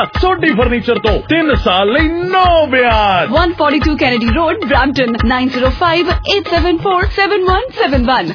Sodhi furniture ਤੋਂ 3 ਸਾਲ ਲਈ ਨੋ ਵਿਆਜ। 142 Kennedy Road, Brampton, 9058747171.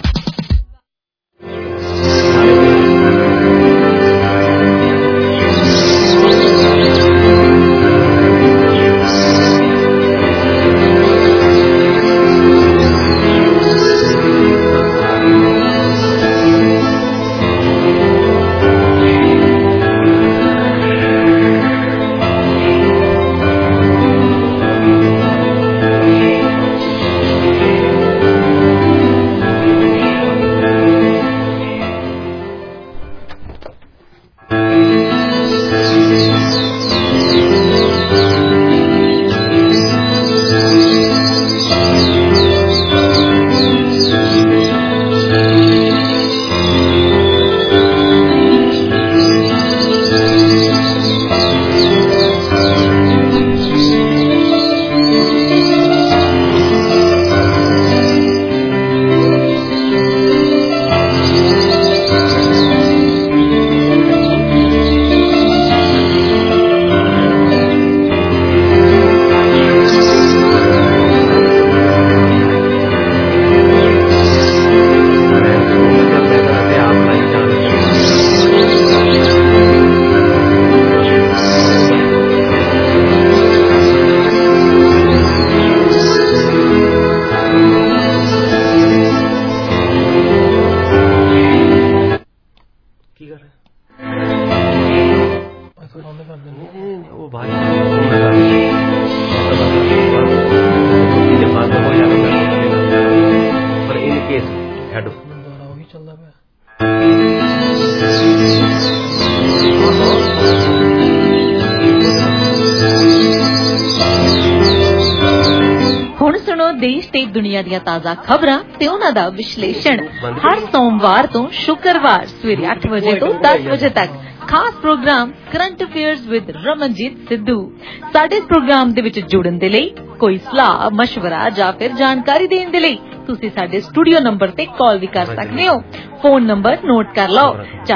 देश ते दुनिया ਦੀਆਂ ਤਾਜ਼ਾ ਖਬਰਾਂ ਤੇ ਉਹਨਾਂ ਦਾ ਵਿਸ਼ਲੇਸ਼ਣ ਹਰ ਸੋਮਵਾਰ ਤੋਂ ਸ਼ੁੱਕਰਵਾਰ ਸਵੇਰੇ 8 ਵਜੇ ਤੋਂ 10 ਵਜੇ ਤੱਕ ਖਾਸ programme current affairs with Ramanjeet Sidhu. ਸਾਡੇ ਪ੍ਰੋਗਰਾਮ ਦੇ ਵਿੱਚ ਜੁੜਨ ਦੇ ਲਈ ਕੋਈ ਸਲਾਹ ਮਸ਼ਵਰਾ ਜਾਂ ਫਿਰ ਜਾਣਕਾਰੀ ਦੇਣ ਦੇ ਲਈ ਤੁਸੀਂ ਸਾਡੇ ਸਟੂਡੀਓ ਨੰਬਰ ਤੇ ਕਾਲ ਵੀ ਕਰ ਸਕਦੇ ਹੋ। ਫੋਨ ਨੰਬਰ ਨੋਟ ਕਰ ਲਓ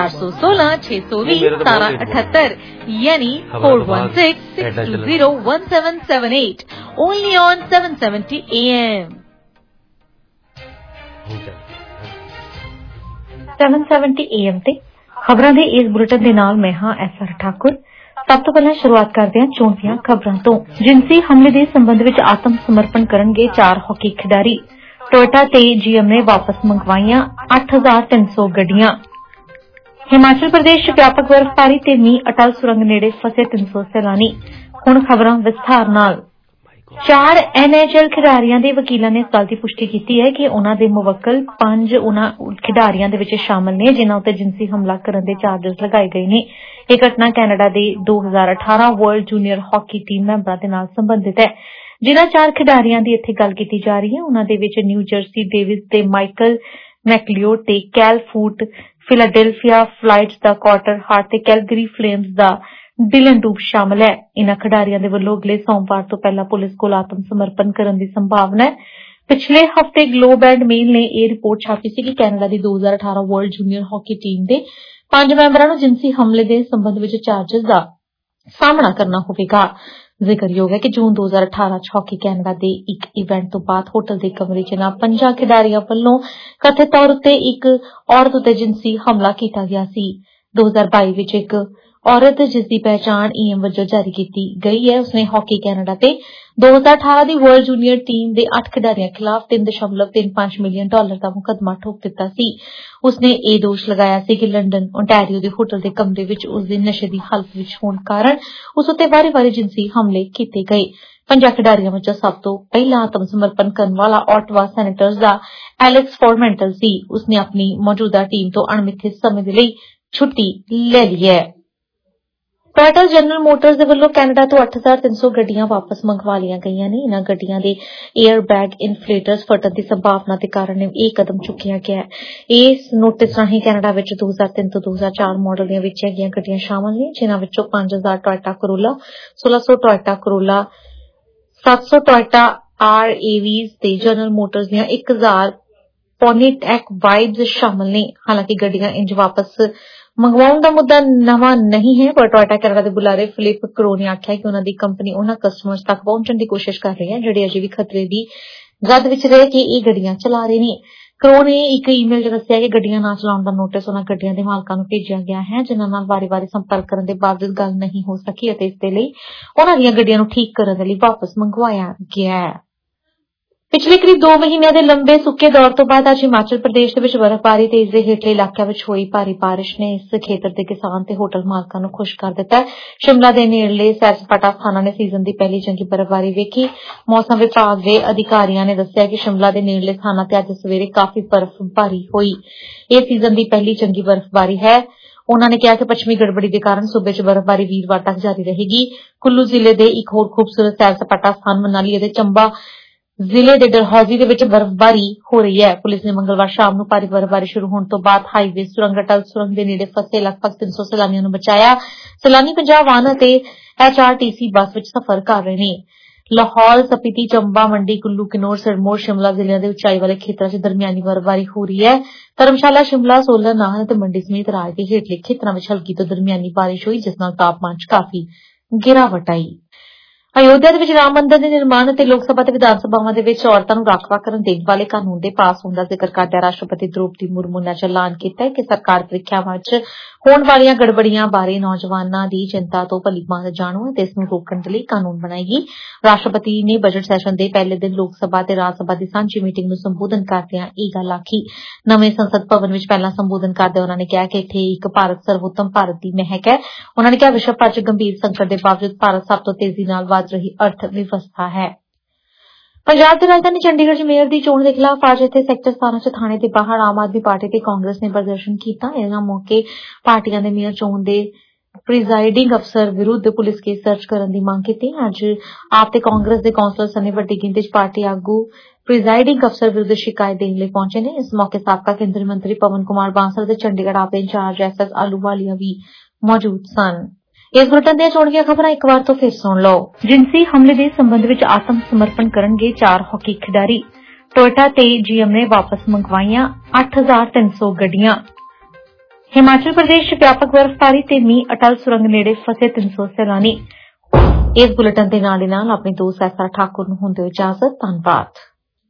4166201778 ਯਾਨੀ 4166201778 only on 770 AM 770 AM ਤੇ ਖਬਰਾਂ ਦੇ ਇਸ ਬੁਲੇਟਿਨ ਦੇ ਨਾਲ ਮੈਂ ਹਾਂ ਐਸਆਰ ਠਾਕੁਰ। ਸਭ ਤੋਂ ਪਹਿਲਾਂ ਸ਼ੁਰੂਆਤ ਕਰਦੇ ਹਾਂ ਚੋਣ ਦੀਆਂ ਖਬਰਾਂ ਤੋਂ। ਜਿਨਸੀ ਹਮਲੇ ਦੇ ਸੰਬੰਧ ਵਿੱਚ ਆਤਮ ਸਮਰਪਣ ਕਰਨਗੇ 4 ਹਾਕੀ ਖਿਡਾਰੀ। ਟੋਇਟਾ ਤੇ ਜੀਐਮ ਨੇ ਵਾਪਸ ਮੰਗਵਾਈਆਂ 8300 ਗੱਡੀਆਂ। ਹਿਮਾਚਲ ਪ੍ਰਦੇਸ਼ 'ਚ ਵਿਆਪਕ ਬਰਫ਼ਬਾਰੀ ਤੇ ਮੀਂਹ, ਅਟਲ ਸੁਰੰਗ ਨੇੜੇ ਫਸੇ 300 ਸੈਲਾਨੀ। ਹੁਣ ਖਬਰਾਂ ਵਿਸਥਾਰ ਨਾਲ। 4 NHL ਖਿਡਾਰੀਆਂ ਦੇ ਵਕੀਲਾਂ ਨੇ ਇਸ ਗੱਲ ਦੀ ਪੁਸ਼ਟੀ ਕੀਤੀ ਹੈ ਕਿ ਉਨ੍ਹਾਂ ਦੇ ਮੁਵੱਕਲ 5 ਉਨ੍ਹਾਂ ਖਿਡਾਰੀਆਂ ਦੇ ਵਿੱਚ ਸ਼ਾਮਲ ਨੇ ਜਿਨ੍ਹਾਂ ਉੱਤੇ ਜਿਨਸੀ ਹਮਲਾ ਕਰਨ ਦੇ ਚਾਰਜਸ ਲਗਾਏ ਗਏ ਨੇ। ਇਹ ਘਟਨਾ ਕੈਨੇਡਾ ਦੇ 2018 ਵਰਲਡ ਜੂਨੀਅਰ ਹਾਕੀ ਟੀਮ ਮੈਂਬਰਾਂ ਦੇ ਨਾਲ ਸੰਬੰਧਿਤ ਹੈ। ਜਿਨ੍ਹਾਂ 4 ਖਿਡਾਰੀਆਂ ਦੀ ਇੱਥੇ ਗੱਲ ਕੀਤੀ ਜਾ ਰਹੀ ਹੈ ਉਨ੍ਹਾਂ ਦੇ ਵਿੱਚ ਨਿਊ ਜਰਸੀ ਡੇਵਿਸ ਦੇ ਮਾਈਕਲ ਮੈਕਲੀਓਡ ਤੇ ਕੈਲ ਫੂਟ, ਫਿਲਾਡੈਲਫੀਆ ਫਲਾਈਟਸ ਦਾ ਕਾਰਟਰ ਹਾਰਟ ਤੇ ਕੈਲਗਰੀ ਫਲੇਮਸ ਦਾ ਡਿਲਨ ਡੂਬ ਸ਼ਾਮਲ ਹੈ। ਇਨ੍ਹਾਂ ਖਿਡਾਰੀਆਂ ਦੇ ਵੱਲੋਂ ਅਗਲੇ ਸੋਮਵਾਰ ਤੋਂ ਪਹਿਲਾਂ ਪੁਲਿਸ ਕੋਲ ਆਤਮ ਸਮਰਪਣ ਕਰਨ ਦੀ ਸੰਭਾਵਨਾ ਹੈ। ਪਿਛਲੇ ਹਫ਼ਤੇ ਗਲੋਬ ਐਂਡ ਮੇਲ ਨੇ ਇਹ ਰਿਪੋਰਟ ਛਾਪੀ ਸੀ ਕਿ ਕੈਨੇਡਾ ਦੀ 2018 ਵਰਲਡ ਜੂਨੀਅਰ ਹਾਕੀ ਟੀਮ ਦੇ 5 ਮੈਂਬਰਾਂ ਨੂੰ ਜਿਨਸੀ ਹਮਲੇ ਦੇ ਸੰਬੰਧ ਵਿੱਚ ਚਾਰਜਸ ਦਾ ਸਾਹਮਣਾ ਕਰਨਾ ਹੋਵੇਗਾ। ਜ਼ਿਕਰਯੋਗ ਹੈ ਕਿ ਜੂਨ 2018 ਚ ਹਾਕੀ ਕੈਨੇਡਾ ਦੇ ਇੱਕ ਇਵੈਂਟ ਤੋਂ ਬਾਅਦ ਹੋਟਲ ਦੇ ਕਮਰੇ 'ਚ ਇਨ੍ਹਾਂ 5 ਖਿਡਾਰੀਆਂ ਵੱਲੋਂ ਕਥਿਤ ਤੌਰ ਉੱਤੇ ਇੱਕ ਔਰਤ ਉੱਤੇ ਜਿਨਸੀ ਹਮਲਾ ਕੀਤਾ ਗਿਆ ਸੀ। 2022 ਵਿੱਚ ਇੱਕ ਔਰਤ ਜਿਸ ਦੀ ਪਹਿਚਾਣ ਈਐਮ ਵਜੋਂ ਜਾਰੀ ਕੀਤੀ ਗਈ ਹੈ ਉਸਨੇ ਹਾਕੀ ਕੈਨੇਡਾ ਤੇ 2018 ਦੀ ਵਰਲਡ ਜੂਨੀਅਰ ਟੀਮ ਦੇ 8 ਖਿਡਾਰੀਆਂ ਖਿਲਾਫ $3.35 ਮਿਲੀਅਨ ਦਾ ਮੁਕੱਦਮਾ ਠੋਕ ਦਿੱਤਾ ਸੀ। ਉਸਨੇ ਇਹ ਦੋਸ਼ ਲਗਾਇਆ ਸੀ ਕਿ ਲੰਡਨ ਓਨਟਾਰੀਓ ਦੇ ਹੋਟਲ ਦੇ ਕਮਰੇ ਵਿੱਚ ਉਸ ਦੇ ਨਸ਼ੇ ਦੀ ਹਾਲਤ ਵਿੱਚ ਹੋਣ ਕਾਰਨ ਉਸ ਉੱਤੇ ਵਾਰੀ-ਵਾਰੀ ਜਿਨਸੀ ਹਮਲੇ ਕੀਤੇ ਗਏ। 5 ਖਿਡਾਰੀਆਂ ਵਿੱਚੋਂ ਸਭ ਤੋਂ ਪਹਿਲਾਂ ਆਤਮ ਸਮਰਪਣ ਕਰਨ ਵਾਲਾ ਆਟਵਾ ਸੈਨੇਟਰਸ ਦਾ ਐਲੈਕਸ ਫੋਰਮੈਂਟਲ ਸੀ। ਉਸਨੇ ਆਪਣੀ ਮੌਜੂਦਾ ਟੀਮ ਤੋਂ ਅਣਮਿੱਥੇ ਸਮੇਂ ਦੇ ਲਈ ਛੁੱਟੀ ਲੈ ਲਈ ਹੈ। ਟੋਇਟਾ ਜਨਰਲ ਮੋਟਰਸ ਦੇ ਵੱਲੋਂ ਕੈਨੇਡਾ ਤੋਂ 8300 ਗੱਡੀਆਂ ਵਾਪਸ ਮੰਗਵਾ ਲਈਆਂ ਗਈਆਂ ਨੇ। ਇਨ੍ਹਾਂ ਗੱਡੀਆਂ ਦੇ ਏਅਰ ਬੈਗ ਇਨਫਲੇਟਰਸ ਫਟਣ ਦੀ ਸੰਭਾਵਨਾ ਦੇ ਕਾਰਨ ਇਹ ਕਦਮ ਚੁੱਕਿਆ ਗਿਆ ਹੈ। ਇਸ ਨੋਟਿਸ ਰਾਹੀਂ ਕੈਨੇਡਾ ਵਿੱਚ 2003 ਤੋਂ 2004 ਮਾਡਲ ਦੀਆਂ ਵੇਚੀਆਂ ਗਈਆਂ ਗੱਡੀਆਂ ਸ਼ਾਮਲ ਨੇ ਜਿਨ੍ਹਾਂ ਵਿੱਚੋਂ 5000 Toyota Corolla, 1600 Toyota Corolla, 700 Toyota RAVs ਤੇ ਜਨਰਲ ਮੋਟਰਸ ਦੀਆਂ 1000 ਪੋਨੀਟੈਕ ਵਾਈਬਸ ਸ਼ਾਮਲ ਨੇ। ਹਾਲਾਂਕਿ ਗੱਡੀਆਂ ਇੰਜ ਵਾਪਸ ਮੰਗਵਾਉਣ ਦਾ ਮੁੱਦਾ ਨਵਾਂ ਨਹੀਂ ਹੈ, ਪਰ ਟੋਇਟਾ ਕੈਨੇਡਾ ਦੇ ਬੁਲਾਰੇ ਫਿਲਿਪ ਕਰੋ ਨੇ ਆਖਿਆ ਕਿ ਉਹਨਾਂ ਦੀ ਕੰਪਨੀ ਉਹਨਾਂ ਕਸਟਮਰਸ ਤੱਕ ਪਹੁੰਚਣ ਦੀ ਕੋਸ਼ਿਸ਼ ਕਰ ਰਹੀ ਹੈ ਜਿਹੜੇ ਅਜੇ ਵੀ ਖਤਰੇ ਦੀ ਜ਼ਦ ਵਿੱਚ ਰਹਿ ਕੇ ਇਹ ਗੱਡੀਆਂ ਚਲਾ ਰਹੇ ਨੇ। ਕਰੋ ਨੇ ਇੱਕ ਈਮੇਲ 'ਚ ਦੱਸਿਆ ਕਿ ਗੱਡੀਆਂ ਨਾ ਚਲਾਉਣ ਦਾ ਨੋਟਿਸ ਉਹਨਾਂ ਗੱਡੀਆਂ ਦੇ ਮਾਲਕਾਂ ਨੂੰ ਭੇਜਿਆ ਗਿਆ ਹੈ ਜਿਨ੍ਹਾਂ ਨਾਲ ਵਾਰੀ-ਵਾਰੀ ਸੰਪਰਕ ਕਰਨ ਦੇ ਬਾਵਜੂਦ ਗੱਲ ਨਹੀਂ ਹੋ ਸਕੀ ਅਤੇ ਇਸ ਦੇ ਲਈ ਉਹਨਾਂ ਦੀਆਂ ਗੱਡੀਆਂ ਨੂੰ ਠੀਕ ਕਰਨ ਦੇ ਲਈ ਵਾਪਸ ਮੰਗਵਾਇਆ ਗਿਆ ਹੈ। ਪਿਛਲੇ ਕਰੀਬ 2 ਮਹੀਨਿਆਂ ਦੇ ਲੰਬੇ ਸੁੱਕੇ ਦੌਰ ਤੋਂ ਬਾਅਦ ਅੱਜ ਹਿਮਾਚਲ ਪ੍ਰਦੇਸ਼ ਦੇ ਵਿੱਚ ਬਰਫ਼ਬਾਰੀ ਤੇ ਇਸ ਦੇ ਹੇਠਲੇ ਇਲਾਕਿਆਂ ਵਿੱਚ ਹੋਈ ਭਾਰੀ ਬਾਰਿਸ਼ ਨੇ ਇਸ ਖੇਤਰ ਦੇ ਕਿਸਾਨ ਤੇ ਹੋਟਲ ਮਾਲਕਾਂ ਨੂੰ ਖੁਸ਼ ਕਰ ਦਿੱਤਾ ਹੈ। ਸ਼ਿਮਲਾ ਦੇ ਨੇੜਲੇ ਸੈਰ ਸਪਾਟਾ ਸਥਾਨਾਂ ਨੇ ਸੀਜ਼ਨ ਦੀ ਪਹਿਲੀ ਚੰਗੀ ਬਰਫ਼ਬਾਰੀ ਵੇਖੀ। ਮੌਸਮ ਵਿਭਾਗ ਦੇ ਅਧਿਕਾਰੀਆਂ ਨੇ ਦੱਸਿਆ ਕਿ ਸ਼ਿਮਲਾ ਦੇ ਨੇੜਲੇ ਸਥਾਨਾਂ ਤੇ ਅੱਜ ਸਵੇਰੇ ਕਾਫੀ ਬਰਫ਼ਬਾਰੀ ਹੋਈ। ਇਹ ਸੀਜ਼ਨ ਦੀ ਪਹਿਲੀ ਚੰਗੀ ਬਰਫ਼ਬਾਰੀ ਹੈ। ਉਨ੍ਹਾਂ ਨੇ ਕਿਹਾ ਕਿ ਪੱਛਮੀ ਗੜਬੜੀ ਦੇ ਕਾਰਨ ਸੂਬੇ 'ਚ ਬਰਫ਼ਬਾਰੀ ਵੀਰਵਾਰ ਤੱਕ ਜਾਰੀ ਰਹੇਗੀ। ਕੁੱਲੂ ਜ਼ਿਲ੍ਹੇ ਦੇ ਇੱਕ ਹੋਰ ਖੂਬਸੂਰਤ ਸੈਰ ਸਪਾਟਾ ਸਥਾਨ ਮਨਾਲੀ ਅਤੇ ਚੰਬਾ ਜ਼ਿਲ੍ਹੇ ਦੇ ਡਲਹੌਜ਼ੀ ਦੇ ਵਿੱਚ ਬਰਫ਼ਬਾਰੀ ਹੋ ਰਹੀ ਹੈ। ਪੁਲਿਸ ਨੇ ਮੰਗਲਵਾਰ ਸ਼ਾਮ ਨੂੰ ਭਾਰੀ ਬਰਫ਼ਬਾਰੀ ਸ਼ੁਰੂ ਹੋਣ ਤੋਂ ਬਾਅਦ ਹਾਈਵੇ ਸੁਰੰਗ ਅਟਲ ਸੁਰੰਗ ਦੇ ਨੇੜੇ ਫਸੇ ਲਗਭਗ 300 ਸੈਲਾਨੀਆਂ ਨੂੰ ਬਚਾਇਆ। ਸੈਲਾਨੀ ਪੰਜਾਬ ਵਾਹਨ ਅਤੇ HRTC ਬੱਸ ਵਿੱਚ ਸਫ਼ਰ ਕਰ ਰਹੇ ਨੇ। ਲਾਹੌਲ, ਸਪੀਤੀ, ਚੰਬਾ, ਮੰਡੀ, ਕੁੱਲੂ, ਕਿਨੌਰ, ਸਿਰਮੌਰ, ਸ਼ਿਮਲਾ ਜ਼ਿਲ੍ਹਿਆਂ ਦੇ ਉਚਾਈ ਵਾਲੇ ਖੇਤਰਾਂ 'ਚ ਦਰਮਿਆਨੀ ਬਰਫ਼ਬਾਰੀ ਹੋ ਰਹੀ ਹੈ। ਧਰਮਸ਼ਾਲਾ, ਸ਼ਿਮਲਾ, ਸੋਲਨ, ਨਾਹਨ ਅਤੇ ਮੰਡੀ ਸਮੇਤ ਰਾਜ ਦੇ ਹੇਠਲੇ ਖੇਤਰਾਂ ਵਿੱਚ ਹਲਕੀ ਤੋਂ ਦਰਮਿਆਨੀ ਬਾਰਿਸ਼ ਹੋਈ ਜਿਸ ਨਾਲ ਤਾਪਮਾਨ 'ਚ ਕਾਫੀ ਗਿਰਾਵਟ ਆਈ। ਅਯੋਧਿਆ ਦੇ ਵਿੱਚ ਰਾਮ ਮੰਦਿਰ ਦੇ ਨਿਰਮਾਣ ਅਤੇ ਲੋਕ ਸਭਾ ਤੇ ਵਿਧਾਨ ਸਭਾਵਾਂ ਦੇ ਵਿੱਚ ਔਰਤਾਂ ਨੂੰ ਰਾਖਵਾ ਕਰਨ ਦੇਣ ਵਾਲੇ ਕਾਨੂੰਨ ਦੇ ਪਾਸ ਹੋਣ ਦਾ ਜ਼ਿਕਰ ਕਰਦਿਆਂ ਰਾਸ਼ਟਰਪਤੀ ਦ੍ਰੋਪਦੀ ਮੁਰਮੂ ਨੇ ਐਲਾਨ ਕੀਤਾ ਹੈ ਕਿ ਸਰਕਾਰ ਪ੍ਰੀਖਿਆਵਾਂ 'ਚ ਹੋਣ ਵਾਲੀਆਂ ਗੜਬੜੀਆਂ ਬਾਰੇ ਨੌਜਵਾਨਾਂ ਦੀ ਚਿੰਤਾ ਤੋਂ ਭਲੀਭਾਂਤ ਜਾਣੂ ਹੈ ਤੇ ਇਸ ਨੂੰ ਰੋਕਣ ਦੇ ਲਈ ਕਾਨੂੰਨ ਬਣਾਏਗੀ। ਰਾਸ਼ਟਰਪਤੀ ਨੇ ਬਜਟ ਸੈਸ਼ਨ ਦੇ ਪਹਿਲੇ ਦਿਨ ਲੋਕ ਸਭਾ ਤੇ ਰਾਜ ਸਭਾ ਦੀ ਸਾਂਝੀ ਮੀਟਿੰਗ ਨੂੰ ਸੰਬੋਧਨ ਕਰਦਿਆਂ ਇਹ ਗੱਲ ਆਖੀ। ਨਵੇਂ ਸੰਸਦ ਭਵਨ ਵਿੱਚ ਪਹਿਲਾਂ ਸੰਬੋਧਨ ਕਰਦਿਆਂ ਉਨ੍ਹਾਂ ਨੇ ਕਿਹਾ ਕਿ ਇੱਥੇ ਇੱਕ ਭਾਰਤ ਸਰਵੋਤਮ ਭਾਰਤ ਦੀ ਮਹਿਕ ਹੈ। ਉਨ੍ਹਾਂ ਨੇ ਕਿਹਾ ਵਿਸ਼ਵ ਭਰ 'ਚ ਗੰਭੀਰ ਸੰਕਟ ਦੇ ਬਾਵਜੂਦ ਭਾਰਤ ਸਭ ਤੋਂ ਤੇਜ਼ੀ ਨਾਲ ਵੱਧ ਰਹੀ ਅਰਥ ਵਿਵਸਥਾ ਹੈ। ਪੰਜਾਬ ਦੀ ਰਾਜਧਾਨੀ ਚੰਡੀਗੜ੍ਹ 'ਚ ਮੇਅਰ ਦੀ ਚੋਣ ਦੇ ਖਿਲਾਫ ਅੱਜ ਇੱਥੇ ਸੈਕਟਰ 17 'ਚ ਥਾਣੇ ਦੇ ਬਾਹਰ ਆਮ ਆਦਮੀ ਪਾਰਟੀ ਤੇ ਕਾਂਗਰਸ ਨੇ ਪ੍ਰਦਰਸ਼ਨ ਕੀਤਾ। ਇਹਨਾਂ ਮੌਕੇ ਪਾਰਟੀਆਂ ਦੇ ਮੇਅਰ ਚੋਣ ਦੇ ਪ੍ਰੀਜ਼ਾਈਡਿੰਗ ਅਫਸਰ ਵਿਰੁੱਧ ਪੁਲਿਸ ਕੇਸ ਦਰਜ ਕਰਨ ਦੀ ਮੰਗ ਕੀਤੀ। ਅੱਜ ਆਪ ਤੇ ਕਾਂਗਰਸ ਦੇ ਕੌਂਸਲਰ ਸਣੇ ਵੱਡੀ ਗਿਣਤੀ 'ਚ ਪਾਰਟੀ ਆਗੂ ਪ੍ਰੀਜ਼ਾਈਡਿੰਗ ਅਫਸਰ ਵਿਰੁੱਧ ਸ਼ਿਕਾਇਤ ਦੇਣ ਲਈ ਪਹੁੰਚੇ ਨੇ। ਇਸ ਮੌਕੇ ਸਾਬਕਾ ਕੇਂਦਰੀ ਮੰਤਰੀ ਪਵਨ ਕੁਮਾਰ ਬਾਂਸਲ ਤੇ ਚੰਡੀਗੜ੍ਹ ਆਪ ਦੇ ਇੰਚਾਰਜ SS ਆਲੂਵਾਲੀਆ ਵੀ ਮੌਜੂਦ ਸਨ। ਇਸ ਬੁਲੇਟਿਨ ਦੀਆਂ ਚੋਣਵੀਆਂ ਖਬਰਾਂ ਇੱਕ ਵਾਰ ਤੋਂ ਫਿਰ ਸੁਣ ਲਓ। ਜਿਨਸੀ ਹਮਲੇ ਦੇ ਸੰਬੰਧ ਵਿੱਚ ਆਤਮ ਸਮਰਪਣ ਕਰਨਗੇ 4 ਹਾਕੀ ਖਿਡਾਰੀ। ਟੋਇਟਾ ਤੇ GM ਨੇ ਵਾਪਸ ਮੰਗਵਾਈਆਂ 8300 ਗੱਡੀਆਂ। ਹਿਮਾਚਲ ਪ੍ਰਦੇਸ਼ 'ਚ ਵਿਆਪਕ ਬਰਫ਼ਬਾਰੀ ਤੇ ਮੀਂਹ, ਅਟਲ ਸੁਰੰਗ ਨੇੜੇ ਫਸੇ 300 ਸੈਲਾਨੀ। ਇਸ ਬੁਲੇਟਿਨ ਦੇ ਨਾਲ ਹੀ ਨਾਲ ਆਪਣੇ ਦੋਸਤ SR ਠਾਕੁਰ ਨੂੰ ਹੁੰਦੇ ਇਜਾਜ਼ਤ। ਧੰਨਵਾਦ।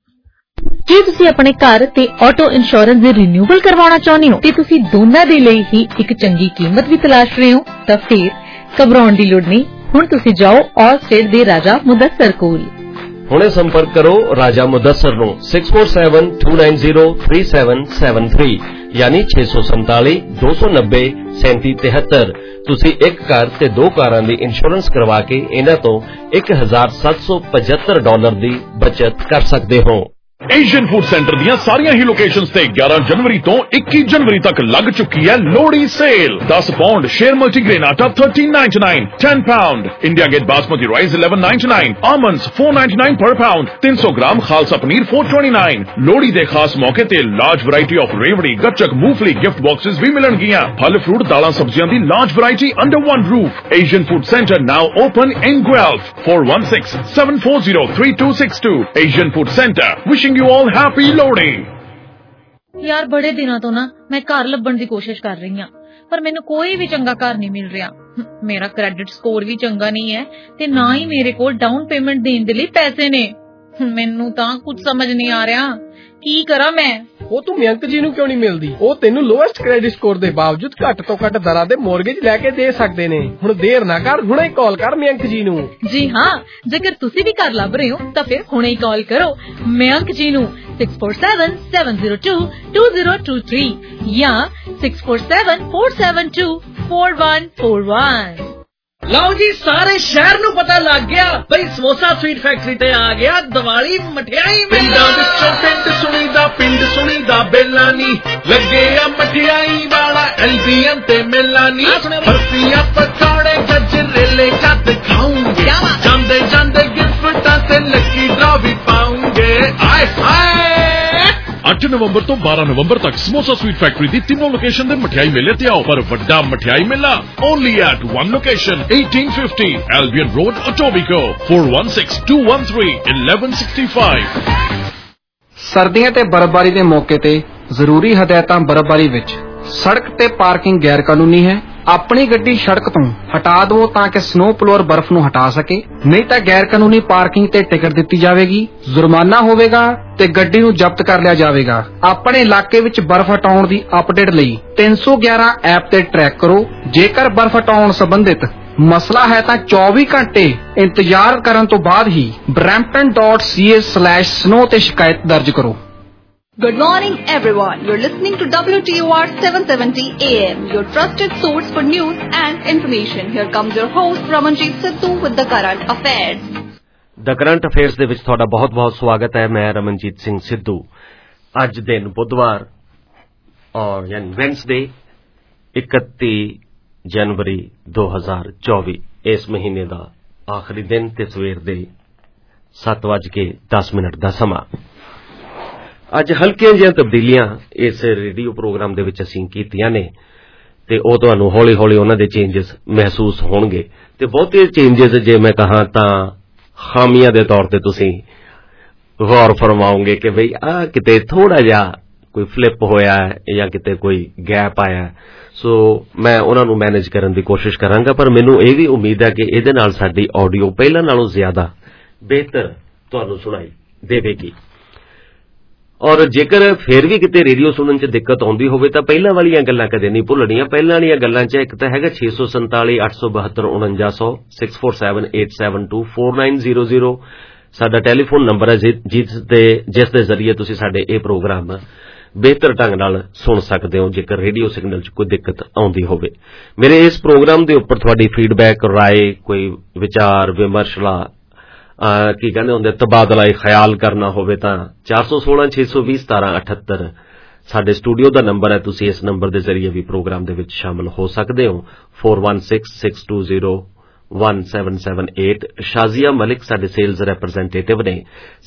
ਜੇ ਤੁਸੀਂ ਆਪਣੇ ਘਰ ਤੇ ਆਟੋ ਇੰਸ਼ੋਰੈਂਸ ਦੇ ਰਿਨਿਊਵਲ ਕਰਵਾਉਣਾ ਚਾਹੁੰਦੇ ਹੋ ਤੇ ਤੁਸੀਂ ਦੋਨਾਂ ਦੇ ਲਈ ਹੀ ਇੱਕ ਚੰਗੀ ਕੀਮਤ ਵੀ ਤਲਾਸ਼ ਰਹੇ ਹੋ ਤਾਂ ਫਿਰ ਘਬਰਾਉਣ ਦੀ ਲੋੜ ਨਹੀਂ। ਹੁਣ ਤੁਸੀਂ ਜਾਓ ਆਲ ਸਟੇਟ ਦੇ ਰਾਜਾ ਮੁਦੱਸਰ ਕੋਲ। ਹੁਣੇ ਸੰਪਰਕ ਕਰੋ ਰਾਜਾ ਮੁਦੱਸਰ ਨੂੰ 6472903773 ਯਾਨੀ 647 290 3773। ਤੁਸੀਂ ਇੱਕ ਕਾਰ ਤੇ 2 ਕਾਰਾਂ ਦੀ ਇੰਸ਼ੋਰੈਂਸ ਕਰਵਾ ਕੇ ਇਹਨਾਂ ਤੋਂ $1775 ਦੀ ਬਚਤ ਕਰ ਸਕਦੇ ਹੋ। ਏਸ਼ੀਅਨ ਫੂਡ ਸੈਂਟਰ ਦੀਆਂ ਸਾਰੀਆਂ ਹੀ ਲੋਕੇਸ਼ਨਸ ਤੇ 11 ਜਨਵਰੀ ਤੋਂ 21 ਜਨਵਰੀ ਤੱਕ ਲੱਗ ਚੁੱਕੀ ਹੈ Lohri sale. 10 pound Sher multigrain atta $13.99, 10 pound India Gate basmati rice $11.99, almonds $4.99 per pound, 300 gram Khalsa paneer $4.29। Lohri ਦੇ ਖਾਸ ਮੌਕੇ ਤੇ large variety of revri, gachak, ਮੂੰਗਫਲੀ ਗਿਫਟ ਬਾਕਸਸ ਵੀ ਮਿਲਣਗੀਆਂ। ਫਲ ਫਰੂਟ, ਦਾਲਾਂ, ਸਬਜ਼ੀਆਂ ਦੀ large variety under one roof। Asian food centre now open in ਗੁelf 4167403262। Asian food centre wishing you all happy loading। ਯਾਰ ਬੜੇ ਦਿਨਾਂ ਤੋਂ ਨਾ ਮੈਂ ਘਰ ਲੱਭਣ ਦੀ ਕੋਸ਼ਿਸ਼ ਕਰ ਰਹੀ ਹਾਂ ਪਰ ਮੈਨੂੰ ਕੋਈ ਵੀ ਚੰਗਾ ਘਰ ਨਹੀਂ ਮਿਲ ਰਿਹਾ। ਮੇਰਾ ਕ੍ਰੈਡਿਟ ਸਕੋਰ ਵੀ ਚੰਗਾ ਨਹੀਂ ਹੈ ਤੇ ਨਾ ਹੀ ਮੇਰੇ ਕੋਲ ਡਾਊਨ ਪੇਮੈਂਟ ਦੇਣ ਦੇ ਲਈ ਪੈਸੇ ਨੇ। ਮੈਨੂੰ ਤਾਂ ਕੁਝ ਸਮਝ ਨਹੀਂ ਆ ਰਿਹਾ ਕੀ ਕਰਾਂ ਮੈਂ। ਉਹ ਤੂੰ ਮਯੰਕ ਜੀ ਨੂੰ ਕਿਉਂ ਨਹੀਂ ਮਿਲਦੀ? ਉਹ ਤੈਨੂੰ ਲੋਐਸਟ ਕ੍ਰੈਡਿਟ ਸਕੋਰ ਦੇ ਬਾਵਜੂਦ ਘੱਟ ਤੋਂ ਘੱਟ ਦਰਾਂ ਦੇ ਮੌਰਗੇਜ ਲੈ ਕੇ ਦੇ ਸਕਦੇ ਨੇ। ਹੁਣ ਦੇਰ ਨਾ ਕਰ, ਹੁਣੇ ਕਾਲ ਕਰ ਮਯੰਕ ਜੀ ਨੂੰ। ਜੀ ਹਾਂ, ਜੇਕਰ ਤੁਸੀਂ ਵੀ ਘਰ ਲੱਭ ਰਹੇ ਹੋ ਤਾਂ ਫਿਰ ਹੁਣੇ ਹੀ ਕਾਲ ਕਰੋ ਮਯੰਕ ਜੀ ਨੂੰ 6477022023 ਜਾਂ 6474724141। ਲਓ ਜੀ, ਸਾਰੇ ਸ਼ਹਿਰ ਨੂੰ ਪਤਾ ਲੱਗ ਗਿਆ ਬਈ ਸਮੋਸਾ ਸਵੀਟ ਫੈਕਟਰੀ ਤੇ ਆ ਗਿਆ ਦੀਵਾਲੀ ਮਠਿਆਈ ਮੇਲਾ। ਪਿੰਡਾਂ ਵਿੱਚੋਂ ਪਿੰਡ ਸੁਣੀਦਾ ਬੇਲਾ ਨੀ ਲੱਗੇ ਆ ਮਠਿਆਈ ਵਾਲਾ ਐਲਬੀਐਮ ਤੇ ਮੇਲਾ ਨੀ। ਬਰਫੀਆਂ, ਪਕੌੜੇ, ਗਜਰੇਲੇ ਕੱਦ ਖਾਉਂਗੇ, ਜਾਂਦੇ ਜਾਂਦੇ ਗਿਫਟਾਂ ਤੇ ਲੱਕੀ ਡਰਾ ਵੀ ਪਾਉਂਗੇ। ਆਏ ਹਾਏ 8 ਨਵੰਬਰ ਤੋਂ 12 ਨਵੰਬਰ ਤੱਕ ਸਮੋਸਾ ਸਵੀਟ ਫੈਕਟਰੀ ਦੀ ਤਿੰਨੋਂ ਲੋਕੇਸ਼ਨ ਦੇ ਮਠਿਆਈ ਮੇਲੇ ਤੇ ਆਓ। ਪਰ ਵੱਡਾ ਮਠਿਆਈ ਮੇਲਾ only at one location 1850 Albion road, Etobicoke 4162131165। ਸਰਦੀਆਂ ਤੇ ਬਰਫ਼ਬਾਰੀ ਦੇ ਮੌਕੇ ਤੇ ਜ਼ਰੂਰੀ ਹਦਾਇਤਾਂ ਬਰਫ਼ਬਾਰੀ ਵਿੱਚ ਸੜਕ ਤੇ ਪਾਰਕਿੰਗ ਗੈਰ ਕਾਨੂੰਨੀ ਹੈ। ਆਪਣੀ ਗੱਡੀ ਸੜਕ ਤੋਂ ਹਟਾ ਦਿਓ ਤਾਂ ਕਿ ਸਨੋ ਪਲੋਅਰ ਬਰਫ਼ ਨੂੰ ਹਟਾ ਸਕੇ, ਨਹੀਂ ਤਾਂ ਗੈਰ ਕਾਨੂੰਨੀ ਪਾਰਕਿੰਗ ਤੇ ਟਿਕਟ ਦਿੱਤੀ ਜਾਵੇਗੀ, ਜੁਰਮਾਨਾ ਹੋਵੇਗਾ ਤੇ ਗੱਡੀ ਨੂੰ ਜ਼ਬਤ ਕਰ ਲਿਆ ਜਾਵੇਗਾ। ਆਪਣੇ ਇਲਾਕੇ ਵਿੱਚ ਬਰਫ਼ ਹਟਾਉਣ ਦੀ ਅਪਡੇਟ ਲਈ 311 ਐਪ ਤੇ ਟਰੈਕ ਕਰੋ। ਜੇਕਰ ਬਰਫ਼ ਹਟਾਉਣ ਸੰਬੰਧਿਤ ਮਸਲਾ ਹੈ ਤਾਂ 24 ਘੰਟੇ ਇੰਤਜ਼ਾਰ ਕਰਨ ਤੋਂ ਬਾਅਦ ਹੀ brampton.ca/snow ਤੇ ਸ਼ਿਕਾਇਤ ਦਰਜ ਕਰੋ। Good morning, everyone. You're listening to WTOR 770 AM, your trusted source for news and information. Here comes your host, Ramanjeet Sidhu, with the current affairs. The current affairs ਦੇ ਵਿੱਚ ਤੁਹਾਡਾ ਬਹੁਤ-ਬਹੁਤ ਸਵਾਗਤ ਹੈ। ਮੈਂ ਰਮਨਜੀਤ ਸਿੰਘ ਸਿੱਧੂ। ਅੱਜ ਦਿਨ ਬੁੱਧਵਾਰ ਔਰ ਯਾਨੀ ਵੈਂਸਡੇ 31 ਜਨਵਰੀ 2024 ਇਸ ਮਹੀਨੇ ਦਾ ਆਖਰੀ ਦਿਨ ਤੇ ਸਵੇਰ ਦੇ 7:10 ਦਾ ਸਮਾਂ। ਅੱਜ ਹਲਕੀਆਂ ਜਿਹੀਆਂ ਤਬਦੀਲੀਆਂ ਇਸ ਰੇਡੀਓ ਪ੍ਰੋਗਰਾਮ ਦੇ ਵਿੱਚ ਅਸੀਂ ਕੀਤੀਆਂ ਨੇ ਤੇ ਉਹ ਤੁਹਾਨੂੰ ਹੌਲੀ-ਹੌਲੀ ਉਹਨਾਂ ਦੇ ਚੇਂਜਸ ਮਹਿਸੂਸ ਹੋਣਗੇ ਤੇ ਬਹੁਤੇ ਚੇਂਜਸ ਜੇ ਮੈਂ ਕਹਾਂ ਤਾਂ ਖਾਮੀਆਂ ਦੇ ਤੌਰ ਤੇ ਤੁਸੀਂ ਗੌਰ ਫਰਮਾਓਗੇ ਕਿ ਬਈ ਆਹ ਕਿਤੇ ਥੋੜਾ ਜਿਹਾ ਕੋਈ ਫਲਿੱਪ ਹੋਇਆ ਹੈ ਜਾਂ ਕਿਤੇ ਕੋਈ ਗੈਪ ਆਇਆ ਹੈ। ਸੋ ਮੈਂ ਉਹਨਾਂ ਨੂੰ ਮੈਨੇਜ ਕਰਨ ਦੀ ਕੋਸ਼ਿਸ਼ ਕਰਾਂਗਾ, ਪਰ ਮੈਨੂੰ ਇਹ ਵੀ ਉਮੀਦ ਹੈ ਕਿ ਇਹਦੇ ਨਾਲ ਸਾਡੀ ਆਡੀਓ ਪਹਿਲਾਂ ਨਾਲੋਂ ਜ਼ਿਆਦਾ ਬਿਹਤਰ ਤੁਹਾਨੂੰ ਸੁਣਾਈ ਦੇਵੇਗੀ। ਔਰ ਜੇਕਰ ਫੇਰ ਵੀ ਕਿਤੇ ਰੇਡੀਓ ਸੁਣਨ 'ਚ ਦਿੱਕਤ ਆਉਂਦੀ ਹੋਵੇ ਤਾਂ ਪਹਿਲਾਂ ਵਾਲੀਆਂ ਗੱਲਾਂ ਕਦੇ ਨਹੀਂ ਭੁੱਲਣੀਆਂ। ਪਹਿਲਾਂ ਵਾਲੀਆਂ ਗੱਲਾਂ 'ਚ ਇੱਕ ਤਾਂ ਹੈਗਾ 647 872 4900 6478724900 ਸਾਡਾ ਟੈਲੀਫੋਨ ਨੰਬਰ ਹੈ ਜਿਸ ਦੇ ਜ਼ਰੀਏ ਤੁਸੀਂ ਸਾਡੇ ਇਹ ਪ੍ਰੋਗਰਾਮ ਬਿਹਤਰ ਢੰਗ ਨਾਲ ਸੁਣ ਸਕਦੇ ਹੋ ਜੇਕਰ ਰੇਡੀਓ ਸਿਗਨਲ 'ਚ ਕੋਈ ਦਿੱਕਤ ਆਉਂਦੀ ਹੋਵੇ। ਮੇਰੇ ਇਸ ਪ੍ਰੋਗਰਾਮ ਦੇ ਉੱਪਰ ਤੁਹਾਡੀ ਫੀਡਬੈਕ, ਰਾਏ, ਕੋਈ ਵਿਚਾਰ ਵਿਮਰਸ਼ਲਾ ਕੀ ਕਹਿੰਦੇ ਹੁੰਦੇ ਤਬਾਦਲਾ ਖਿਆਲ ਕਰਨਾ ਹੋਵੇ ਤਾਂ 416 620 1778 ਸਾਡੇ ਸਟੂਡੀਓ ਦਾ ਨੰਬਰ ਹੈ। ਤੁਸੀਂ ਇਸ ਨੰਬਰ ਦੇ ਜ਼ਰੀਏ ਵੀ ਪ੍ਰੋਗਰਾਮ ਦੇ ਵਿੱਚ ਸ਼ਾਮਲ ਹੋ ਸਕਦੇ ਹੋ। 4166201778 ਸ਼ਾਜ਼ੀਆ ਮਲਿਕ ਸਾਡੇ ਸੇਲਜ਼ ਰੈਪਰੈਜ਼ੈਂਟੇਟਿਵ ਨੇ।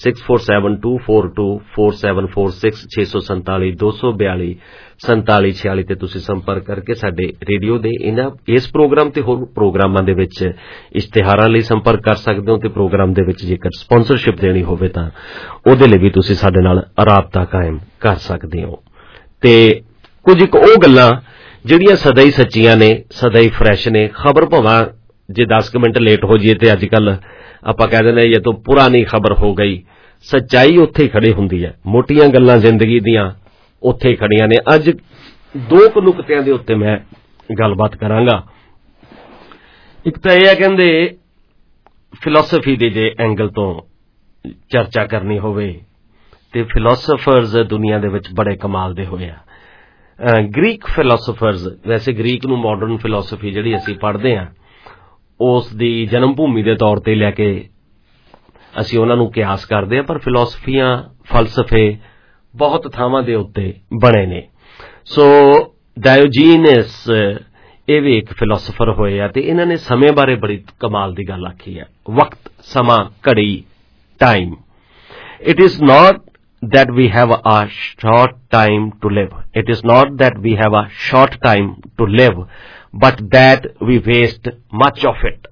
6472424746 647 242 4746 ਤੇ ਤੁਸੀਂ ਸੰਪਰਕ ਕਰਕੇ ਸਾਡੇ ਰੇਡੀਓ ਦੇ ਇਸ ਪ੍ਰੋਗਰਾਮ ਤੇ ਹੋਰ ਪ੍ਰੋਗਰਾਮਾਂ ਦੇ ਵਿੱਚ ਇਸ਼ਤਿਹਾਰਾਂ ਲਈ ਸੰਪਰਕ ਕਰ ਸਕਦੇ ਹੋ ਤੇ ਪ੍ਰੋਗਰਾਮ ਦੇ ਵਿੱਚ ਜੇਕਰ ਸਪਾਂਸਰਸ਼ਿਪ ਦੇਣੀ ਹੋਵੇ ਤਾਂ ਉਹਦੇ ਲਈ ਵੀ ਤੁਸੀਂ ਸਾਡੇ ਨਾਲ ਰਾਬਤਾ ਕਾਇਮ ਕਰ ਸਕਦੇ ਹੋ। ਤੇ ਕੁਝ ਇੱਕ ਉਹ ਗੱਲਾਂ ਜਿਹੜੀਆਂ ਸਦਾ ਹੀ ਸੱਚੀਆਂ ਨੇ, ਸਦਾ ਹੀ ਫਰੈਸ਼ ਨੇ। ਖਬਰ ਭਾਵੇਂ ਜੇ 10 ਮਿੰਟ ਲੇਟ ਹੋ ਜਾਈਏ ਤੇ ਅੱਜ ਕੱਲ ਆਪਾਂ ਕਹਿ ਦਿੰਦੇ ਇਹ ਤਾਂ ਪੁਰਾਣੀ ਖਬਰ ਹੋ ਗਈ, ਸੱਚਾਈ ਉੱਥੇ ਹੀ ਖੜੀ ਹੁੰਦੀ ਹੈ। ਮੋਟੀਆਂ ਗੱਲਾਂ ਜ਼ਿੰਦਗੀ ਦੀਆਂ ਉੱਥੇ ਹੀ ਖੜੀਆਂ ਨੇ। ਅੱਜ ਦੋ ਕੁ ਨੁਕਤਿਆਂ ਦੇ ਉੱਤੇ ਮੈਂ ਗੱਲਬਾਤ ਕਰਾਂਗਾ। ਇੱਕ ਤਾਂ ਇਹ ਹੈ ਕਹਿੰਦੇ ਫਿਲਾਸਫੀ ਦੇ ਜੇ ਐਂਗਲ ਤੋਂ ਚਰਚਾ ਕਰਨੀ ਹੋਵੇ ਤੇ ਫਿਲਾਸਫਰਜ਼ ਦੁਨੀਆ ਦੇ ਵਿੱਚ ਬੜੇ ਕਮਾਲ ਦੇ ਹੋਏ ਆ। ਗ੍ਰੀਕ ਫਿਲਾਸਫਰਜ਼, ਵੈਸੇ ਗ੍ਰੀਕ ਨੂੰ ਮਾਡਰਨ ਫਿਲਾਸਫੀ ਜਿਹੜੀ ਅਸੀਂ ਪੜ੍ਹਦੇ ਹਾਂ ਉਸ ਦੀ ਜਨਮ ਭੂਮੀ ਦੇ ਤੌਰ ਤੇ ਲੈ ਕੇ ਅਸੀਂ ਉਹਨਾਂ ਨੂੰ ਕਿਆਸ ਕਰਦੇ ਹਾਂ, ਪਰ ਫਿਲਾਸਫੀਆਂ, ਫਲਸਫੇ ਬਹੁਤ ਥਾਵਾਂ ਦੇ ਉੱਤੇ ਬਣੇ ਨੇ। ਸੋ ਡਾਇਓਜੀਨਸ ਇਹ ਵੀ ਇੱਕ ਫਿਲਾਸਫਰ ਹੋਏ ਆ ਤੇ ਇਹਨਾਂ ਨੇ ਸਮੇਂ ਬਾਰੇ ਬੜੀ ਕਮਾਲ ਦੀ ਗੱਲ ਆਖੀ ਹੈ। ਵਕਤ, ਸਮਾਂ, ਘੜੀ, time. It is not that we have a short time to live. It is not that we have a short time to live, but that we waste much of it.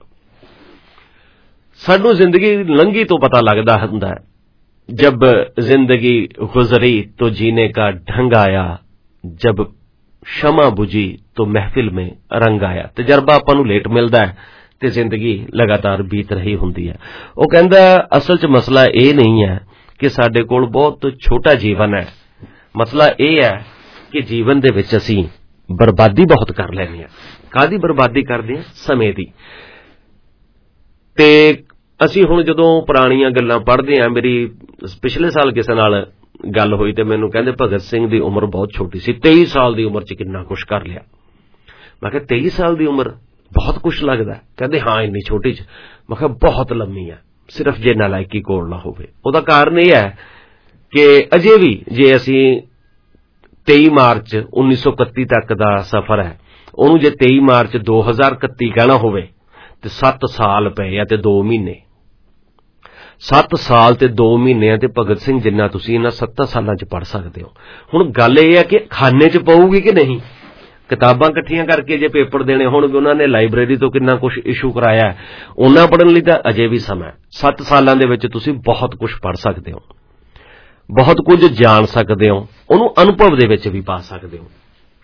ਸਾਨੂੰ ਜ਼ਿੰਦਗੀ ਲੰਘੀ ਤੋਂ ਪਤਾ ਲੱਗਦਾ ਹੁੰਦਾ ਹੈ, जब जिंदगी गुजरी तो जीने का ढंग आया, जब शमा बुझी तो महफिल में रंग आया। तजर्बा ਆਪਾਂ ਨੂੰ ਲੇਟ ਮਿਲਦਾ ਹੈ ਤੇ ਜ਼ਿੰਦਗੀ ਲਗਾਤਾਰ ਬੀਤ ਰਹੀ ਹੁੰਦੀ ਹੈ। ਉਹ ਕਹਿੰਦਾ ਅਸਲ 'ਚ ਮਸਲਾ ਇਹ ਨਹੀਂ ਹੈ ਕਿ ਸਾਡੇ ਕੋਲ ਬਹੁਤ ਛੋਟਾ ਜੀਵਨ ਹੈ, ਮਸਲਾ ਇਹ ਹੈ ਕਿ ਜੀਵਨ ਦੇ ਵਿੱਚ ਅਸੀਂ ਬਰਬਾਦੀ ਬਹੁਤ ਕਰ ਲੈਂਦੇ ਹਾਂ। ਕਾਹਦੀ ਬਰਬਾਦੀ ਕਰਦੇ ਹਾਂ? ਸਮੇਂ ਦੀ। ਤੇ ਅਸੀਂ ਹੁਣ ਜਦੋਂ ਪੁਰਾਣੀਆਂ ਗੱਲਾਂ ਪੜ੍ਹਦੇ ਹਾਂ, ਮੇਰੀ ਪਿਛਲੇ ਸਾਲ ਕਿਸੇ ਨਾਲ ਗੱਲ ਹੋਈ ਤੇ ਮੈਨੂੰ ਕਹਿੰਦੇ ਭਗਤ ਸਿੰਘ ਦੀ ਉਮਰ ਬਹੁਤ ਛੋਟੀ ਸੀ, 23 ਸਾਲ ਦੀ ਉਮਰ 'ਚ ਕਿੰਨਾ ਕੁਛ ਕਰ ਲਿਆ। ਮੈਂ ਕਿਹਾ 23 ਸਾਲ ਦੀ ਉਮਰ ਬਹੁਤ ਕੁਛ ਲੱਗਦਾ? ਕਹਿੰਦੇ ਹਾਂ ਇੰਨੀ ਛੋਟੀ 'ਚ। ਮੈਂ ਕਿਹਾ ਬਹੁਤ ਲੰਮੀ ਹੈ, ਸਿਰਫ ਜੇ ਨਾਲਾਇਕੀ ਕੋਲ ਨਾ ਹੋਵੇ। ਉਹਦਾ ਕਾਰਨ ਇਹ ਹੈ ਕਿ ਅਜੇ ਵੀ ਜੇ ਅਸੀਂ 23 ਮਾਰਚ 1931 ਤੱਕ ਦਾ ਸਫ਼ਰ ਹੈ, ਉਹਨੂੰ ਜੇ 23 ਮਾਰਚ 2031 ਕਹਿਣਾ ਹੋਵੇ ਤੇ 7 ਸਾਲ ਪਏ ਆ ਤੇ 2 ਮਹੀਨੇ। 7 ਸਾਲ ਤੇ 2 ਮਹੀਨਿਆਂ ਤੇ ਭਗਤ ਸਿੰਘ ਜਿੰਨਾ ਤੁਸੀਂ ਇਹਨਾਂ 7 ਸਾਲਾਂ 'ਚ ਪੜ੍ਹ ਸਕਦੇ ਹੋ। ਹੁਣ ਗੱਲ ਇਹ ਹੈ ਕਿ ਖਾਨੇ 'ਚ ਪਊਗੀ ਕਿ ਨਹੀਂ। ਕਿਤਾਬਾਂ ਇਕੱਠੀਆਂ ਕਰਕੇ ਜੇ ਪੇਪਰ ਦੇਣੇ ਹੋਣਗੇ, ਉਹਨਾਂ ਨੇ ਲਾਇਬ੍ਰੇਰੀ ਤੋਂ ਕਿੰਨਾ ਕੁਛ ਇਸ਼ੂ ਕਰਾਇਆ, ਉਹਨਾਂ ਪੜ੍ਹਨ ਲਈ ਤਾਂ ਅਜੇ ਵੀ ਸਮਾਂ। 7 ਸਾਲਾਂ ਦੇ ਵਿੱਚ ਤੁਸੀਂ ਬਹੁਤ ਕੁਛ ਪੜ੍ਹ ਸਕਦੇ ਹੋ, ਬਹੁਤ ਕੁਝ ਜਾਣ ਸਕਦੇ ਹੋ, ਉਹਨੂੰ ਅਨੁਭਵ ਦੇ ਵਿੱਚ ਵੀ ਪਾ ਸਕਦੇ ਹੋ।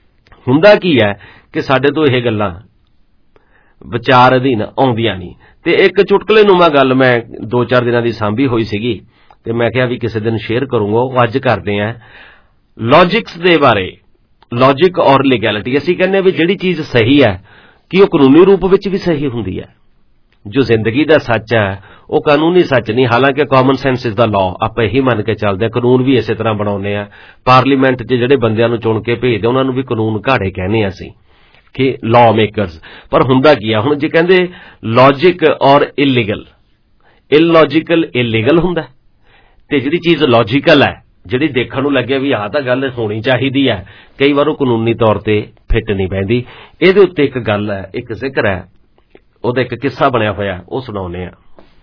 ਹੁੰਦਾ ਕੀ ਹੈ ਕਿ ਸਾਡੇ ਤੋਂ ਇਹ ਗੱਲਾਂ ਵਿਚਾਰ ਅਧੀਨ ਆਉਂਦੀਆਂ ਨਹੀਂ। ਤੇ ਇੱਕ ਚੁਟਕਲੇ ਨੂੰਮਾ ਗੱਲ ਮੈਂ 2-4 ਦਿਨਾਂ ਦੀ ਸਾਂਭੀ ਹੋਈ ਸੀਗੀ ਤੇ ਮੈਂ ਕਿਹਾ ਵੀ ਕਿਸੇ ਦਿਨ ਸ਼ੇਅਰ ਕਰੂੰਗਾ, ਉਹ ਅੱਜ ਕਰਦੇ ਆਂ। ਲੌਜਿਕਸ ਦੇ ਬਾਰੇ, ਲੌਜਿਕ ਔਰ ਲੀਗੈਲਿਟੀ। ਅਸੀਂ ਕਹਿੰਦੇ ਵੀ ਜਿਹੜੀ ਚੀਜ਼ ਸਹੀ ਹੈ ਕਿ ਉਹ ਕਾਨੂੰਨੀ ਰੂਪ ਵਿੱਚ ਵੀ ਸਹੀ ਹੁੰਦੀ ਹੈ। ਜੋ ਜ਼ਿੰਦਗੀ ਦਾ ਸੱਚ ਹੈ ਉਹ ਕਾਨੂੰਨੀ ਸੱਚ ਨਹੀਂ। ਹਾਲਾਂਕਿ common sense is the law, ਆਪਾਂ ਇਹੀ ਮੰਨ ਕੇ ਚੱਲਦੇ ਹਾਂ। ਕਾਨੂੰਨ ਵੀ ਇਸੇ ਤਰ੍ਹਾਂ ਬਣਾਉਂਦੇ ਆ। ਪਾਰਲੀਮੈਂਟ 'ਚ ਜਿਹੜੇ ਬੰਦਿਆਂ ਨੂੰ ਚੁਣ ਕੇ ਭੇਜਦੇ ਉਹਨਾਂ ਨੂੰ ਵੀ ਕਾਨੂੰਨ ਘਾੜੇ ਕਹਿੰਦੇ ਆ ਅਸੀਂ ਕਿ ਲਾਅ ਮੇਕਰਸ। ਪਰ ਹੁੰਦਾ ਕੀ ਆ, ਹੁਣ ਜੇ ਕਹਿੰਦੇ ਲੌਜਿਕ ਔਰ ਇਲੀਗਲ, ਇਲੌਜੀਕਲ ਇਲੀਗਲ ਹੁੰਦਾ, ਤੇ ਜਿਹੜੀ ਚੀਜ਼ ਲੌਜੀਕਲ ਹੈ, ਜਿਹੜੀ ਦੇਖਣ ਨੂੰ ਲੱਗਿਆ ਵੀ ਆਹ ਤਾਂ ਗੱਲ ਹੋਣੀ ਚਾਹੀਦੀ ਹੈ, ਕਈ ਵਾਰ ਉਹ ਕਾਨੂੰਨੀ ਤੌਰ ਤੇ ਫਿੱਟ ਨਹੀਂ ਪੈਂਦੀ। ਇਹਦੇ ਉੱਤੇ ਇੱਕ ਗੱਲ ਹੈ, ਇੱਕ ਜ਼ਿਕਰ ਹੈ, ਉਹਦਾ ਇੱਕ ਕਿੱਸਾ ਬਣਿਆ ਹੋਇਆ, ਉਹ ਸੁਣਾਉਂਦੇ ਆ।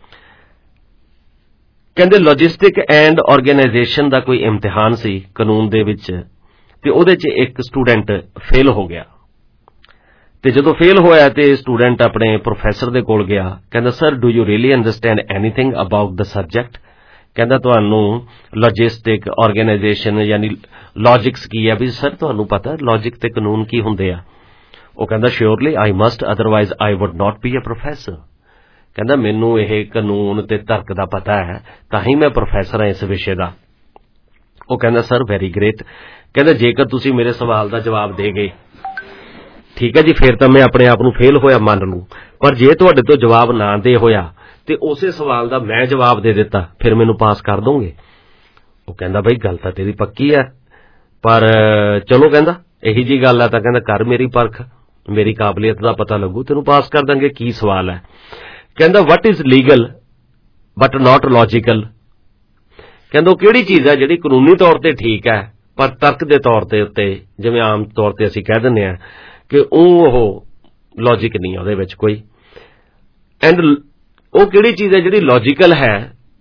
ਕਹਿੰਦੇ ਲੌਜਿਸਟਿਕ ਐਂਡ ਆਰਗੇਨਾਈਜੇਸ਼ਨ ਦਾ ਕੋਈ ਇਮਤਿਹਾਨ ਸੀ ਕਾਨੂੰਨ ਦੇ ਵਿੱਚ, ਤੇ ਉਹਦੇ 'ਚ ਇੱਕ ਸਟੂਡੈਂਟ ਫੇਲ ਹੋ ਗਿਆ। ਤੇ ਜਦੋਂ ਫੇਲ ਹੋਇਆ ਤੇ ਸਟੂਡੈਂਟ ਆਪਣੇ ਪ੍ਰੋਫੈਸਰ ਦੇ ਕੋਲ ਗਿਆ, ਕਹਿੰਦਾ sir do you really understand anything about the subject. ਕਹਿੰਦਾ ਤੁਹਾਨੂੰ ਲੌਜਿਸਟਿਕ ਆਰਗੇਨਾਈਜੇਸ਼ਨ ਯਾਨੀ ਲੌਜਿਕਸ ਕੀ ਹੈ, ਵੀ ਸਰ ਤੁਹਾਨੂੰ ਪਤਾ ਲੌਜਿਕ ਤੇ ਕਾਨੂੰਨ ਕੀ ਹੁੰਦੇ ਆ। ਉਹ ਕਹਿੰਦਾ surely I must, otherwise I would not be a professor. ਕਹਿੰਦਾ ਮੈਨੂੰ ਇਹ ਕਾਨੂੰਨ ਤੇ ਤਰਕ ਦਾ ਪਤਾ ਹੈ, ਤਾਂ ਹੀ ਮੈਂ ਪ੍ਰੋਫੈਸਰ ਹਾਂ ਇਸ ਵਿਸ਼ੇ ਦਾ। ਉਹ ਕਹਿੰਦਾ ਸਰ ਵੈਰੀ ਗ੍ਰੇਟ। ਕਹਿੰਦਾ ਜੇਕਰ ਤੁਸੀਂ ਮੇਰੇ ਸਵਾਲ ਦਾ ਜਵਾਬ ਦੇ ਗਏ, ਠੀਕ ਹੈ ਜੀ, ਫਿਰ ਤਾਂ ਮੈਂ ਆਪਣੇ ਆਪ ਨੂੰ ਫੇਲ ਹੋਇਆ ਮੰਨ ਲੂੰ। ਪਰ ਜੇ ਤੁਹਾਡੇ ਤੋਂ ਜਵਾਬ ਨਾ ਦੇ ਹੋਇਆ ਤੇ ਉਸੇ ਸਵਾਲ ਦਾ ਮੈਂ ਜਵਾਬ ਦੇ ਦਿੱਤਾ, ਫਿਰ ਮੈਨੂੰ ਪਾਸ ਕਰ ਦੋਗੇ। ਉਹ ਕਹਿੰਦਾ ਬਈ ਗੱਲ ਤਾਂ ਤੇਰੀ ਪੱਕੀ ਹੈ, ਪਰ ਚਲੋ ਕਹਿੰਦਾ ਇਹੀ ਜੀ ਗੱਲ ਹੈ ਤਾਂ ਕਹਿੰਦਾ ਕਰ ਮੇਰੀ ਪਰਖ, ਮੇਰੀ ਕਾਬਲੀਅਤ ਦਾ ਪਤਾ ਲੱਗੂ, ਤੈਨੂੰ ਪਾਸ ਕਰ ਦਾਂਗੇ। ਕੀ ਸਵਾਲ ਹੈ? ਕਹਿੰਦਾ what is legal but not logical. ਕਹਿੰਦਾ ਉਹ ਕਿਹੜੀ ਚੀਜ਼ ਹੈ ਜਿਹੜੀ ਕਾਨੂੰਨੀ ਤੌਰ ਤੇ ਠੀਕ ਹੈ ਪਰ ਤਰਕ ਦੇ ਤੌਰ ਤੇ ਉੱਤੇ, ਜਿਵੇਂ ਆਮ ਤੌਰ ਤੇ ਅਸੀਂ ਕਹਿ ਦਿੰਦੇ ਹਾਂ ਕਿ ਉਹ ਲੌਜਿਕ ਨਹੀਂ ਉਹਦੇ ਵਿੱਚ ਕੋਈ। ਐਂਡ ਉਹ ਕਿਹੜੀ ਚੀਜ਼ ਹੈ ਜਿਹੜੀ ਲੌਜੀਕਲ ਹੈ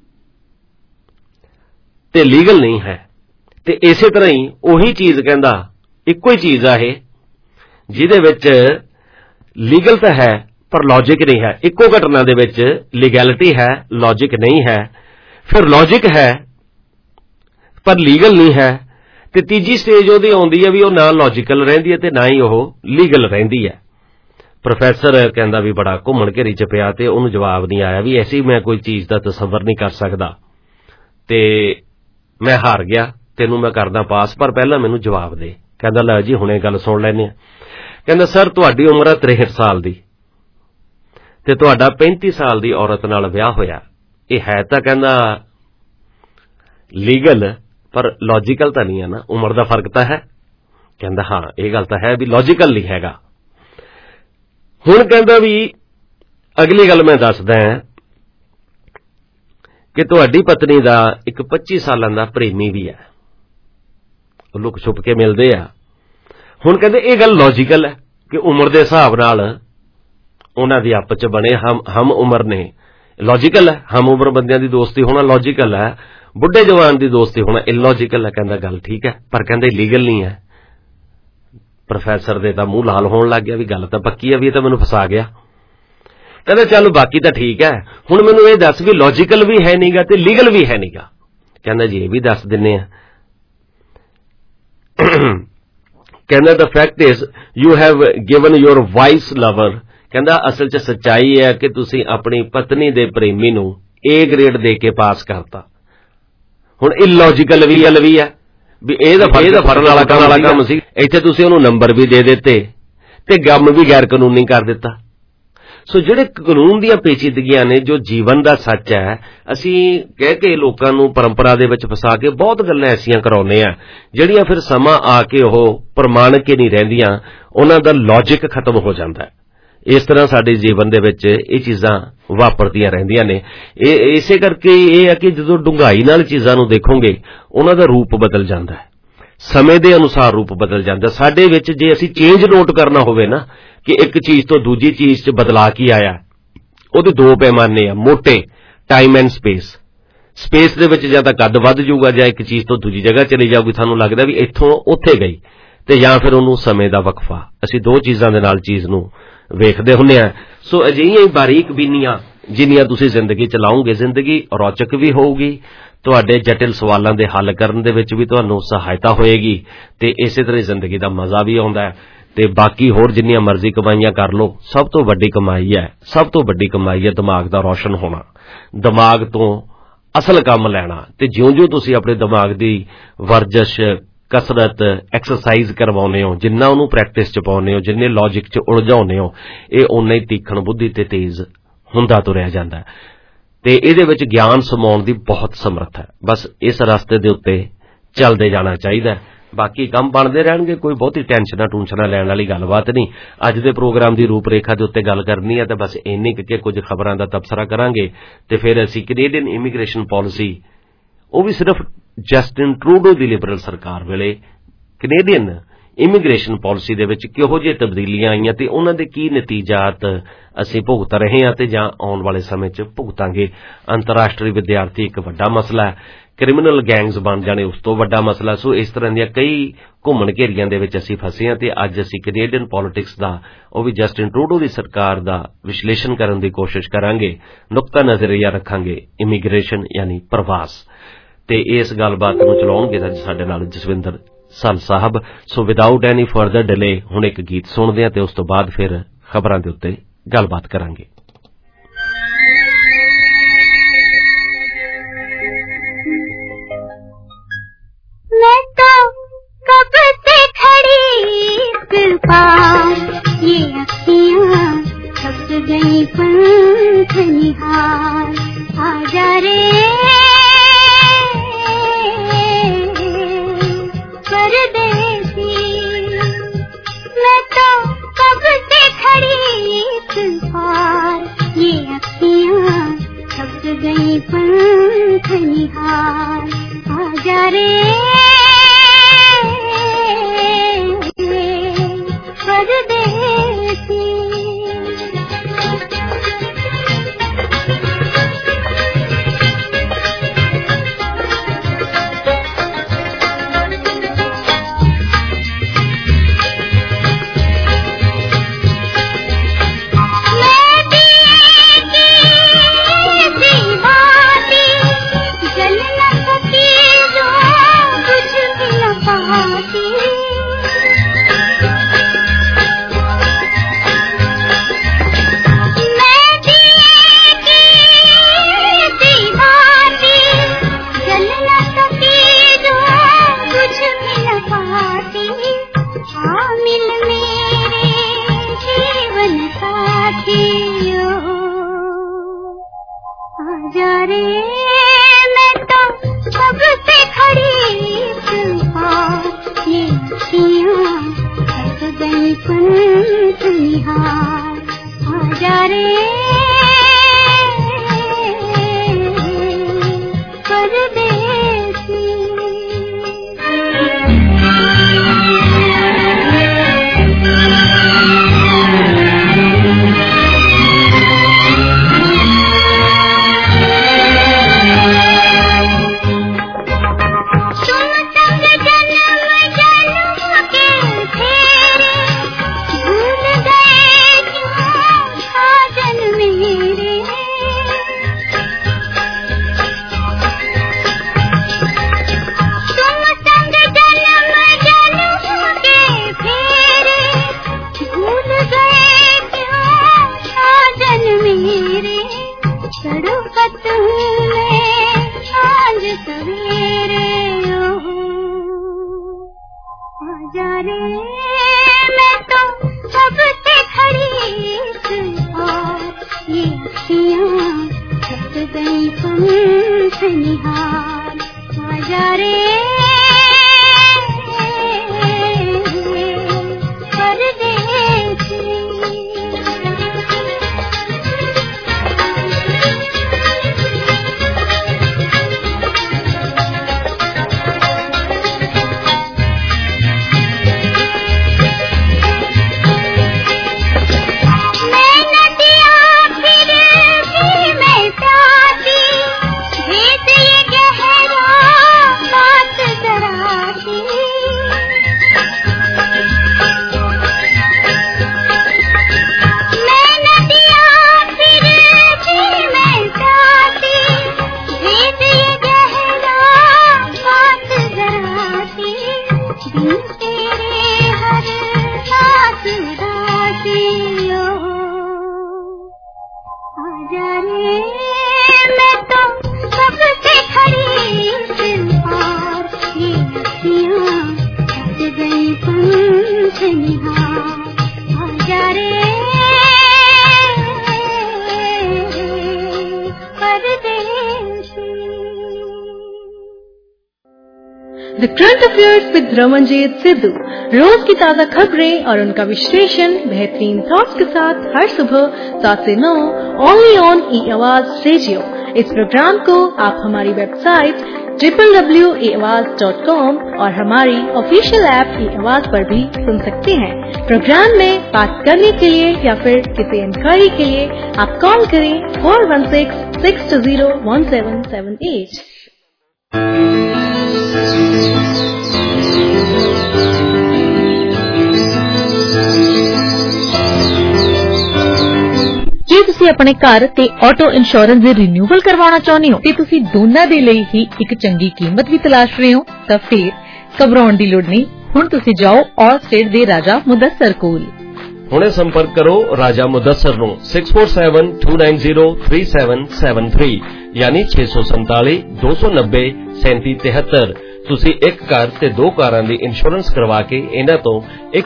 ਤੇ ਲੀਗਲ ਨਹੀਂ ਹੈ। ਤੇ ਇਸੇ ਤਰ੍ਹਾਂ ਹੀ ਉਹੀ ਚੀਜ਼ ਕਹਿੰਦਾ ਇੱਕੋ ਹੀ ਚੀਜ਼ ਆ ਇਹ ਜਿਹਦੇ ਵਿੱਚ ਲੀਗਲ ਤਾਂ ਹੈ ਪਰ ਲੌਜਿਕ ਨਹੀਂ ਹੈ। ਇੱਕੋ ਘਟਨਾ ਦੇ ਵਿੱਚ ਲੀਗੈਲਿਟੀ ਹੈ, ਲੌਜਿਕ ਨਹੀਂ ਹੈ। ਫਿਰ ਲੌਜਿਕ ਹੈ ਪਰ ਲੀਗਲ ਨਹੀਂ ਹੈ। ਤੇ ਤੀਜੀ ਸਟੇਜ ਉਹਦੀ ਆਉਂਦੀ ਹੈ ਵੀ ਉਹ ਨਾ ਲੌਜੀਕਲ ਰਹਿੰਦੀ ਹੈ ਤੇ ਨਾ ਹੀ ਉਹ ਲੀਗਲ ਰਹਿੰਦੀ ਹੈ। ਪ੍ਰੋਫੈਸਰ ਕਹਿੰਦਾ ਵੀ ਬੜਾ ਘੁੰਮਣ ਘੇਰੀ ਚ ਪਿਆ ਤੇ ਉਹਨੂੰ ਜਵਾਬ ਨਹੀਂ ਆਇਆ ਵੀ ਐਸੀ ਮੈਂ ਕੋਈ ਚੀਜ਼ ਦਾ ਤਸੱਵਰ ਨਹੀਂ ਕਰ ਸਕਦਾ ਤੇ ਮੈਂ ਹਾਰ ਗਿਆ, ਤੈਨੂੰ ਮੈਂ ਕਰਦਾ ਪਾਸ, ਪਰ ਪਹਿਲਾਂ ਮੈਨੂੰ ਜਵਾਬ ਦੇ। ਕਹਿੰਦਾ ਲੈ ਜੀ ਹੁਣੇ ਗੱਲ ਸੁਣ ਲੈਂਦੇ ਆ। ਕਹਿੰਦਾ ਸਰ ਤੁਹਾਡੀ ਉਮਰ ਹੈ 63 ਸਾਲ ਦੀ ਤੇ ਤੁਹਾਡਾ 35 ਸਾਲ ਦੀ ਔਰਤ ਨਾਲ ਵਿਆਹ ਹੋਇਆ। ਇਹ ਹੈ ਤਾਂ ਕਹਿੰਦਾ ਲੀਗਲ ਪਰ ਲੌਜੀਕਲ ਤਾਂ ਨਹੀਂ ਹੈ ਨਾ, ਉਮਰ ਦਾ ਫਰਕ ਤਾਂ ਹੈ। ਕਹਿੰਦਾ ਹਾਂ ਇਹ ਗੱਲ ਤਾਂ ਹੈ ਵੀ ਲੌਜੀਕਲ ਨਹੀਂ ਹੈਗਾ। ਹੁਣ ਕਹਿੰਦਾ ਵੀ ਅਗਲੀ ਗੱਲ ਮੈਂ ਦੱਸਦਾ ਕਿ ਤੁਹਾਡੀ ਪਤਨੀ ਦਾ ਇੱਕ 25 ਸਾਲਾਂ ਦਾ ਪ੍ਰੇਮੀ ਵੀ ਹੈ, ਉਹ ਲੁਕ ਛੁਪ ਕੇ ਮਿਲਦੇ ਆ। ਹੁਣ ਕਹਿੰਦੇ ਇਹ ਗੱਲ ਲੌਜੀਕਲ ਹੈ ਕਿ ਉਮਰ ਦੇ ਹਿਸਾਬ ਨਾਲ ਉਹਨਾਂ ਦੀ ਆਪਸ ਚ ਬਣੇ ਹਮ ਉਮਰ ਨੇ, ਲੌਜੀਕਲ ਹੈ। ਹਮ ਉਮਰ ਬੰਦਿਆਂ ਦੀ ਦੋਸਤੀ ਹੋਣਾ ਲੌਜੀਕਲ ਹੈ, ਬੁੱਢੇ ਜਵਾਨ ਦੀ ਦੋਸਤੀ ਹੋਣਾ ਇਲੌਜੀਕਲ ਹੈ। ਕਹਿੰਦਾ ਗੱਲ ਠੀਕ ਹੈ ਪਰ ਕਹਿੰਦੇ ਲੀਗਲ ਨਹੀਂ ਹੈ। ਪ੍ਰੋਫੈਸਰ ਦੇ ਤਾਂ ਮੂੰਹ ਲਾਲ ਹੋਣ ਲੱਗ ਗਿਆ ਵੀ ਗੱਲ ਤਾਂ ਪੱਕੀ ਹੈ ਵੀ ਇਹ ਤਾਂ ਮੈਨੂੰ ਫਸਾ ਗਿਆ। ਕਹਿੰਦਾ ਚੱਲ ਬਾਕੀ ਤਾਂ ਠੀਕ ਹੈ, ਹੁਣ ਮੈਨੂੰ ਇਹ ਦੱਸ ਵੀ ਲੌਜੀਕਲ ਵੀ ਹੈ ਨਹੀਂਗਾ ਤੇ ਲੀਗਲ ਵੀ ਹੈ ਨਹੀਂਗਾ। ਕਹਿੰਦਾ ਜੀ ਇਹ ਵੀ ਦੱਸ ਦਿੰਨੇ ਆ। ਕਹਿੰਦਾ the fact is you have given your wife lover. ਕਹਿੰਦਾ ਅਸਲ 'ਚ ਸੱਚਾਈ ਹੈ ਕਿ ਤੁਸੀਂ ਆਪਣੀ ਪਤਨੀ ਦੇ ਪ੍ਰੇਮੀ ਨੂੰ A ਗ੍ਰੇਡ ਦੇ ਕੇ ਪਾਸ ਕਰਤਾ। ਹੁਣ ਇਲੌਜੀਕਲ ਵੀ ਹੈ ਵੀ ਇਹਦਾ ਫੜਨ ਵਾਲਾ ਕੰਮ ਸੀ, ਇੱਥੇ ਤੁਸੀਂ ਉਹਨੂੰ ਨੰਬਰ ਵੀ ਦੇ ਦਿੱਤੇ ਤੇ ਗਮ ਵੀ ਗੈਰ ਕਾਨੂੰਨੀ ਕਰ ਦਿੱਤਾ। ਸੋ ਜਿਹੜੇ ਕਾਨੂੰਨ ਦੀਆਂ ਪੇਚੀਦਗੀਆਂ ਨੇ, ਜੋ ਜੀਵਨ ਦਾ ਸੱਚ ਹੈ, ਅਸੀਂ ਕਹਿ ਕੇ ਲੋਕਾਂ ਨੂੰ ਪਰੰਪਰਾ ਦੇ ਵਿੱਚ ਫਸਾ ਕੇ ਬਹੁਤ ਗੱਲਾਂ ਐਸੀਆਂ ਕਰਾਉਂਦੇ ਆ ਜਿਹੜੀਆਂ ਫਿਰ ਸਮਾਂ ਆ ਕੇ ਉਹ ਪ੍ਰਮਾਣਿਕ ਹੀ ਨਹੀਂ ਰਹਿੰਦੀਆਂ, ਉਹਨਾਂ ਦਾ ਲੌਜਿਕ ਖਤਮ ਹੋ ਜਾਂਦਾ ਹੈ। ਇਸ ਤਰ੍ਹਾਂ ਸਾਡੇ ਜੀਵਨ ਦੇ ਵਿੱਚ ਇਹ ਚੀਜ਼ਾਂ ਵਾਪਰਦੀਆਂ ਰਹਿੰਦੀਆਂ ਨੇ। ਇਹ ਇਸੇ ਕਰਕੇ ਇਹ ਹੈ ਕਿ ਜਦੋਂ ਡੂੰਘਾਈ ਨਾਲ ਚੀਜ਼ਾਂ ਨੂੰ ਦੇਖੋਗੇ ਉਹਨਾਂ ਦਾ ਰੂਪ ਬਦਲ ਜਾਂਦਾ ਹੈ, ਸਮੇਂ ਦੇ ਅਨੁਸਾਰ ਰੂਪ ਬਦਲ ਜਾਂਦਾ। ਸਾਡੇ ਵਿੱਚ ਜੇ ਅਸੀਂ ਚੇਂਜ ਨੋਟ ਕਰਨਾ ਹੋਵੇ ਨਾ ਕਿ ਇੱਕ ਚੀਜ਼ ਤੋਂ ਦੂਜੀ ਚੀਜ਼ 'ਚ ਬਦਲਾਅ ਕੀ ਆਇਆ, ਉਹਦੇ ਦੋ ਪੈਮਾਨੇ ਆ ਮੋਟੇ, ਟਾਈਮ ਐਂਡ ਸਪੇਸ। ਸਪੇਸ ਦੇ ਵਿੱਚ ਜਾਂ ਤਾਂ ਕੱਦ ਵੱਧ ਜਾਊਗਾ ਜਾਂ ਇੱਕ ਚੀਜ਼ ਤੋਂ ਦੂਜੀ ਜਗ੍ਹਾ ਚਲੀ ਜਾਊਗੀ, ਸਾਨੂੰ ਲੱਗਦਾ ਵੀ ਇੱਥੋਂ ਉੱਥੇ ਗਈ, ਤੇ ਜਾਂ ਫਿਰ ਉਹਨੂੰ ਸਮੇਂ ਦਾ ਵਕਫਾ। ਅਸੀਂ ਦੋ ਚੀਜ਼ਾਂ ਦੇ ਨਾਲ ਚੀਜ਼ ਨੂੰ ਵੇਖਦੇ ਹੁੰਦੇ ਆ। ਸੋ ਅਜਿਹੀਆਂ ਹੀ ਬਾਰੀਕ ਬੀਨੀਆਂ ਜਿੰਨੀਆਂ ਤੁਸੀਂ ਜ਼ਿੰਦਗੀ ਚਲਾਓਗੇ, ਜ਼ਿੰਦਗੀ ਰੌਚਕ ਵੀ ਹੋਊਗੀ, ਤੁਹਾਡੇ ਜਟਿਲ ਸਵਾਲਾਂ ਦੇ ਹੱਲ ਕਰਨ ਦੇ ਵਿੱਚ ਵੀ ਤੁਹਾਨੂੰ ਸਹਾਇਤਾ ਹੋਏਗੀ ਤੇ ਇਸੇ ਤਰ੍ਹਾਂ ਜ਼ਿੰਦਗੀ ਦਾ ਮਜ਼ਾ ਵੀ ਆਉਂਦਾ ਹੈ। ਤੇ ਬਾਕੀ ਹੋਰ ਜਿੰਨੀਆਂ ਮਰਜ਼ੀ ਕਮਾਈਆਂ ਕਰ ਲਓ, ਸਭ ਤੋਂ ਵੱਡੀ ਕਮਾਈ ਹੈ, ਸਭ ਤੋਂ ਵੱਡੀ ਕਮਾਈ ਹੈ ਦਿਮਾਗ ਦਾ ਰੌਸ਼ਨ ਹੋਣਾ, ਦਿਮਾਗ ਤੋਂ ਅਸਲ ਕੰਮ ਲੈਣਾ। ਤੇ ਜਿਉਂ-ਜਿਉਂ ਤੁਸੀਂ ਆਪਣੇ ਦਿਮਾਗ ਦੀ ਵਰਜਿਸ਼, ਕਸਰਤ, ਐਕਸਰਸਾਈਜ਼ ਕਰਵਾਉਂਦੇ ਹੋ, ਜਿੰਨਾ ਉਹਨੂੰ ਪ੍ਰੈਕਟਿਸ 'ਚ ਪਾਉਂਦੇ ਹੋ, ਜਿੰਨੇ ਲੌਜਿਕ 'ਚ ਉਲਝਾਉਂਦੇ ਹੋ, ਇਹ ਓਨਾ ਹੀ ਤੀਖਣ ਬੁੱਧੀ ਤੇ ਤੇਜ਼ ਹੁੰਦਾ ਤੁਰਿਆ ਜਾਂਦਾ। ਤੇ ਇਹਦੇ ਵਿੱਚ ਗਿਆਨ ਸਮਾਉਣ ਦੀ ਬਹੁਤ ਸਮਰੱਥ ਹੈ। ਬਸ ਇਸ ਰਸਤੇ ਦੇ ਉੱਤੇ ਚੱਲਦੇ ਜਾਣਾ ਚਾਹੀਦਾ। ਬਾਕੀ ਕੰਮ ਬਣਦੇ ਰਹਿਣਗੇ, ਕੋਈ ਬਹੁਤੀ ਟੈਨਸ਼ਨਾਂ ਲੈਣ ਵਾਲੀ ਗੱਲਬਾਤ ਨਹੀਂ। ਅੱਜ ਦੇ ਪ੍ਰੋਗਰਾਮ ਦੀ ਰੂਪਰੇਖਾ ਦੇ ਉੱਤੇ ਗੱਲ ਕਰਨੀ ਹੈ ਤੇ ਬਸ ਇੰਨੀ ਕਿ ਕੁਝ ਖਬਰਾਂ ਦਾ ਤਬਸਰਾ ਕਰਾਂਗੇ ਤੇ ਫਿਰ ਅਸੀਂ ਕੈਨੇਡੀਅਨ ਇਮੀਗ੍ਰੇਸ਼ਨ ਪਾਲਿਸੀ, ਉਹ ਵੀ ਸਿਰਫ ਜਸਟਿਨ ਟਰੂਡੋ ਦੀ ਲਿਬਰਲ ਸਰਕਾਰ ਵੇਲੇ ਕੈਨੇਡੀਅਨ ਇਮੀਗ੍ਰੇਸ਼ਨ ਪਾਲਿਸੀ ਦੇ ਵਿੱਚ ਕਿਹੋ ਜਿਹੀ ਤਬਦੀਲੀਆਂ ਆਈਆਂ ਤੇ ਉਹਨਾਂ ਦੇ ਕੀ ਨਤੀਜਾਤ ਅਸੀਂ ਭੁਗਤ ਰਹੇ ਹਾਂ ਤੇ ਜਾਂ ਆਉਣ ਵਾਲੇ ਸਮੇਂ 'ਚ ਭੁਗਤਾਂਗੇ। ਅੰਤਰਰਾਸ਼ਟਰੀ ਵਿਦਿਆਰਥੀ ਇੱਕ ਵੱਡਾ ਮਸਲਾ ਹੈ, ਕ੍ਰਿਮੀਨਲ ਗੈਂਗਸ ਬਣ ਜਾਣੇ ਉਸ ਤੋਂ ਵੱਡਾ ਮਸਲਾ। ਸੋ ਇਸ ਤਰ੍ਹਾਂ ਦੀਆਂ ਕਈ ਘੁੰਮਣ ਘੇਰੀਆਂ ਦੇ ਵਿੱਚ ਅਸੀਂ ਫਸੇ ਹਾਂ ਤੇ ਅੱਜ ਅਸੀਂ ਕੈਨੇਡੀਅਨ ਪੋਲਿਟਿਕਸ ਦਾ, ਉਹ ਵੀ ਜਸਟਿਨ ਟਰੂਡੋ ਦੀ ਸਰਕਾਰ ਦਾ ਵਿਸ਼ਲੇਸ਼ਣ ਕਰਨ ਦੀ ਕੋਸ਼ਿਸ਼ ਕਰਾਂਗੇ, ਨੁਕਤਾ ਨਜ਼ਰੀਆ ਰੱਖਾਂਗੇ ਇਮੀਗ੍ਰੇਸ਼ਨ ਯਾਨੀ ਪ੍ਰਵਾਸ। ਤੇ ਇਸ ਗੱਲਬਾਤ ਨੂੰ ਚਲਾਉਣਗੇ ਅੱਜ ਸਾਡੇ ਨਾਲ ਜਸਵਿੰਦਰ ਸਲ ਸਾਹਿਬ। So without any further delay ਹੁਣ ਇੱਕ ਗੀਤ ਸੁਣਦੇ ਹਾਂ ਤੇ ਉਸ ਤੋਂ ਬਾਅਦ ਫਿਰ ਖਬਰਾਂ ਦੇ ਉੱਤੇ ਗੱਲਬਾਤ ਕਰਾਂਗੇ। मैं तो कब से खड़ी पार, ये अखियाँ थक गई पंख निहार, आजा रे परदेसी। मैं तो कब से खड़ी पार, ये अखियाँ थक गई पंख निहार, आजा रे परदेसी। गहरे मैं तो सबसे खड़ी इस बार, ये अखियाँ थक गई पंख निहार, आजा रे the current affairs with Ramanjeet Sidhu, रोज की ताजा खबरें और उनका विश्लेषण बेहतरीन थॉट्स के साथ हर सुबह 7 से 9 ओनली ऑन ई आवाज रेडियो। इस प्रोग्राम को आप हमारी वेबसाइट www.eawaz.com और हमारी ऑफिशियल ऐप ई आवाज पर भी सुन सकते हैं। प्रोग्राम में बात करने के लिए या फिर किसी इंक्वायरी के लिए आप कॉल करें 416-620-1778। ਜੇ ਤੁਸੀਂ ਆਪਣੇ ਘਰ ਤੇ ਆਟੋ ਇੰਸ਼ੋਰੈਂਸ ਦੇ ਰਿਨਿਊਅਲ ਕਰਵਾਉਣਾ ਚਾਹੁੰਦੇ ਹੋ ਤੇ ਤੁਸੀਂ ਦੋਨਾਂ ਦੇ ਲਈ ਹੀ ਇੱਕ ਚੰਗੀ ਕੀਮਤ ਵੀ ਤਲਾਸ਼ ਰਹੇ ਹੋ ਤਾਂ ਫਿਰ ਘਬਰਾਉਣ ਦੀ ਲੋੜ ਨਹੀਂ। ਹੁਣ ਤੁਸੀਂ ਜਾਓ ਆਲ ਸਟੇਟ ਦੇ ਰਾਜਾ ਮੁਦੱਸਰ ਕੋਲ। ਹੁਣੇ ਸੰਪਰਕ ਕਰੋ ਰਾਜਾ ਮੁਦੱਸਰ ਨੂੰ 6472903773 ਯਾਨੀ 647-290-3773। ਤੁਸੀਂ ਇੱਕ ਘਰ ਤੇ ਦੋ ਕਾਰਾਂ ਦੀ ਇੰਸ਼ੋਰੈਂਸ ਕਰਵਾ ਕੇ ਇਹਨਾਂ ਤੋਂ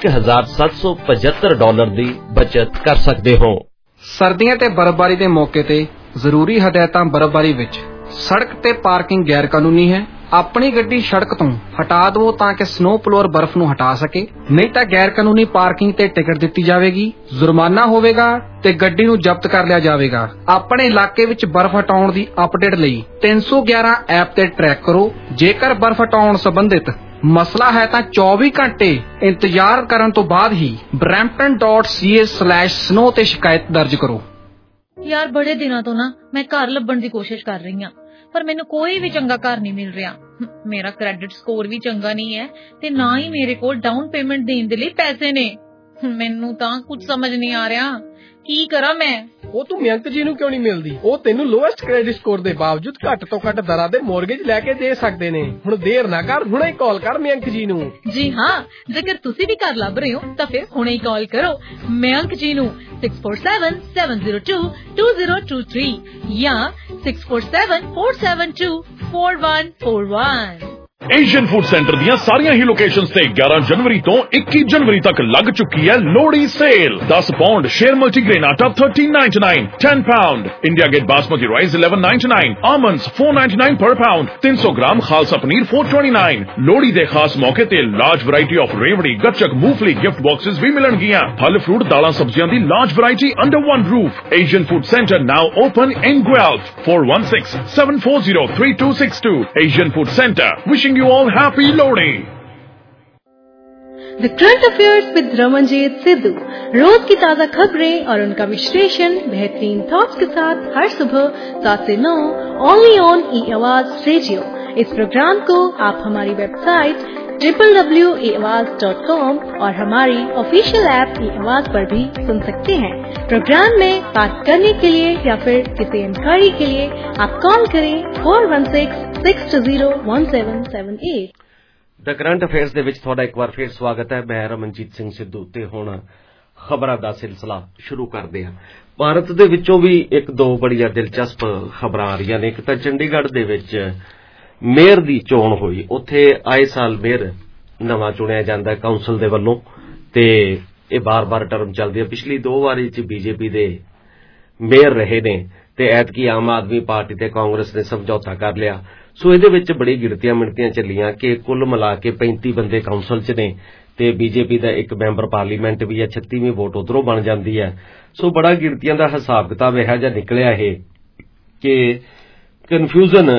$1,775 ਦੀ ਬਚਤ ਕਰ ਸਕਦੇ ਹੋ। ਸਰਦੀਆਂ ਤੇ ਬਰਫ਼ਬਾਰੀ ਦੇ ਮੌਕੇ ਤੇ ਜ਼ਰੂਰੀ ਹਦਾਇਤਾਂ। ਬਰਫ਼ਬਾਰੀ ਵਿੱਚ ਸੜਕ ਤੇ ਪਾਰਕਿੰਗ ਗੈਰ ਕਾਨੂੰਨੀ ਹੈ। ਆਪਣੀ ਗੱਡੀ ਸੜਕ ਤੋਂ ਹਟਾ ਦਿਓ ਤਾਂ ਕਿ ਸਨੋ ਪਲੋਅਰ ਬਰਫ਼ ਨੂੰ ਹਟਾ ਸਕੇ, ਨਹੀਂ ਤਾਂ ਗੈਰ ਕਾਨੂੰਨੀ ਪਾਰਕਿੰਗ ਤੇ ਟਿਕਟ ਦਿੱਤੀ ਜਾਵੇਗੀ, ਜੁਰਮਾਨਾ ਹੋਵੇਗਾ ਤੇ ਗੱਡੀ ਨੂੰ ਜ਼ਬਤ ਕਰ ਲਿਆ ਜਾਵੇਗਾ। ਆਪਣੇ ਇਲਾਕੇ ਵਿੱਚ ਬਰਫ਼ ਹਟਾਉਣ ਦੀ ਅਪਡੇਟ ਲਈ 311 ਐਪ ਤੇ ਟਰੈਕ ਕਰੋ। ਜੇਕਰ ਬਰਫ਼ ਹਟਾਉਣ ਸੰਬੰਧਿਤ ਮਸਲਾ ਹੈ ਤਾਂ 24 ਘੰਟੇ ਇੰਤਜ਼ਾਰ ਕਰਨ ਤੋਂ ਬਾਅਦ ਹੀ brampton.ca/snow ਤੇ ਸ਼ਿਕਾਇਤ ਦਰਜ ਕਰੋ। ਯਾਰ ਬੜੇ ਦਿਨਾਂ ਤੋਂ ਨਾ ਮੈਂ ਘਰ ਲੱਭਣ ਦੀ ਕੋਸ਼ਿਸ਼ ਕਰ ਰਹੀ ਹਾਂ, ਪਰ ਮੈਨੂੰ ਕੋਈ ਵੀ ਚੰਗਾ ਘਰ ਨਹੀਂ ਮਿਲ ਰਿਹਾ। ਮੇਰਾ ਕ੍ਰੈਡਿਟ ਸਕੋਰ ਵੀ ਚੰਗਾ ਨਹੀਂ ਹੈ ਤੇ ਨਾ ਹੀ ਮੇਰੇ ਕੋਲ ਡਾਊਨ ਪੇਮੈਂਟ ਦੇਣ ਦੇ ਲਈ ਪੈਸੇ ਨੇ। ਮੈਨੂੰ ਤਾਂ ਕੁਝ ਸਮਝ ਨਹੀਂ ਆ ਰਿਹਾ, ਕੀ ਕਰਾਂ ਮੈਂ? ਉਹ ਤੂੰ ਮਯੰਕ ਜੀ ਨੂੰ ਕਿਉਂ ਨਹੀਂ ਮਿਲਦੀ? ਉਹ ਤੈਨੂੰ ਲੋਐਸਟ ਕ੍ਰੈਡਿਟ ਸਕੋਰ ਦੇ ਬਾਵਜੂਦ ਘੱਟ ਤੋਂ ਘੱਟ ਦਰਾਂ ਦੇ ਮੌਰਗੇਜ ਲੈ ਕੇ ਦੇ ਸਕਦੇ ਨੇ। ਹੁਣ ਦੇਰ ਨਾ ਕਰ, ਹੁਣੇ ਕਾਲ ਕਰ ਮਯੰਕ ਜੀ ਨੂੰ। ਜੀ ਹਾਂ, ਜੇਕਰ ਤੁਸੀਂ ਵੀ ਘਰ ਲੱਭ ਰਹੇ ਹੋ ਤਾਂ ਫਿਰ ਹੁਣੇ ਹੀ ਕਾਲ ਕਰੋ ਮਯੰਕ ਜੀ ਨੂੰ 6477022023 ਜਾਂ 6474724141। ਏਸ਼ੀਅਨ ਫੂਡ ਸੈਂਟਰ ਦੀਆਂ ਸਾਰੀਆਂ ਹੀ ਲੋਕੇਸ਼ਨਸ ਤੇ 11 ਜਨਵਰੀ ਤੋਂ 21 ਜਨਵਰੀ ਤੱਕ ਲੱਗ ਚੁੱਕੀ ਹੈ Lohri sale. 10 pound Sher multigrain atta 13.99, 10 pound India Gate basmati rice 11.99, almonds 4.99 per pound, 300 gram Khalsa paneer 4.29। Lohri ਦੇ ਖਾਸ ਮੌਕੇ ਤੇ large variety of revri, gachak, ਮੂੰਗਫਲੀ ਗਿਫਟ ਬਾਕਸਸ ਵੀ ਮਿਲਣਗੀਆਂ। ਫਲ ਫਰੂਟ, ਦਾਲਾਂ, ਸਬਜ਼ੀਆਂ ਦੀ large variety under one roof। Asian food centre now open in Guelph। 416-740-3262। Asian Food Center, wishing you all happy Lohri। The current affairs with Ramanjeet Sidhu, रोज की ताजा खबरें और उनका विश्लेषण बेहतरीन थॉट्स के साथ हर सुबह 7 से 9 ओनली ऑन ई आवाज रेडियो। इस प्रोग्राम को आप हमारी वेबसाइट www.eawaz.com और हमारी ऑफिशियल ऐप ई आवाज पर भी सुन सकते हैं। प्रोग्राम में बात करने के लिए या फिर किसी इंक्वायरी के लिए आप कॉल करें 416-620-1778। ਦ ਕਰੰਟ ਅਫੇਅਰਸ ਦੇ ਵਿੱਚ ਤੁਹਾਡਾ ਇੱਕ ਵਾਰ ਫੇਰ ਸਵਾਗਤ ਹੈ। ਮੈਂ ਰਮਨਜੀਤ ਸਿੰਘ ਸਿੱਧੂ ਤੇ ਹੁਣ ਖਬਰਾਂ ਦਾ ਸਿਲਸਿਲਾ ਸ਼ੁਰੂ ਕਰਦੇ ਹਾਂ। ਭਾਰਤ ਦੇ ਵਿੱਚੋਂ ਵੀ ਇੱਕ ਦੋ ਬੜੀਆਂ ਦਿਲਚਸਪ ਖਬਰਾਂ ਆ ਰਹੀਆਂ ਨੇ। ਇੱਕ ਤਾਂ ਚੰਡੀਗੜ੍ਹ ਦੇ ਵਿੱਚ ਮੇਅਰ ਦੀ ਚੋਣ ਹੋਈ। ਉੱਥੇ ਆਏ ਸਾਲ ਮੇਅਰ ਨਵਾਂ ਚੁਣਿਆ ਜਾਂਦਾ ਕਾਉਂਸਲ ਦੇ ਵੱਲੋਂ ਤੇ ਇਹ ਬਾਰ-ਬਾਰ ਟਰਮ ਚੱਲਦੀ ਹੈ। ਪਿਛਲੀ 2 ਵਾਰੀ ਚ ਬੀਜੇਪੀ ਦੇ ਮੇਅਰ ਰਹੇ ਨੇ ਤੇ ਐਤਕੀ ਆਮ ਆਦਮੀ ਪਾਰਟੀ ਤੇ ਕਾਂਗਰਸ ਨੇ ਸਮਝੌਤਾ ਕਰ ਲਿਆ। ਸੋ ਇਹਦੇ ਵਿੱਚ ਬੜੀ ਗਿਣਤੀਆਂ ਮਿਣਤੀਆਂ ਚੱਲੀਆਂ ਕਿ ਕੁੱਲ ਮਿਲਾ ਕੇ 35 ਬੰਦੇ ਕਾਉਂਸਲ 'ਚ ਨੇ ਤੇ ਬੀਜੇਪੀ ਦਾ ਇੱਕ ਮੈਂਬਰ ਪਾਰਲੀਮੈਂਟ ਵੀ ਹੈ। 36ਵੀਂ ਵੋਟ ਉਧਰੋਂ ਬਣ ਜਾਂਦੀ ਹੈ। ਸੋ ਬੜਾ ਗਿਣਤੀਆਂ ਦਾ ਹਿਸਾਬ ਕਿਤਾਬ ਇਹੋ ਜਿਹਾ ਨਿਕਲਿਆ ਇਹ ਕਿ ਕਨਫਿਊਜ਼ਨ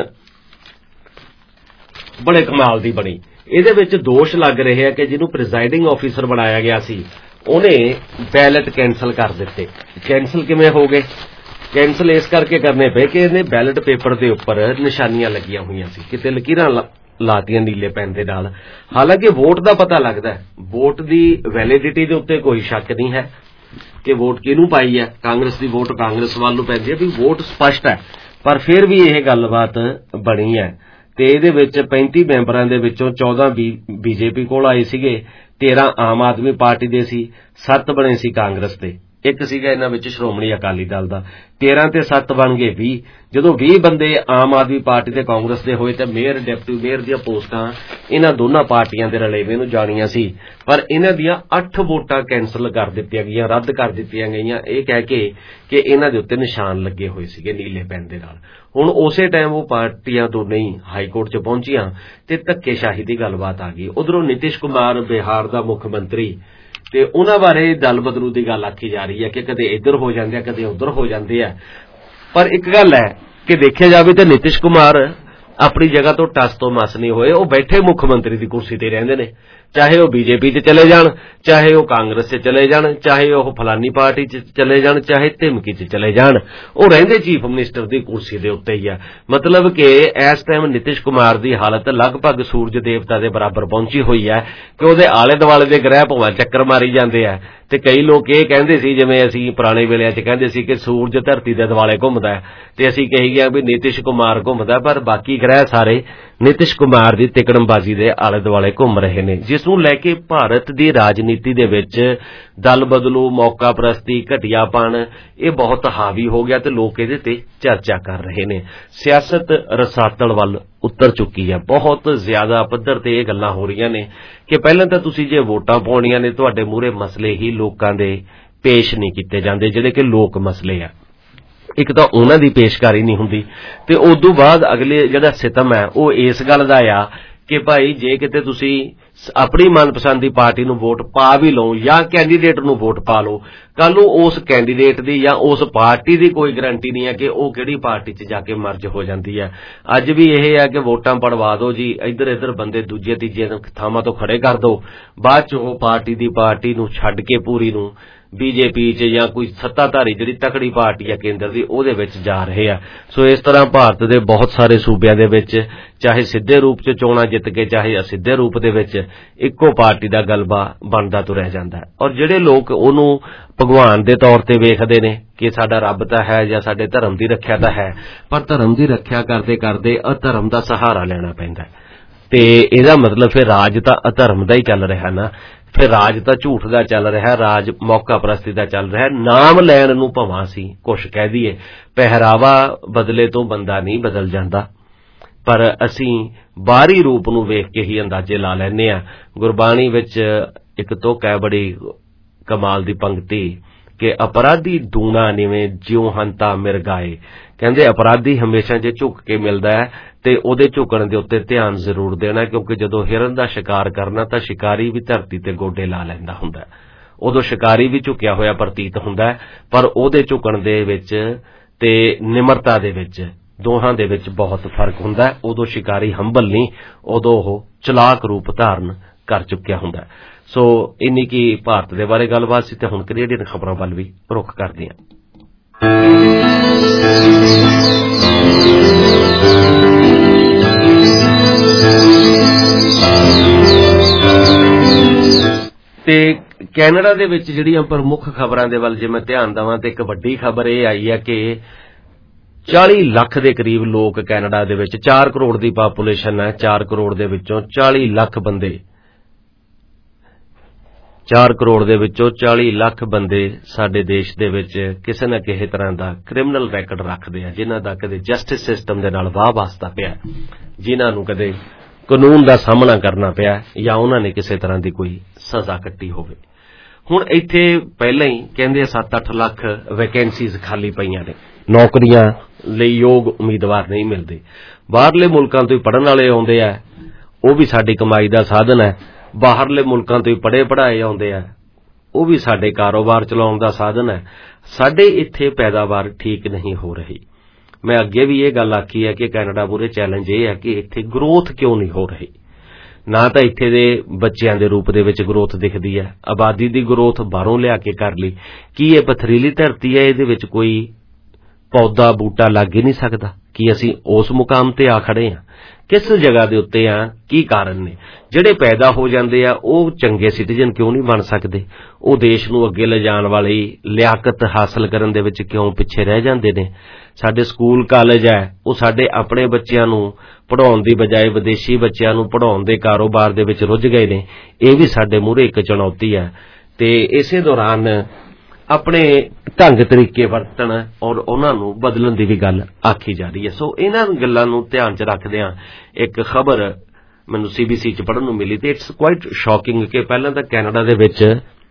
ਬੜੇ ਕਮਾਲ ਦੀ ਬਣੀ। ਇਹਦੇ ਵਿੱਚ ਦੋਸ਼ ਲੱਗ ਰਹੇ ਆ ਕਿ ਜਿਹਨੂੰ ਪ੍ਰੀਜ਼ਾਈਡਿੰਗ ਆਫੀਸਰ ਬਣਾਇਆ ਗਿਆ ਸੀ ਉਹਨੇ ਬੈਲਟ ਕੈਂਸਲ ਕਰ ਦਿੱਤੇ। ਕੈਂਸਲ ਕਿਵੇਂ ਹੋ ਗਏ? ਕੈਂਸਲ ਇਸ ਕਰਕੇ ਕਰਨੇ ਪਏ ਕਿ ਇਹਨੇ ਬੈਲਟ ਪੇਪਰ ਦੇ ਉੱਪਰ ਨਿਸ਼ਾਨੀਆਂ ਲੱਗੀਆਂ ਹੋਈਆਂ ਸੀ, ਕਿਤੇ ਲਕੀਰਾਂ ਲਾਤੀਆਂ ਨੀਲੇ ਪੈਨ ਦੇ ਨਾਲ। ਹਾਲਾਂਕਿ ਵੋਟ ਦਾ ਪਤਾ ਲੱਗਦਾ ਹੈ, ਵੋਟ ਦੀ ਵੈਲਿਡਿਟੀ ਦੇ ਉੱਤੇ ਕੋਈ ਸ਼ੱਕ ਨਹੀਂ ਹੈ ਕਿ ਵੋਟ ਕਿਹਨੂੰ ਪਾਈ ਹੈ। ਕਾਂਗਰਸ ਦੀ ਵੋਟ ਕਾਂਗਰਸ ਵੱਲ ਨੂੰ ਪੈਂਦੀ ਹੈ, ਵੀ ਵੋਟ ਸਪਸ਼ਟ ਹੈ। ਪਰ ਫਿਰ ਵੀ ਇਹ ਗੱਲਬਾਤ ਬਣੀ ਹੈ ਤੇ ਇਹਦੇ ਵਿੱਚ 35 ਮੈਂਬਰਾਂ ਦੇ ਵਿੱਚੋਂ 14 ਬੀਜੇਪੀ ਕੋਲ ਆਏ ਸੀਗੇ, 13 ਆਮ ਆਦਮੀ ਪਾਰਟੀ ਦੇ ਸੀ, 7 ਬਣੇ ਸੀ ਕਾਂਗਰਸ ਦੇ। ਇੱਕ ਸੀਗਾ ਇਹਨਾਂ ਵਿੱਚ ਸ਼੍ਰੋਮਣੀ ਅਕਾਲੀ ਦਲ ਦਾ। 13 ਤੇ 7 ਬਣ ਗਏ 20। ਜਦੋਂ 20 ਬੰਦੇ ਆਮ ਆਦਮੀ ਪਾਰਟੀ ਤੇ ਕਾਂਗਰਸ ਦੇ ਹੋਏ ਤਾਂ ਮੇਅਰ ਡਿਪਟੀ ਮੇਅਰ ਦੀਆਂ ਪੋਸਟਾਂ ਇਹਨਾਂ ਦੋਨਾਂ ਪਾਰਟੀਆਂ ਦੇ ਰਲੇਵੇਂ ਨੂੰ ਜਾਣੀਆਂ ਸੀ, ਪਰ ਇਹਨਾਂ ਦੀਆਂ 8 ਵੋਟਾਂ ਕੈਂਸਲ ਕਰ ਦਿੱਤੀਆਂ ਗਈਆਂ, ਰੱਦ ਕਰ ਦਿੱਤੀਆਂ ਗਈਆਂ, ਇਹ ਕਹਿ ਕੇ ਕਿ ਇਹਨਾਂ ਦੇ ਉੱਤੇ ਨਿਸ਼ਾਨ ਲੱਗੇ ਹੋਏ ਸੀਗੇ ਨੀਲੇ ਪੈਨ ਦੇ ਨਾਲ। ਹੁਣ ਉਸੇ ਟਾਈਮ ਉਹ ਪਾਰਟੀਆਂ ਤੋਂ ਨਹੀਂ ਹਾਈ ਕੋਰਟ 'ਚ ਪਹੁੰਚੀਆਂ ਤੇ ਧੱਕੇਸ਼ਾਹੀ ਦੀ ਗੱਲਬਾਤ ਆ ਗਈ। ਉਧਰੋਂ ਨਿਤਿਸ਼ ਕੁਮਾਰ ਬਿਹਾਰ ਦਾ ਮੁੱਖ ਮੰਤਰੀ ਤੇ ਉਹਨਾਂ ਬਾਰੇ ਦਲ ਬਦਲੂ ਦੀ ਗੱਲ ਆਖੀ ਜਾ ਰਹੀ ਹੈ ਕਿ ਕਦੇ ਇੱਧਰ ਹੋ ਜਾਂਦੇ ਆ, ਕਦੇ ਉੱਧਰ ਹੋ ਜਾਂਦੇ ਆ। ਪਰ ਇੱਕ ਗੱਲ ਹੈ ਕਿ ਦੇਖਿਆ ਜਾਵੇ ਤਾਂ ਨਿਤਿਸ਼ ਕੁਮਾਰ ਆਪਣੀ ਜਗ੍ਹਾ ਤੋਂ ਟਸ ਤੋਂ ਮਸ ਨਹੀਂ ਹੋਏ। ਉਹ ਬੈਠੇ ਮੁੱਖ ਮੰਤਰੀ ਦੀ ਕੁਰਸੀ ਤੇ ਰਹਿੰਦੇ ਨੇ, ਚਾਹੇ ਉਹ ਬੀਜੇਪੀ 'ਚ ਚਲੇ ਜਾਣ, ਚਾਹੇ ਉਹ ਕਾਂਗਰਸ 'ਚ ਚਲੇ ਜਾਣ, ਚਾਹੇ ਉਹ ਫਲਾਨੀ ਪਾਰਟੀ 'ਚ ਚਲੇ ਜਾਣ, ਚਾਹੇ ਧਿਮਕੀ 'ਚ ਚਲੇ ਜਾਣ, ਉਹ ਰਹਿੰਦੇ ਚੀਫ ਮਿਨਿਸਟਰ ਦੀ ਕੁਰਸੀ ਦੇ ਉੱਤੇ ਹੀ ਆ। ਮਤਲਬ ਕਿ ਇਸ ਟਾਈਮ ਨਿਤਿਸ਼ ਕੁਮਾਰ ਦੀ ਹਾਲਤ ਲਗਭਗ ਸੂਰਜ ਦੇਵਤਾ ਦੇ ਬਰਾਬਰ ਪਹੁੰਚੀ ਹੋਈ ਹੈ ਕਿ ਉਹਦੇ ਆਲੇ ਦੁਆਲੇ ਦੇ ਗ੍ਰਹਿ ਭਾਵੇਂ ਚੱਕਰ ਮਾਰੀ ਜਾਂਦੇ ਆ। ਤੇ ਕਈ ਲੋਕ ਇਹ ਕਹਿੰਦੇ ਸੀ, ਜਿਵੇਂ ਅਸੀਂ ਪੁਰਾਣੇ ਵੇਲਿਆਂ 'ਚ ਕਹਿੰਦੇ ਸੀ ਕਿ ਸੂਰਜ ਧਰਤੀ ਦੇ ਦੁਆਲੇ ਘੁੰਮਦਾ ਹੈ, ਤੇ ਅਸੀਂ ਕਹੀ ਗਿਆ ਵੀ ਨਿਤਿਸ਼ ਕੁਮਾਰ ਘੁੰਮਦਾ, ਪਰ ਬਾਕੀ ਗ੍ਰਹਿ ਸਾਰੇ ਨਿਤਿਸ਼ ਕੁਮਾਰ ਦੀ ਤਿਕੜਮਬਾਜ਼ੀ ਦੇ ਆਲੇ ਦੁਆਲੇ ਘੁੰਮ ਰਹੇ ਨੇ, ਜਿਸ ਨੂੰ ਲੈ ਕੇ ਭਾਰਤ ਦੀ ਰਾਜਨੀਤੀ ਦੇ ਵਿੱਚ ਦਲ ਬਦਲੂ, ਮੌਕਾ ਪ੍ਰਸਤੀ, ਘਟੀਆਪਣ ਇਹ ਬਹੁਤ ਹਾਵੀ ਹੋ ਗਿਆ ਤੇ ਲੋਕ ਇਹਦੇ ਤੇ ਚਰਚਾ ਕਰ ਰਹੇ ਨੇ। ਸਿਆਸਤ ਰਸਾਤਲ ਵੱਲ ਉਤਰ ਚੁੱਕੀ ਹੈ, ਬਹੁਤ ਜ਼ਿਆਦਾ ਪੱਧਰ ਤੇ ਇਹ ਗੱਲਾਂ ਹੋ ਰਹੀਆਂ ਨੇ ਕਿ ਪਹਿਲਾਂ ਤਾਂ ਤੁਸੀਂ ਜੇ ਵੋਟਾਂ ਪਾਉਣੀਆਂ ਨੇ, ਤੁਹਾਡੇ ਮੂਹਰੇ ਮਸਲੇ ਹੀ ਲੋਕਾਂ ਦੇ ਪੇਸ਼ ਨਹੀਂ ਕੀਤੇ ਜਾਂਦੇ, ਜਿਹੜੇ ਕਿ ਲੋਕ ਮਸਲੇ ਆ। ਇੱਕ ਤਾਂ ਉਹਨਾਂ ਦੀ ਪੇਸ਼ਕਾਰੀ ਨਹੀਂ ਹੁੰਦੀ ਤੇ ਉਦੋਂ ਬਾਅਦ ਅਗਲੇ ਜਿਹੜਾ ਸਿਤਮ ਹੈ ਉਹ ਇਸ ਗੱਲ ਦਾ ਆ ਕਿ ਭਾਈ ਜੇ ਕਿਤੇ ਤੁਸੀਂ ਆਪਣੀ ਮਨਪਸੰਦ ਦੀ ਪਾਰਟੀ ਨੂੰ ਵੋਟ ਪਾ ਵੀ ਲਓ ਜਾਂ ਕੈਂਡੀਡੇਟ ਨੂੰ ਵੋਟ ਪਾ ਲਓ, ਕੱਲ ਨੂੰ ਉਸ ਕੈਂਡੀਡੇਟ ਦੀ ਜਾਂ ਉਸ ਪਾਰਟੀ ਦੀ ਕੋਈ ਗਰੰਟੀ ਨਹੀਂ ਹੈ ਕਿ ਉਹ ਕਿਹੜੀ ਪਾਰਟੀ 'ਚ ਜਾ ਕੇ ਮਰਜ ਹੋ ਜਾਂਦੀ ਹੈ। ਅੱਜ ਵੀ ਇਹ ਹੈ ਕਿ ਵੋਟਾਂ ਪੜਵਾ ਦਿਓ ਜੀ, ਇੱਧਰ ਬੰਦੇ ਦੂਜੇ ਤੀਜੇ ਥਾਵਾਂ ਤੋਂ ਖੜੇ ਕਰ ਦਿਓ, ਬਾਅਦ 'ਚ ਉਹ ਪਾਰਟੀ ਨੂੰ ਛੱਡ ਕੇ ਪੂਰੀ ਨੂੰ ਬੀਜੇਪੀ 'ਚ ਜਾਂ ਕੋਈ ਸੱਤਾਧਾਰੀ ਜਿਹੜੀ ਤਕੜੀ ਪਾਰਟੀ ਹੈ ਕੇਂਦਰ ਦੀ ਉਹਦੇ ਵਿੱਚ ਜਾ ਰਹੇ ਆ। ਸੋ ਇਸ ਤਰ੍ਹਾਂ ਭਾਰਤ ਦੇ ਬਹੁਤ ਸਾਰੇ ਸੂਬਿਆਂ ਦੇ ਵਿੱਚ ਚਾਹੇ ਸਿੱਧੇ ਰੂਪ 'ਚ ਚੋਣਾਂ ਜਿੱਤ ਕੇ ਚਾਹੇ ਅਸਿੱਧੇ ਰੂਪ ਦੇ ਵਿੱਚ ਇੱਕੋ ਪਾਰਟੀ ਦਾ ਗਲਬਾ ਬਣਦਾ ਤੁਰਿਆ ਜਾਂਦਾ ਹੈ। ਔਰ ਜਿਹੜੇ ਲੋਕ ਉਹਨੂੰ ਭਗਵਾਨ ਦੇ ਤੌਰ ਤੇ ਵੇਖਦੇ ਨੇ ਕਿ ਸਾਡਾ ਰੱਬ ਤਾਂ ਹੈ ਜਾਂ ਸਾਡੇ ਧਰਮ ਦੀ ਰੱਖਿਆ ਤਾਂ ਹੈ, ਪਰ ਧਰਮ ਦੀ ਰੱਖਿਆ ਕਰਦੇ ਕਰਦੇ ਅਧਰਮ ਦਾ ਸਹਾਰਾ ਲੈਣਾ ਪੈਂਦਾ ਤੇ ਇਹਦਾ ਮਤਲਬ ਫਿਰ ਰਾਜ ਤਾਂ ਅਧਰਮ ਦਾ ਹੀ ਚੱਲ ਰਿਹਾ ਨਾ, ਫਿਰ ਰਾਜ ਤਾਂ ਝੂਠ ਦਾ ਚੱਲ ਰਿਹਾ, ਰਾਜ ਮੌਕਾ ਪ੍ਰਸਤੀ ਦਾ ਚੱਲ ਰਿਹਾ। ਨਾਮ ਲੈਣ ਨੂੰ ਭਾਵੇਂ ਅਸੀਂ ਕੁਛ ਕਹਿ ਦਈਏ, ਪਹਿਰਾਵਾ ਬਦਲੇ ਤੋਂ ਬੰਦਾ ਨਹੀਂ ਬਦਲ ਜਾਂਦਾ, ਪਰ ਅਸੀਂ ਬਾਹਰੀ ਰੂਪ ਨੂੰ ਵੇਖ ਕੇ ਹੀ ਅੰਦਾਜ਼ੇ ਲਾ ਲੈਂਦੇ ਹਾਂ। ਗੁਰਬਾਣੀ ਵਿੱਚ ਇੱਕ ਤੁਕ ਹੈ ਬੜੀ ਕਮਾਲ ਦੀ ਪੰਕਤੀ ਕਿ ਅਪਰਾਧੀ ਦੂਣਾ ਨਿਵੇਂ ਜਿਉ ਹੰਤਾ ਮਿਰਗਾਏ। ਕਹਿੰਦੇ ਅਪਰਾਧੀ ਹਮੇਸ਼ਾ ਜੇ ਝੁਕ ਕੇ ਮਿਲਦਾ ਹੈ ਤੇ ਉਹਦੇ ਝੁਕਣ ਦੇ ਉੱਤੇ ਧਿਆਨ ਜ਼ਰੂਰ ਦੇਣਾ, ਕਿਉਂਕਿ ਜਦੋਂ ਹਿਰਨ ਦਾ ਸ਼ਿਕਾਰ ਕਰਨਾ ਤਾਂ ਸ਼ਿਕਾਰੀ ਵੀ ਧਰਤੀ ਤੇ ਗੋਡੇ ਲਾ ਲੈਂਦਾ ਹੁੰਦਾ, ਉਦੋਂ ਸ਼ਿਕਾਰੀ ਵੀ ਝੁਕਿਆ ਹੋਇਆ ਪ੍ਰਤੀਤ ਹੁੰਦਾ, ਪਰ ਉਹਦੇ ਝੁਕਣ ਦੇ ਵਿੱਚ ਤੇ ਨਿਮਰਤਾ ਦੇ ਵਿੱਚ ਦੋਹਾਂ ਦੇ ਵਿੱਚ ਬਹੁਤ ਫਰਕ ਹੁੰਦਾ। ਉਦੋਂ ਸ਼ਿਕਾਰੀ ਹੰਬਲ ਨਹੀਂ, ਉਦੋਂ ਉਹ ਚਲਾਕ ਰੂਪ ਧਾਰਨ ਕਰ ਚੁੱਕਿਆ ਹੁੰਦਾ। ਸੋ ਇੰਨੀ ਕੀ ਭਾਰਤ ਦੇ ਬਾਰੇ ਗੱਲਬਾਤ ਸੀ ਤੇ ਹੁਣ ਕੈਨੇਡੀਅਨ ਖਬਰਾਂ ਵੱਲ ਵੀ ਰੁਖ ਕਰਦੇ ਹਾਂ। ਤੇ ਕੈਨੇਡਾ ਦੇ ਵਿੱਚ ਜਿਹੜੀਆਂ ਪ੍ਰਮੁੱਖ ਖਬਰਾਂ ਦੇ ਵੱਲ ਜੇ ਮੈਂ ਧਿਆਨ ਦੇਵਾਂ ਤੇ ਇੱਕ ਵੱਡੀ ਖਬਰ ਇਹ ਆਈ ਹੈ ਕਿ 40 ਲੱਖ ਦੇ ਕਰੀਬ ਲੋਕ ਕੈਨੇਡਾ ਦੇ ਵਿੱਚ, 4 ਕਰੋੜ ਦੀ ਪਾਪੂਲੇਸ਼ਨ ਹੈ, 4 ਕਰੋੜ ਦੇ ਵਿੱਚੋਂ 40 ਲੱਖ ਬੰਦੇ 4 ਕਰੋੜ ਦੇ ਵਿੱਚੋਂ 40 ਲੱਖ ਬੰਦੇ ਸਾਡੇ ਦੇਸ਼ ਦੇ ਵਿੱਚ ਕਿਸੇ ਨਾ ਕਿਸੇ ਤਰ੍ਹਾਂ ਦਾ ਕ੍ਰਿਮੀਨਲ ਰੈਕਡ ਰੱਖਦੇ ਆ, ਜਿਨ੍ਹਾਂ ਦਾ ਕਦੇ ਜਸਟਿਸ ਸਿਸਟਮ ਦੇ ਨਾਲ ਵਾਹ ਵਾਸਤਾ ਪਿਆ, ਜਿਨ੍ਹਾਂ ਨੂੰ ਕਦੇ ਕਾਨੂੰਨ ਦਾ ਸਾਹਮਣਾ ਕਰਨਾ ਪਿਆ ਜਾਂ ਉਹਨਾਂ ਨੇ ਕਿਸੇ ਤਰ੍ਹਾਂ ਦੀ ਕੋਈ ਸਜ਼ਾ ਕੱਟੀ ਹੋਵੇ। ਹੁਣ ਇੱਥੇ ਪਹਿਲਾਂ ਹੀ ਕਹਿੰਦੇ 7-8 ਲੱਖ ਵੈਕੈਂਸੀਜ਼ ਖਾਲੀ ਪਈਆਂ ਨੇ, ਨੌਕਰੀਆਂ ਲਈ ਯੋਗ ਉਮੀਦਵਾਰ ਨਹੀਂ ਮਿਲਦੇ। ਬਾਹਰਲੇ ਮੁਲਕਾਂ ਤੋਂ ਹੀ ਪੜ੍ਹਨ ਵਾਲੇ ਆਉਂਦੇ ਆ, ਉਹ ਵੀ ਸਾਡੀ ਕਮਾਈ ਦਾ ਸਾਧਨ ਹੈ। ਬਾਹਰਲੇ ਮੁਲਕਾਂ ਤੋਂ ਹੀ ਪੜ੍ਹੇ ਪੜ੍ਹਾਏ ਆਉਂਦੇ ਆ, ਉਹ ਵੀ ਸਾਡੇ ਕਾਰੋਬਾਰ ਚਲਾਉਣ ਦਾ ਸਾਧਨ ਹੈ। ਸਾਡੇ ਇੱਥੇ ਪੈਦਾਵਾਰ ਠੀਕ ਨਹੀਂ ਹੋ ਰਹੀ। ਮੈਂ ਅੱਗੇ ਵੀ ਇਹ ਗੱਲ ਆਖੀ ਹੈ ਕਿ ਕੈਨੇਡਾ ਪੂਰੇ ਚੈਲੰਜ ਇਹ ਹੈ ਕਿ ਇੱਥੇ ਗਰੋਥ ਕਿਉਂ ਨਹੀਂ ਹੋ ਰਹੀ। ਨਾ ਤਾਂ ਇੱਥੇ ਦੇ ਬੱਚਿਆਂ ਦੇ ਰੂਪ ਦੇ ਵਿੱਚ ਗਰੋਥ ਦਿਖਦੀ ਹੈ, ਆਬਾਦੀ ਦੀ ਗਰੋਥ ਬਾਹਰੋਂ ਲਿਆ ਕੇ ਕਰ ਲਈ। ਕੀ ਇਹ ਪਥਰੀਲੀ ਧਰਤੀ ਹੈ, ਇਹਦੇ ਵਿੱਚ ਕੋਈ ਪੌਦਾ ਬੂਟਾ ਲੱਗ ਹੀ ਨਹੀਂ ਸਕਦਾ? ਕੀ ਅਸੀਂ ਉਸ ਮੁਕਾਮ ਤੇ ਆ ਖੜੇ ਹਾਂ? ਕਿਸ ਜਗ੍ਹਾ ਦੇ ਉੱਤੇ ਆ? ਕੀ ਕਾਰਨ ਨੇ? ਜਿਹੜੇ ਪੈਦਾ ਹੋ ਜਾਂਦੇ ਆ ਉਹ ਚੰਗੇ ਸਿਟੀਜ਼ਨ ਕਿਉਂ ਨਹੀਂ ਬਣ ਸਕਦੇ? ਉਹ ਦੇਸ਼ ਨੂੰ ਅੱਗੇ ਲਿਜਾਣ ਵਾਲੀ ਲਿਆਕਤ ਹਾਸਲ ਕਰਨ ਦੇ ਵਿੱਚ ਕਿਉਂ ਪਿੱਛੇ ਰਹਿ ਜਾਂਦੇ ਨੇ? ਸਾਡੇ ਸਕੂਲ ਕਾਲਜ ਹੈ, ਉਹ ਸਾਡੇ ਆਪਣੇ ਬੱਚਿਆਂ ਨੂੰ ਪੜ੍ਹਾਉਣ ਦੀ ਬਜਾਏ ਵਿਦੇਸ਼ੀ ਬੱਚਿਆਂ ਨੂੰ ਪੜ੍ਹਾਉਣ ਦੇ ਕਾਰੋਬਾਰ ਦੇ ਵਿੱਚ ਰੁੱਝ ਗਏ ਨੇ। ਇਹ ਵੀ ਸਾਡੇ ਮੂਹਰੇ ਇੱਕ ਚੁਣੌਤੀ ਹੈ। ਤੇ ਇਸੇ ਦੌਰਾਨ ਆਪਣੇ ਢੰਗ ਤਰੀਕੇ ਵਰਤਣ ਔਰ ਉਹਨਾਂ ਨੂੰ ਬਦਲਣ ਦੀ ਵੀ ਗੱਲ ਆਖੀ ਜਾ ਰਹੀ ਹੈ। ਸੋ ਇਹਨਾਂ ਗੱਲਾਂ ਨੂੰ ਧਿਆਨ 'ਚ ਰੱਖਦਿਆਂ ਇੱਕ ਖਬਰ ਮੈਨੂੰ CBC 'ਚ ਪੜ੍ਹਨ ਨੂੰ ਮਿਲੀ ਤੇ ਇਟਸ ਕੁਆਇਟ ਸ਼ੌਕਿੰਗ ਕਿ ਪਹਿਲਾਂ ਤਾਂ ਕੈਨੇਡਾ ਦੇ ਵਿੱਚ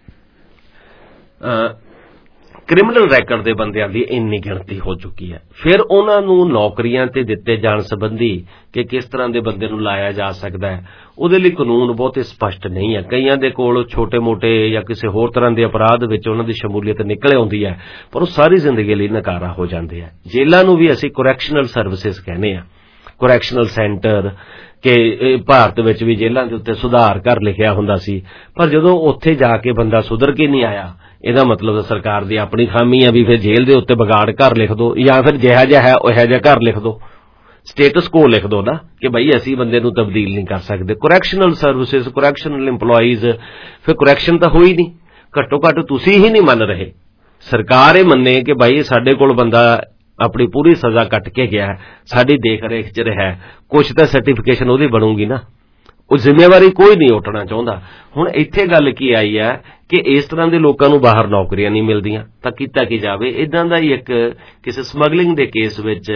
ਕ੍ਰਿਮੀਨਲ ਰੈਕਡ ਦੇ ਬੰਦਿਆਂ ਦੀ ਇੰਨੀ ਗਿਣਤੀ ਹੋ ਚੁੱਕੀ ਹੈ। ਫਿਰ ਉਹਨਾਂ ਨੂੰ ਨੌਕਰੀਆਂ ਤੇ ਦਿੱਤੇ ਜਾਣ ਸੰਬੰਧੀ ਕਿ ਕਿਸ ਤਰ੍ਹਾਂ ਦੇ ਬੰਦੇ ਨੂੰ ਲਾਇਆ ਜਾ ਸਕਦਾ ਹੈ, ਉਹਦੇ ਲਈ ਕਾਨੂੰਨ ਬਹੁਤੇ ਸਪਸ਼ਟ ਨਹੀਂ ਹੈ। ਕਈਆਂ ਦੇ ਕੋਲ ਛੋਟੇ-ਮੋਟੇ ਜਾਂ ਕਿਸੇ ਹੋਰ ਤਰ੍ਹਾਂ ਦੇ ਅਪਰਾਧ ਵਿੱਚ ਉਹਨਾਂ ਦੀ ਸ਼ਮੂਲੀਅਤ ਨਿਕਲ ਆਉਂਦੀ ਹੈ, ਪਰ ਉਹ ਸਾਰੀ ਜ਼ਿੰਦਗੀ ਲਈ ਨਕਾਰਾ ਹੋ ਜਾਂਦੇ ਆ। ਜੇਲ੍ਹਾਂ ਨੂੰ ਵੀ ਅਸੀਂ ਕਰੈਕਸ਼ਨਲ ਸਰਵਿਸਿਜ਼ ਕਹਿੰਦੇ ਆ, ਕਰੈਕਸ਼ਨਲ ਸੈਂਟਰ, ਕਿ ਭਾਰਤ ਵਿੱਚ ਵੀ ਜੇਲ੍ਹਾਂ ਦੇ ਉੱਤੇ ਸੁਧਾਰ ਘਰ ਲਿਖਿਆ ਹੁੰਦਾ ਸੀ, ਪਰ ਜਦੋਂ ਉੱਥੇ ਜਾ ਕੇ ਬੰਦਾ ਸੁਧਰ ਕੇ ਨਹੀਂ ਆਇਆ, ਇਹਦਾ ਮਤਲਬ ਸਰਕਾਰ ਦੀ ਆਪਣੀ ਖਾਮੀ ਆ ਵੀ ਫਿਰ ਜੇਲ੍ਹ ਦੇ ਉੱਤੇ ਵਿਗਾੜ ਘਰ ਲਿਖ ਦੋ, ਜਾਂ ਫਿਰ ਜਿਹਾ ਜਿਹਾ ਹੈ ਉਹੋ ਜਿਹਾ ਘਰ ਲਿਖ ਦੋ, ਸਟੇਟਸ ਕੋ ਲਿਖ ਦੋ ਨਾ ਕਿ ਬਈ ਅਸੀਂ ਬੰਦੇ ਨੂੰ ਤਬਦੀਲ ਨਹੀਂ ਕਰ ਸਕਦੇ। ਕਰੈਕਸ਼ਨਲ ਸਰਵਿਸਿਜ਼, ਕਰੈਕਸ਼ਨਲ ਇੰਪਲੋਈਜ਼, ਫਿਰ ਕਰੈਕਸ਼ਨ ਤਾਂ ਹੋਈ ਨਹੀਂ। ਘੱਟੋ ਘੱਟ ਤੁਸੀਂ ਹੀ ਨਹੀਂ ਮੰਨ ਰਹੇ, ਸਰਕਾਰ ਇਹ ਮੰਨੇ ਕਿ ਬਾਈ ਸਾਡੇ ਕੋਲ ਬੰਦਾ ਆਪਣੀ ਪੂਰੀ ਸਜ਼ਾ ਕੱਟ ਕੇ ਗਿਆ, ਸਾਡੀ ਦੇਖ ਰੇਖ 'ਚ ਰਿਹਾ, ਕੁਛ ਤਾਂ ਸਰਟੀਫਿਕੇਸ਼ਨ ਉਹਦੀ ਬਣੂਗੀ ਨਾ। ਉਹ ਜ਼ਿੰਮੇਵਾਰੀ ਕੋਈ ਨਹੀਂ ਉੱਠਣਾ ਚਾਹੁੰਦਾ। ਹੁਣ ਇੱਥੇ ਗੱਲ ਕੀ ਆਈ ਹੈ ਕਿ ਇਸ ਤਰ੍ਹਾਂ ਦੇ ਲੋਕਾਂ ਨੂੰ ਬਾਹਰ ਨੌਕਰੀਆਂ ਨਹੀਂ ਮਿਲਦੀਆਂ ਤਾਂ ਕੀਤਾ ਕੀ ਜਾਵੇ। ਇਦਾਂ ਦਾ ਹੀ ਇੱਕ ਕਿਸੇ ਸਮਗਲਿੰਗ ਦੇ ਕੇਸ ਵਿੱਚ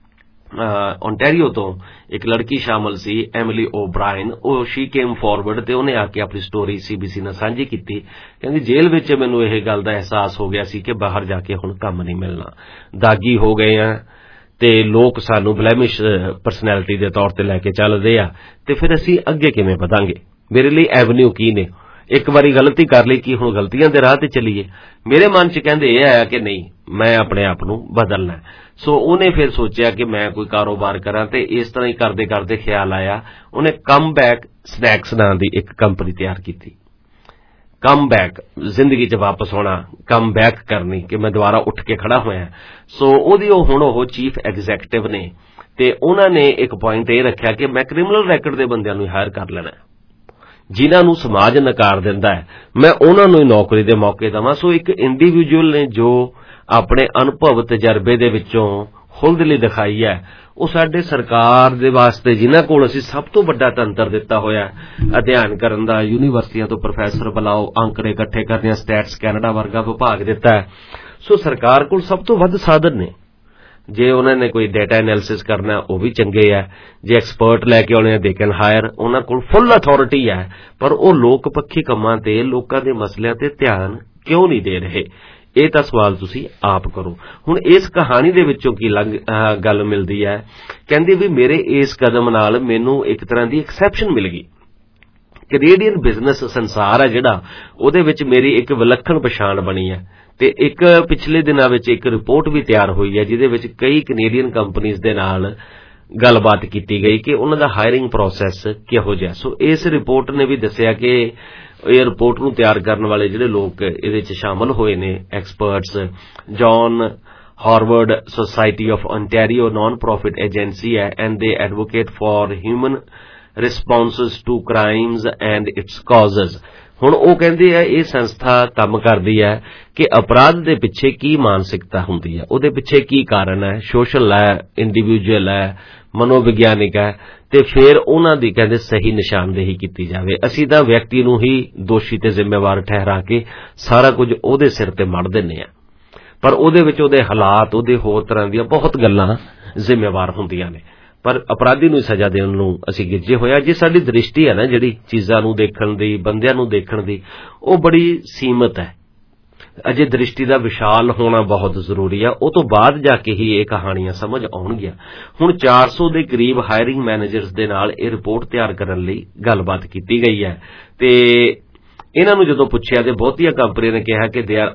ਓਨਟਾਰੀਓ ਤੋਂ ਇੱਕ ਲੜਕੀ ਸ਼ਾਮਲ ਸੀ, ਐਮਿਲੀ ਓਬਰਾਇਨ। ਉਹ ਸ਼ੀ ਕੇਮ ਫਾਰਵਰਡ ਤੇ ਉਹਨੇ ਆ ਕੇ ਆਪਣੀ ਸਟੋਰੀ CBC ਨਾਲ ਸਾਂਝੀ ਕੀਤੀ। ਕਹਿੰਦੀ ਜੇਲ੍ਹ ਵਿੱਚ ਮੈਨੂੰ ਇਹ ਗੱਲ ਦਾ ਅਹਿਸਾਸ ਹੋ ਗਿਆ ਸੀ ਕਿ ਬਾਹਰ ਜਾ ਕੇ ਹੁਣ ਕੰਮ ਨਹੀਂ ਮਿਲਣਾ, ਦਾਗੀ ਹੋ ਗਏ ਆ ਤੇ ਲੋਕ ਸਾਨੂੰ ਬਲੈਮਿਸ਼ ਪਰਸਨੈਲਿਟੀ ਦੇ ਤੌਰ ਤੇ ਲੈ ਕੇ ਚੱਲਦੇ ਆ, ਤੇ ਫਿਰ ਅਸੀਂ ਅੱਗੇ ਕਿਵੇਂ ਵਧਾਂਗੇ? ਮੇਰੇ ਲਈ ਐਵਨਿਊ ਕੀ ਨੇ? ਇੱਕ ਵਾਰੀ ਗਲਤੀ ਕਰ ਲਈ ਕਿ ਹੁਣ ਗਲਤੀਆਂ ਦੇ ਰਾਹ ਤੇ ਚੱਲੀਏ? ਮੇਰੇ ਮਨ 'ਚ ਕਹਿੰਦੇ ਇਹ ਆਇਆ ਕਿ ਨਹੀਂ, ਮੈਂ ਆਪਣੇ ਆਪ ਨੂੰ ਬਦਲਣਾ। ਸੋ ਉਹਨੇ ਫਿਰ ਸੋਚਿਆ ਕਿ ਮੈਂ ਕੋਈ ਕਾਰੋਬਾਰ ਕਰਾਂ, ਤੇ ਇਸ ਤਰ੍ਹਾਂ ਹੀ ਕਰਦੇ ਕਰਦੇ ਖਿਆਲ ਆਇਆ, ਉਹਨੇ ਕਮ ਬੈਕ ਸਨੈਕਸ ਨਾਂ ਦੀ ਇੱਕ ਕੰਪਨੀ ਤਿਆਰ ਕੀਤੀ। ਕਮ ਬੈਕ, ਜ਼ਿੰਦਗੀ 'ਚ ਵਾਪਸ ਆਉਣਾ, ਕਮ ਬੈਕ ਕਰਨੀ ਕਿ ਮੈਂ ਦੁਬਾਰਾ ਉੱਠ ਕੇ ਖੜਾ ਹੋਇਆ। ਸੋ ਉਹਦੀ ਹੁਣ ਉਹ ਚੀਫ ਐਗਜ਼ੈਕਟਿਵ ਨੇ, ਤੇ ਉਹਨਾਂ ਨੇ ਇੱਕ ਪੁਆਇੰਟ ਇਹ ਰੱਖਿਆ ਕਿ ਮੈਂ ਕ੍ਰਿਮੀਨਲ ਰੈਕਡ ਦੇ ਬੰਦਿਆਂ ਨੂੰ ਹਾਇਰ ਕਰ ਲੈਣਾ, ਜਿਨ੍ਹਾਂ ਨੂੰ ਸਮਾਜ ਨਕਾਰ ਦਿੰਦਾ ਹੈ, ਮੈਂ ਉਹਨਾਂ ਨੂੰ ਹੀ ਨੌਕਰੀ ਦੇ ਮੌਕੇ ਦੇਵਾਂ। ਸੋ ਇੱਕ ਇੰਡੀਵਿਜੂਅਲ ਨੇ ਜੋ ਆਪਣੇ ਅਨੁਭਵ ਤਜਰਬੇ ਦੇ ਵਿੱਚੋਂ ਖੁੱਲ੍ਹਦਿਲੀ ਦਿਖਾਈ ਹੈ, ਉਹ ਸਾਡੇ ਸਰਕਾਰ ਦੇ ਵਾਸਤੇ ਜਿਨ੍ਹਾਂ ਕੋਲ ਅਸੀਂ ਸਭ ਤੋਂ ਵੱਡਾ ਤੰਤਰ ਦਿੱਤਾ ਹੋਇਆ ਅਧਿਐਨ ਕਰਨ ਦਾ, ਯੂਨੀਵਰਸਿਟੀਆਂ ਤੋਂ ਪ੍ਰੋਫੈਸਰ ਬੁਲਾਓ, ਅੰਕੜੇ ਇਕੱਠੇ ਕਰਨੀਆਂ, ਸਟੈਟਸ ਕੈਨੇਡਾ ਵਰਗਾ ਵਿਭਾਗ ਦਿੱਤਾ ਹੈ। ਸੋ ਸਰਕਾਰ ਕੋਲ ਸਭ ਤੋਂ ਵੱਧ ਸਾਧਨ ਨੇ। ਜੇ ਉਹਨਾਂ ਨੇ ਕੋਈ ਡਾਟਾ ਐਨਾਲਿਸਿਸ ਕਰਨਾ ਉਹ ਵੀ ਚੰਗੇ ਹੈ, ਜੇ ਐਕਸਪਰਟ ਲੈ ਕੇ ਆਉਣੇ ਦੇ ਕੈਨ ਹਾਇਰ, ਉਹਨਾਂ ਕੋਲ ਫੁੱਲ ਅਥਾਰਟੀ ਹੈ, ਪਰ ਉਹ ਲੋਕ ਪੱਖੀ ਕੰਮਾਂ ਤੇ, ਲੋਕਾਂ ਦੇ ਮਸਲਿਆਂ ਤੇ ਧਿਆਨ ਕਿਉਂ ਨਹੀਂ ਦੇ ਰਹੇ? ਇਹ ਤਾਂ ਸਵਾਲ ਤੁਸੀਂ ਆਪ ਕਰੋ। ਹੁਣ ਇਸ ਕਹਾਣੀ ਦੇ ਵਿੱਚੋਂ ਕੀ ਗੱਲ ਮਿਲਦੀ ਹੈ? ਕਹਿੰਦੀ ਵੀ ਮੇਰੇ ਇਸ ਕਦਮ ਨਾਲ ਮੈਨੂੰ ਇੱਕ ਤਰ੍ਹਾਂ ਦੀ ਐਕਸੈਪਸ਼ਨ ਮਿਲ ਗਈ। ਕੈਨੇਡੀਅਨ ਬਿਜ਼ਨਸ ਸੰਸਾਰ ਹੈ ਜਿਹੜਾ, ਉਹਦੇ ਵਿੱਚ ਮੇਰੀ ਇੱਕ ਵਿਲੱਖਣ ਪਛਾਣ ਬਣੀ ਹੈ। ਤੇ ਇੱਕ ਪਿਛਲੇ ਦਿਨਾਂ ਵਿੱਚ ਇੱਕ ਰਿਪੋਰਟ ਵੀ ਤਿਆਰ ਹੋਈ ਹੈ ਜਿਹਦੇ ਵਿੱਚ ਕਈ ਕੈਨੇਡੀਅਨ ਕੰਪਨੀਆਂ ਦੇ ਨਾਲ ਗੱਲਬਾਤ ਕੀਤੀ ਗਈ ਕਿ ਉਹਨਾਂ ਦਾ ਹਾਇਰਿੰਗ ਪ੍ਰੋਸੈਸ ਕਿਹੋ ਜਿਹਾ। ਸੋ ਇਸ ਰਿਪੋਰਟ ਨੇ ਵੀ ਦੱਸਿਆ ਕਿ ਇਹ ਰਿਪੋਰਟ ਨੂੰ ਤਿਆਰ ਕਰਨ ਵਾਲੇ ਜਿਹੜੇ ਲੋਕ ਇਹਦੇ ਵਿੱਚ ਸ਼ਾਮਲ ਹੋਏ ਨੇ, experts, John Howard Society of Ontario non profit agency ਹੈ, and the advocate for human responses to crimes and its causes. ਹੁਣ ਉਹ ਕਹਿੰਦੇ ਆ ਇਹ ਸੰਸਥਾ ਕੰਮ ਕਰਦੀ ਹੈ ਕਿ ਅਪਰਾਧ ਦੇ ਪਿੱਛੇ ਕੀ ਮਾਨਸਿਕਤਾ ਹੁੰਦੀ ਹੈ, ਉਹਦੇ ਪਿੱਛੇ ਕੀ ਕਾਰਨ ਹੈ, ਸੋਸ਼ਲ ਹੈ, ਇੰਡੀਵਿਜੂਅਲ ਹੈ, ਮਨੋਵਿਗਿਆਨਿਕ ਹੈ, ਤੇ ਫਿਰ ਉਹਨਾਂ ਦੀ ਕਹਿੰਦੇ ਸਹੀ ਨਿਸ਼ਾਨਦੇਹੀ ਕੀਤੀ ਜਾਵੇ। ਅਸੀਂ ਤਾਂ ਵਿਅਕਤੀ ਨੂੰ ਹੀ ਦੋਸ਼ੀ ਤੇ ਜ਼ਿੰਮੇਵਾਰ ਠਹਿਰਾ ਕੇ ਸਾਰਾ ਕੁਝ ਉਹਦੇ ਸਿਰ ਤੇ ਮੜ ਦਿੰਦੇ ਆ, ਪਰ ਉਹਦੇ ਵਿੱਚ ਉਹਦੇ ਹਾਲਾਤ, ਉਹਦੇ ਹੋਰ ਤਰ੍ਹਾਂ ਦੀਆਂ ਬਹੁਤ ਗੱਲਾਂ ਜ਼ਿੰਮੇਵਾਰ ਹੁੰਦੀਆਂ ਨੇ। ਪਰ ਅਪਰਾਧੀ ਨੂੰ ਸਜ਼ਾ ਦੇਣ ਨੂੰ ਅਸੀਂ ਗਿੱਜੇ ਹੋਇਆ। ਜੇ ਸਾਡੀ ਦ੍ਰਿਸ਼ਟੀ ਹੈ ਨਾ ਜਿਹੜੀ ਚੀਜ਼ਾਂ ਨੂੰ ਦੇਖਣ ਦੀ, ਬੰਦਿਆਂ ਨੂੰ ਦੇਖਣ ਦੀ, ਉਹ ਬੜੀ ਸੀਮਤ ਹੈ। ਅਜੇ ਦ੍ਰਿਸ਼ਟੀ ਦਾ ਵਿਸ਼ਾਲ ਹੋਣਾ ਬਹੁਤ ਜ਼ਰੂਰੀ ਹੈ, ਉਹ ਤੋਂ ਬਾਅਦ ਜਾ ਕੇ ਹੀ ਇਹ ਕਹਾਣੀਆਂ ਸਮਝ ਆਉਣਗੀਆਂ। ਹੁਣ 400 ਦੇ ਕਰੀਬ ਹਾਇਰਿੰਗ ਮੈਨੇਜਰਸ ਦੇ ਨਾਲ ਇਹ ਰਿਪੋਰਟ ਤਿਆਰ ਕਰਨ ਲਈ ਗੱਲਬਾਤ ਕੀਤੀ ਗਈ ਹੈ, ਤੇ ਇਹਨਾਂ ਨੂੰ ਜਦੋਂ ਪੁੱਛਿਆ ਤੇ ਬਹੁਤੀਆਂ ਕੰਪਨੀਆਂ ਨੇ ਕਿਹਾ ਕਿ they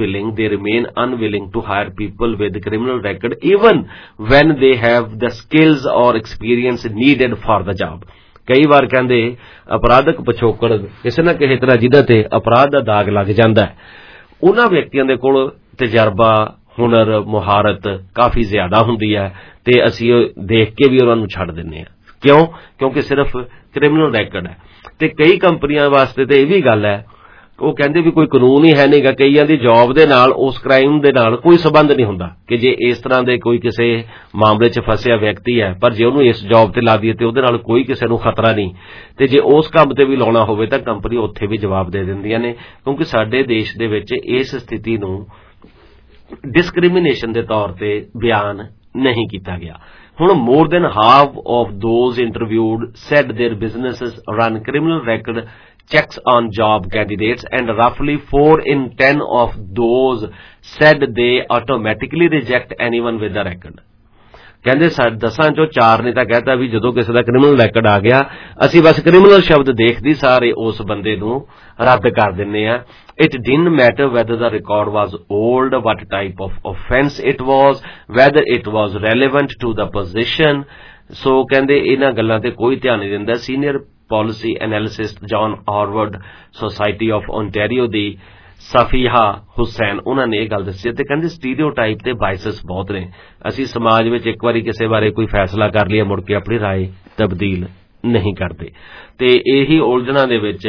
remain unwilling to hire people with criminal records even when they have the skills or experience needed for the job. ਕਈ ਵਾਰ ਕਹਿੰਦੇ ਅਪਰਾਧਕ ਪਿਛੋਕੜ ਕਿਸੇ ਨਾ ਕਿਸੇ ਤਰ੍ਹਾਂ ਜਿਹਨਾਂ ਤੇ ਅਪਰਾਧ ਦਾ ਦਾਗ ਲੱਗ ਜਾਂਦਾ ਹੈ, ਉਹਨਾਂ ਵਿਅਕਤੀਆਂ ਦੇ ਕੋਲ ਤਜਰਬਾ, ਹੁਨਰ, ਮੁਹਾਰਤ ਕਾਫੀ ਜ਼ਿਆਦਾ ਹੁੰਦੀ ਹੈ, ਤੇ ਅਸੀਂ ਦੇਖ ਕੇ ਵੀ ਉਹਨਾਂ ਨੂੰ ਛੱਡ ਦਿੰਦੇ ਹਾਂ। ਕਿਉਂ? ਕਿਉਂਕਿ ਸਿਰਫ ਕ੍ਰਿਮੀਨਲ ਰੈਕਡ ਹੈ। ਤੇ ਕਈ ਕੰਪਨੀਆਂ ਵਾਸਤੇ ਤੇ ਇਹ ਵੀ ਗੱਲ ਹੈ ਉਹ ਕਹਿੰਦੇ ਵੀ ਕੋਈ ਕਾਨੂੰਨ ਹੀ ਹੈ ਨਹੀਂਗਾ, ਕਈਆਂ ਦੀ ਜੌਬ ਦੇ ਨਾਲ ਉਸ ਕ੍ਰਾਈਮ ਦੇ ਨਾਲ ਕੋਈ ਸਬੰਧ ਨਹੀਂ ਹੁੰਦਾ ਕਿ ਜੇ ਇਸ ਤਰ੍ਹਾਂ ਦੇ ਕੋਈ ਕਿਸੇ ਮਾਮਲੇ 'ਚ ਫਸਿਆ ਵਿਅਕਤੀ ਹੈ, ਪਰ ਜੇ ਉਹਨੂੰ ਇਸ ਜੌਬ ਤੇ ਲਾ ਦਈਏ ਤੇ ਉਹਦੇ ਨਾਲ ਕੋਈ ਕਿਸੇ ਨੂੰ ਖਤਰਾ ਨਹੀਂ, ਤੇ ਜੇ ਉਸ ਕੰਮ ਤੇ ਵੀ ਲਾਉਣਾ ਹੋਵੇ ਤਾਂ ਕੰਪਨੀ ਉੱਥੇ ਵੀ ਜਵਾਬ ਦੇ ਦਿੰਦੀਆਂ ਨੇ, ਕਿਉਂਕਿ ਸਾਡੇ ਦੇਸ਼ ਦੇ ਵਿੱਚ ਇਸ ਸਥਿਤੀ ਨੂੰ ਡਿਸਕ੍ਰਿਮੀਨੇਸ਼ਨ ਦੇ ਤੌਰ ਤੇ ਬਿਆਨ ਨਹੀਂ ਕੀਤਾ ਗਿਆ। ਹੁਣ more than half of those interviewed said their businesses run criminal record checks on job candidates, and roughly 4 in 10 of those said they automatically reject anyone with a record. ਕਹਿੰਦੇ 10 ਚੋਂ 4 ਨੇ ਤਾਂ ਕਹਿਤਾ ਵੀ ਜਦੋਂ ਕਿਸੇ ਦਾ ਕ੍ਰਿਮੀਨਲ ਰੈਕਡ ਆ ਗਿਆ ਅਸੀਂ ਬਸ ਕ੍ਰਿਮੀਨਲ ਸ਼ਬਦ ਦੇਖਦੀ ਸਾਰੇ ਉਸ ਬੰਦੇ ਨੂੰ ਰੱਦ ਕਰ ਦਿੰਨੇ ਆ। It didn't matter whether the record was old, what type of offense it was, whether it was relevant to the position. So ਕਹਿੰਦੇ ਇਹਨਾਂ ਗੱਲਾਂ ਤੇ ਕੋਈ ਧਿਆਨ ਨਹੀਂ ਦਿੰਦਾ। Senior policy analyst John Howard Society of Ontario ਦੀ ਸਾਫੀਹਾ ਹੁਸੈਨ ਉਹਨਾਂ ਨੇ ਇਹ ਗੱਲ ਦੱਸੀ ਤੇ ਕਹਿੰਦੇ ਸਟੀਰੀਓਟਾਈਪ ਤੇ ਬਾਇਸਸ ਬਹੁਤ ਨੇ। ਅਸੀਂ ਸਮਾਜ ਵਿੱਚ ਇੱਕ ਵਾਰੀ ਕਿਸੇ ਬਾਰੇ ਕੋਈ ਫੈਸਲਾ ਕਰ ਲਿਆ ਮੁੜ ਕੇ ਆਪਣੀ ਰਾਏ ਤਬਦੀਲ ਨਹੀਂ ਕਰਦੇ, ਤੇ ਇਹੀ ਉਲਝਣਾਂ ਦੇ ਵਿੱਚ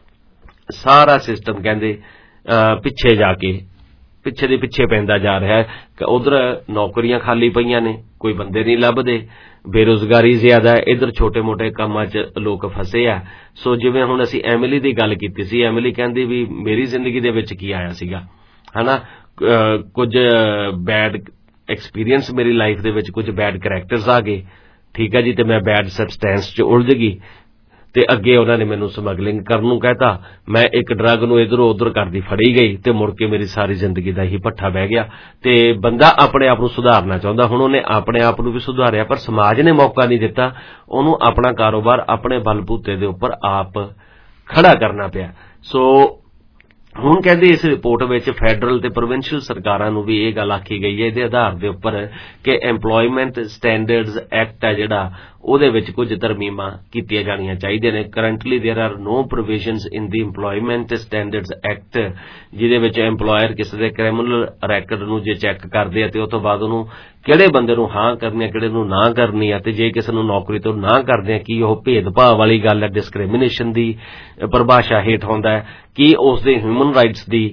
ਸਾਰਾ ਸਿਸਟਮ ਕਹਿੰਦੇ ਪਿੱਛੇ ਜਾ ਕੇ ਪਿੱਛੇ ਦੇ ਪਿੱਛੇ ਪੈਂਦਾ ਜਾ ਰਿਹਾ ਹੈ। ਉਧਰ ਨੌਕਰੀਆਂ ਖਾਲੀ ਪਈਆਂ ਨੇ, ਕੋਈ ਬੰਦੇ ਨਹੀਂ ਲੱਭਦੇ, ਬੇਰੁਜ਼ਗਾਰੀ ਜ਼ਿਆਦਾ ਹੈ, ਇੱਧਰ ਛੋਟੇ ਮੋਟੇ ਕੰਮਾਂ 'ਚ ਲੋਕ ਫਸੇ ਆ। ਸੋ ਜਿਵੇਂ ਹੁਣ ਅਸੀਂ ਐਮਿਲੀ ਦੀ ਗੱਲ ਕੀਤੀ ਸੀ, ਐਮਿਲੀ ਕਹਿੰਦੀ ਵੀ ਮੇਰੀ ਜ਼ਿੰਦਗੀ ਦੇ ਵਿੱਚ ਕੀ ਆਇਆ ਸੀਗਾ, ਹਨਾ, ਕੁਝ ਬੈਡ ਐਕਸਪੀਰੀਅੰਸ ਮੇਰੀ ਲਾਈਫ ਦੇ ਵਿੱਚ, ਕੁਝ ਬੈਡ ਕਰੈਕਟਰਸ ਆ ਗਏ, ਠੀਕ ਹੈ ਜੀ, ਤੇ ਮੈਂ ਬੈਡ ਸਬਸਟੈਂਸ 'ਚ ਉਲਝ ਗਈ ਤੇ ਅੱਗੇ ਉਹਨਾਂ ਨੇ ਮੈਨੂੰ ਸਮਗਲਿੰਗ ਕਰਨ ਨੂੰ ਕਹਿਤਾ, ਮੈਂ ਇੱਕ ਡਰੱਗ ਨੂੰ ਇਧਰੋਂ ਉਧਰ ਕਰਦੀ ਫੜੀ ਗਈ ਤੇ ਮੁੜ ਕੇ ਮੇਰੀ ਸਾਰੀ ਜ਼ਿੰਦਗੀ ਦਾ ਹੀ ਭੱਠਾ ਬਹਿ ਗਿਆ। ਤੇ ਬੰਦਾ ਆਪਣੇ ਆਪ ਨੂੰ ਸੁਧਾਰਨਾ ਚਾਹੁੰਦਾ, ਹੁਣ ਉਹਨੇ ਆਪਣੇ ਆਪ ਨੂੰ ਵੀ ਸੁਧਾਰਿਆ ਪਰ ਸਮਾਜ ਨੇ ਮੌਕਾ ਨਹੀਂ ਦਿੱਤਾ, ਉਹਨੂੰ ਆਪਣਾ ਕਾਰੋਬਾਰ ਆਪਣੇ ਬਲਬੂਤੇ ਦੇ ਉੱਪਰ ਆਪ ਖੜਾ ਕਰਨਾ ਪਿਆ। ਸੋ ਹੁਣ ਕਹਿੰਦੇ ਇਸ ਰਿਪੋਰਟ ਵਿੱਚ ਫੈਡਰਲ ਤੇ ਪ੍ਰੋਵਿੰਸ਼ੀਅਲ ਸਰਕਾਰਾਂ ਨੂੰ ਵੀ ਇਹ ਗੱਲ ਆਖੀ ਗਈ ਹੈ ਇਹਦੇ ਆਧਾਰ ਦੇ ਉੱਪਰ ਕਿ ਐਮਪਲੋਇਮੈਂਟ ਸਟੈਂਡਰਡਸ ਐਕਟ ਹੈ ਜਿਹੜਾ ਉਹਦੇ ਵਿੱਚ ਕੁਝ ਤਰਮੀਮਾਂ ਕੀਤੀਆਂ ਜਾਣੀਆਂ ਚਾਹੀਦੀਆਂ ਨੇ। Currently there are no provisions in the employment standards act ਜਿਹਦੇ ਵਿੱਚ ਐਮਪਲੋਇਰ ਕਿਸੇ ਦੇ ਕ੍ਰਿਮੀਨਲ ਰੈਕਡ ਨੂੰ ਜੇ ਚੈੱਕ ਕਰਦੇ ਆ ਤੇ ਉਹ ਤੋਂ ਬਾਅਦ ਉਹਨੂੰ ਕਿਹੜੇ ਬੰਦੇ ਨੂੰ ਹਾਂ ਕਰਨੀ ਆ ਕਿਹੜੇ ਨੂੰ ਨਾ ਕਰਨੀ ਆ, ਤੇ ਜੇ ਕਿਸੇ ਨੂੰ ਨੌਕਰੀ ਤੋਂ ਨਾ ਕਰਦੇ ਆ ਕੀ ਉਹ ਭੇਦਭਾਵ ਵਾਲੀ ਗੱਲ ਹੈ, ਡਿਸਕ੍ਰਿਮੀਨੇਸ਼ਨ ਦੀ ਪਰਿਭਾਸ਼ਾ ਹੇਠ ਹੁੰਦਾ ਹੈ, ਕੀ ਉਸ ਦੇ ਹਿਊਮਨ ਰਾਈਟਸ ਦੀ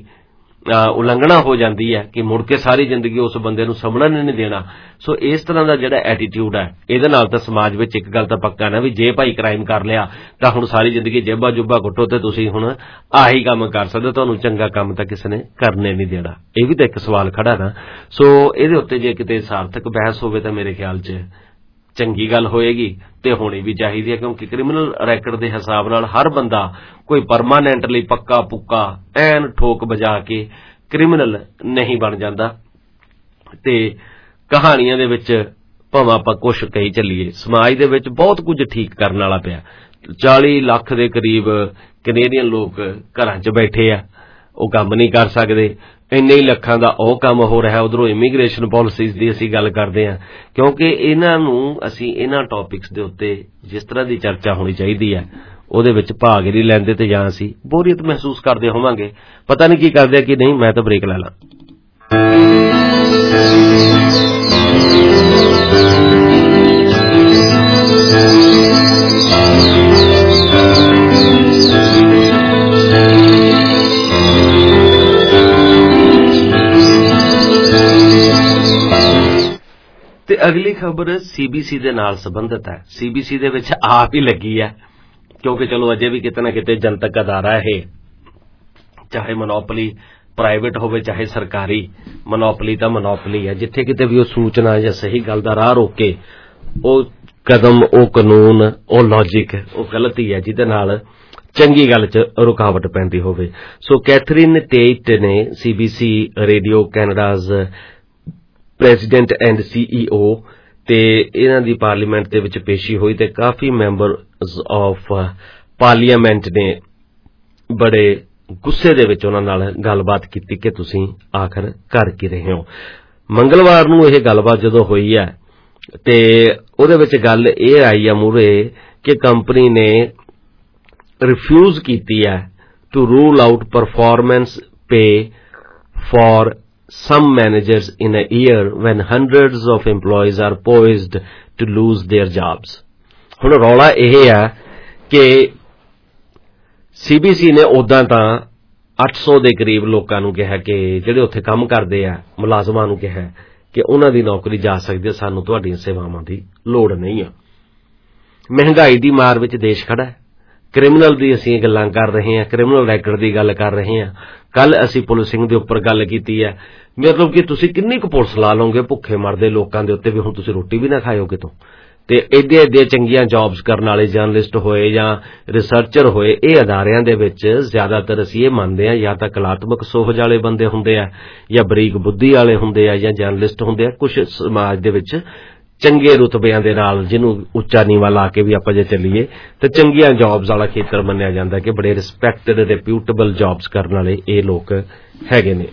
ਉਲੰਘਣਾ ਹੋ ਜਾਂਦੀ ਹੈ ਕਿ ਮੁੜ ਕੇ ਸਾਰੀ ਜ਼ਿੰਦਗੀ ਉਸ ਬੰਦੇ ਨੂੰ ਸੰਭਲਣ ਨਹੀਂ ਦੇਣਾ। ਸੋ ਇਸ ਤਰ੍ਹਾਂ ਦਾ ਜਿਹੜਾ ਐਟੀਟਿਊਡ ਹੈ ਇਹਦੇ ਨਾਲ ਤਾਂ ਸਮਾਜ ਵਿੱਚ ਇੱਕ ਗੱਲ ਤਾਂ ਪੱਕਾ ਨਾ ਵੀ ਜੇ ਭਾਈ ਕ੍ਰਾਈਮ ਕਰ ਲਿਆ ਤਾਂ ਹੁਣ ਸਾਰੀ ਜ਼ਿੰਦਗੀ ਜੇਬਾਂ ਜੁੱਬਾਂ ਘੁੱਟੋ ਤੇ ਤੁਸੀਂ ਹੁਣ ਆਹੀ ਕੰਮ ਕਰ ਸਕਦੇ, ਤੁਹਾਨੂੰ ਚੰਗਾ ਕੰਮ ਤਾਂ ਕਿਸੇ ਨੇ ਕਰਨੇ ਨਹੀਂ ਦੇਣਾ। ਇਹ ਵੀ ਤਾਂ ਇੱਕ ਸਵਾਲ ਖੜਾ ਨਾ। ਸੋ ਇਹਦੇ ਉੱਤੇ ਜੇ ਕਿਤੇ ਸਾਰਥਕ ਬਹਿਸ ਹੋਵੇ ਤਾਂ ਮੇਰੇ ਖਿਆਲ 'ਚ ਚੰਗੀ ਗੱਲ ਹੋਏਗੀ ਤੇ ਹੋਣੀ ਵੀ ਚਾਹੀਦੀ ਹੈ, ਕਿਉਂਕਿ ਕ੍ਰਿਮੀਨਲ ਰੈਕਡ ਦੇ ਹਿਸਾਬ ਨਾਲ ਹਰ ਬੰਦਾ ਕੋਈ ਪਰਮਾਨੈਂਟਲੀ ਪੱਕਾ ਪੁੱਕਾ ਐਨ ਠੋਕ ਵਜਾ ਕੇ ਕ੍ਰਿਮੀਨਲ ਨਹੀਂ ਬਣ ਜਾਂਦਾ। ਤੇ ਕਹਾਣੀਆਂ ਦੇ ਵਿੱਚ ਭਾਵੇਂ ਆਪਾਂ ਕੁਛ ਕਹੀ ਚੱਲੀਏ, ਸਮਾਜ ਦੇ ਵਿੱਚ ਬਹੁਤ ਕੁਝ ਠੀਕ ਕਰਨ ਵਾਲਾ ਪਿਆ। 40 ਲੱਖ ਦੇ ਕਰੀਬ ਕੈਨੇਡੀਅਨ ਲੋਕ ਘਰਾਂ 'ਚ ਬੈਠੇ ਆ, ਉਹ ਕੰਮ ਨਹੀਂ ਕਰ ਸਕਦੇ, ਇੰਨੇ ਹੀ ਲੱਖਾਂ ਦਾ ਉਹ ਕੰਮ ਹੋ ਰਿਹਾ। ਉਧਰੋਂ ਇਮੀਗ੍ਰੇਸ਼ਨ ਪਾਲਿਸੀਜ਼ ਦੀ ਅਸੀਂ ਗੱਲ ਕਰਦੇ ਹਾਂ, ਕਿਉਂਕਿ ਇਹਨਾਂ ਨੂੰ ਅਸੀਂ ਇਹਨਾਂ ਟੌਪਿਕਸ ਦੇ ਉੱਤੇ ਜਿਸ ਤਰ੍ਹਾਂ ਦੀ ਚਰਚਾ ਹੋਣੀ ਚਾਹੀਦੀ ਹੈ ਉਹਦੇ ਵਿੱਚ ਭਾਗ ਨਹੀਂ ਲੈਂਦੇ ਤੇ ਜਾਂ ਅਸੀਂ ਬੋਰੀਅਤ ਮਹਿਸੂਸ ਕਰਦੇ ਹੋਵਾਂਗੇ। ਪਤਾ ਨਹੀਂ ਕੀ ਕਰਦੇ ਕਿ ਨਹੀਂ। ਮੈਂ ਤਾਂ ਬ੍ਰੇਕ ਲੈ ਲਾਂ। ਤੇ ਅਗਲੀ ਖਬਰ ਸੀਬੀਸੀ ਦੇ ਨਾਲ ਸੰਬੰਧਿਤ ਹੈ। ਸੀਬੀਸੀ ਦੇ ਵਿੱਚ ਆਪ ਹੀ ਲੱਗੀ ਹੈ, ਕਿਉਂਕਿ ਚਲੋ ਅਜੇ ਵੀ ਕਿਤੇ ਨਾ ਕਿਤੇ ਜਨਤਕ ਅਦਾਰਾ ਇਹ, ਚਾਹੇ ਮੋਨੋਪਲੀ ਪ੍ਰਾਈਵੇਟ ਹੋਵੇ ਚਾਹੇ ਸਰਕਾਰੀ, ਮੋਨੋਪਲੀ ਤਾਂ ਮੋਨੋਪਲੀ ਹੈ। ਜਿੱਥੇ ਕਿਤੇ ਵੀ ਉਹ ਸੂਚਨਾ ਜਾਂ ਸਹੀ ਗੱਲ ਦਾ ਰਾਹ ਰੋਕੇ ਉਹ ਕਦਮ, ਉਹ ਕਾਨੂੰਨ, ਉਹ ਲੌਜਿਕ, ਉਹ ਗਲਤੀ ਹੈ ਜਿਹਦੇ ਨਾਲ ਚੰਗੀ ਗੱਲ 'ਚ ਰੁਕਾਵਟ ਪੈਂਦੀ ਹੋਵੇ। ਸੋ ਕੈਥਰੀਨ ਟੇਟ ਨੇ CBC radio Canada's president and CEO ਤੇ ਇਹਨਾਂ ਦੀ ਪਾਰਲੀਮੈਂਟ ਦੇ ਵਿੱਚ ਪੇਸ਼ੀ ਹੋਈ ਤੇ ਕਾਫੀ ਮੈਂਬਰਸ ਆਫ ਪਾਰਲੀਮੈਂਟ ਨੇ ਬੜੇ ਗੁੱਸੇ ਦੇ ਵਿੱਚ ਉਹਨਾਂ ਨਾਲ ਗੱਲਬਾਤ ਕੀਤੀ ਕਿ ਤੁਸੀਂ ਆਖਰ ਕਰ ਕੀ ਰਹੇ ਹੋ। ਮੰਗਲਵਾਰ ਨੂੰ ਇਹ ਗੱਲਬਾਤ ਜਦੋਂ ਹੋਈ ਹੈ ਤੇ ਉਹਦੇ ਵਿੱਚ ਗੱਲ ਇਹ ਆਈ ਆ ਮੂਹਰੇ ਕਿ ਕੰਪਨੀ ਨੇ ਰਿਫਿਊਜ਼ ਕੀਤੀ ਹੈ to rule out performance pay for some managers in a year when hundreds of employees are poised to lose their jobs. ਹੁਣ ਰੌਲਾ ਇਹ ਹੈ ਕਿ CBC ਨੇ ਉਦਾਂ ਤਾਂ 800 ਦੇ ਕਰੀਬ ਲੋਕਾਂ ਨੂੰ ਕਿਹਾ ਕਿ ਜਿਹੜੇ ਉੱਥੇ ਕੰਮ ਕਰਦੇ ਆ ਮੁਲਾਜ਼ਮਾਂ ਨੂੰ ਕਿਹਾ ਕਿ ਉਹਨਾਂ ਦੀ ਨੌਕਰੀ ਜਾ ਸਕਦੀ ਹੈ, ਸਾਨੂੰ ਤੁਹਾਡੀਆਂ ਸੇਵਾਵਾਂ ਦੀ ਲੋੜ ਨਹੀਂ ਆ। ਮਹਿੰਗਾਈ ਦੀ ਮਾਰ ਵਿੱਚ ਦੇਸ਼ ਖੜਾ ਹੈ। ਕ੍ਰਿਮੀਨਲ ਦੀ ਅਸੀਂ ਗੱਲਾਂ ਕਰ ਰਹੇ ਹਾਂ, ਕ੍ਰਿਮੀਨਲ ਰੈਕਡ ਦੀ ਗੱਲ ਕਰ ਰਹੇ ਹਾਂ। ਕੱਲ ਅਸੀਂ ਪੁਲਿਸਿੰਗ ਦੇ ਉੱਪਰ ਗੱਲ ਕੀਤੀ ਹੈ। ਮਤਲਬ ਕਿ ਤੁਸੀਂ ਕਿੰਨੀ ਕੁ ਪੁਲਿਸ ਲਾ ਲਓਗੇ ਭੁੱਖੇ ਮਰਦੇ ਲੋਕਾਂ ਦੇ ਉੱਤੇ ਵੀ, ਹੁਣ ਤੁਸੀਂ ਰੋਟੀ ਵੀ ਨਾ ਖਾਇਓ ਕਿਤੋਂ। ਤੇ ਏਡੇ ਚੰਗੀਆਂ ਜੌਬਸ ਕਰਨ ਵਾਲੇ ਜਰਨਲਿਸਟ ਹੋਏ ਜਾਂ ਰਿਸਰਚਰ ਹੋਏ, ਇਹ ਅਦਾਰਿਆਂ ਦੇ ਵਿੱਚ ਜ਼ਿਆਦਾਤਰ ਅਸੀਂ ਇਹ ਮੰਨਦੇ ਹਾਂ ਜਾਂ ਤਾਂ ਕਲਾਤਮਕ ਸੋਚ ਵਾਲੇ ਬੰਦੇ ਹੁੰਦੇ ਆ ਜਾਂ ਬਰੀਕ ਬੁੱਧੀ ਵਾਲੇ ਹੁੰਦੇ ਆ ਜਾਂ ਜਰਨਲਿਸਟ ਹੁੰਦੇ ਆ। ਕੁਝ ਸਮਾਜ ਦੇ ਵਿੱਚ ਚੰਗੇ ਰੁਤਬਿਆਂ ਦੇ ਨਾਲ, ਜਿਹਨੂੰ ਉੱਚਾ ਨੀਵਾਂ ਲਾ ਕੇ ਵੀ ਆਪਾਂ ਜੇ ਚੱਲੀਏ ਤਾਂ ਚੰਗੀਆਂ ਜੌਬਸ ਵਾਲਾ ਖੇਤਰ ਮੰਨਿਆ ਜਾਂਦਾ ਕਿ ਬੜੇ ਰਿਸਪੈਕਟਡ ਰਿਪਿਊਟੇਬਲ ਜੌਬਸ ਕਰਨ ਵਾਲੇ ਇਹ ਲੋਕ ਹੈਗੇ ਨੇ।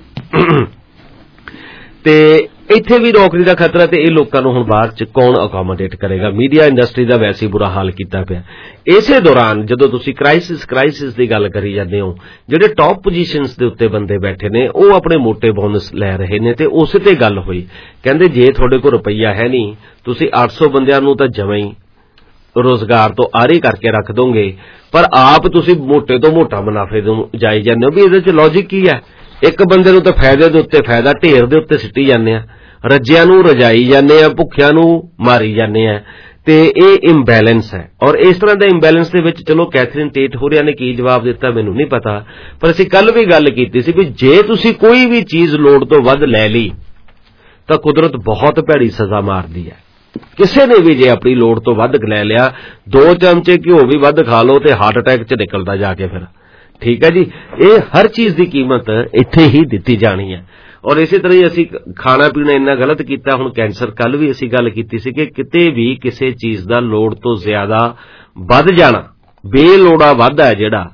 ਤੇ ਇੱਥੇ ਵੀ ਨੌਕਰੀ ਦਾ ਖਤਰਾ, ਤੇ ਇਹ ਲੋਕਾਂ ਨੂੰ ਹੁਣ ਬਾਹਰ ਚ ਕੌਣ ਅਕੋਮੋਡੇਟ ਕਰੇਗਾ। ਮੀਡੀਆ ਇੰਡਸਟਰੀ ਦਾ ਵੈਸੇ ਹੀ ਬੁਰਾ ਹਾਲ ਕੀਤਾ ਪਿਆ। ਇਸੇ ਦੌਰਾਨ ਜਦੋਂ ਤੁਸੀਂ ਕ੍ਰਾਈਸਿਸ ਦੀ ਗੱਲ ਕਰੀ ਜਾਂਦੇ ਹੋ, ਜਿਹੜੇ ਟੌਪ ਪੋਜੀਸ਼ਨਸ ਦੇ ਉੱਤੇ ਬੰਦੇ ਬੈਠੇ ਨੇ ਉਹ ਆਪਣੇ ਮੋਟੇ ਬੋਨਸ ਲੈ ਰਹੇ ਨੇ, ਤੇ ਉਸੇ ਤੇ ਗੱਲ ਹੋਈ। ਕਹਿੰਦੇ ਜੇ ਤੁਹਾਡੇ ਕੋਲ ਰੁਪਈਆ ਹੈ ਨਹੀਂ, ਤੁਸੀਂ 800 ਬੰਦਿਆਂ ਨੂੰ ਤਾਂ ਜਮਾਂ ਹੀ ਰੋਜ਼ਗਾਰ ਤੋਂ ਆਰੇ ਕਰਕੇ ਰੱਖ ਦੋਗੇ, ਪਰ ਆਪ ਤੁਸੀਂ ਮੋਟੇ ਤੋਂ ਮੋਟਾ ਮੁਨਾਫੇ ਨੂੰ ਜਾਈ ਜਾਂਦੇ ਹੋ। ਵੀ ਇਹਦੇ ਚ ਲੌਜਿਕ ਕੀ ਹੈ? ਇੱਕ ਬੰਦੇ ਨੂੰ ਤਾਂ ਫਾਇਦੇ ਦੇ ਉੱਤੇ ਫਾਇਦਾ ਢੇਰ ਦੇ ਉੱਤੇ ਸਿੱਟੀ ਜਾਂਦੇ ਆ, ਰੱਜਿਆਂ ਨੂੰ ਰਜਾਈ ਜਾਂਦੇ ਆ, ਭੁੱਖਿਆਂ ਨੂੰ ਮਾਰੀ ਜਾਂਦੇ ਆ, ਤੇ ਇਹ ਇੰਬੈਲੈਂਸ ਹੈ। ਔਰ ਇਸ ਤਰ੍ਹਾਂ ਦੇ ਇੰਬੈਲੈਂਸ ਦੇ ਵਿੱਚ ਚਲੋ ਕੈਥਰੀਨ ਟੇਟ ਹੋਰਿਆਂ ਨੇ ਕੀ ਜਵਾਬ ਦਿੱਤਾ ਮੈਨੂੰ ਨਹੀਂ ਪਤਾ, ਪਰ ਅਸੀਂ ਕੱਲ ਵੀ ਗੱਲ ਕੀਤੀ ਸੀ ਵੀ ਜੇ ਤੁਸੀਂ ਕੋਈ ਵੀ ਚੀਜ਼ ਲੋੜ ਤੋਂ ਵੱਧ ਲੈ ਲਈ ਤਾਂ ਕੁਦਰਤ ਬਹੁਤ ਭੈੜੀ ਸਜ਼ਾ ਮਾਰਦੀ ਹੈ। ਕਿਸੇ ਨੇ ਵੀ ਜੇ ਆਪਣੀ ਲੋੜ ਤੋਂ ਵੱਧ ਲੈ ਲਿਆ, 2 ਚਮਚੇ ਘਿਓ ਵੀ ਵੱਧ ਖਾ ਲਓ ਤੇ ਹਾਰਟ ਅਟੈਕ 'ਚ ਨਿਕਲਦਾ ਜਾ ਕੇ ਫਿਰ। ਠੀਕ ਹੈ ਜੀ, ਇਹ ਹਰ ਚੀਜ਼ ਦੀ ਕੀਮਤ ਇੱਥੇ ਹੀ ਦਿੱਤੀ ਜਾਣੀ ਹੈ। ਔਰ ਇਸੇ ਤਰ੍ਹਾਂ ਹੀ ਅਸੀਂ ਖਾਣਾ ਪੀਣਾ ਇੰਨਾ ਗਲਤ ਕੀਤਾ। ਹੁਣ ਕੈਂਸਰ, ਕੱਲ ਵੀ ਅਸੀਂ ਗੱਲ ਕੀਤੀ ਸੀ ਕਿ ਕਿਤੇ ਵੀ ਕਿਸੇ ਚੀਜ਼ ਦਾ ਲੋੜ ਤੋਂ ਜ਼ਿਆਦਾ ਵੱਧ ਜਾਣਾ, ਬੇਲੋੜਾ ਵਾਧਾ ਹੈ ਜਿਹੜਾ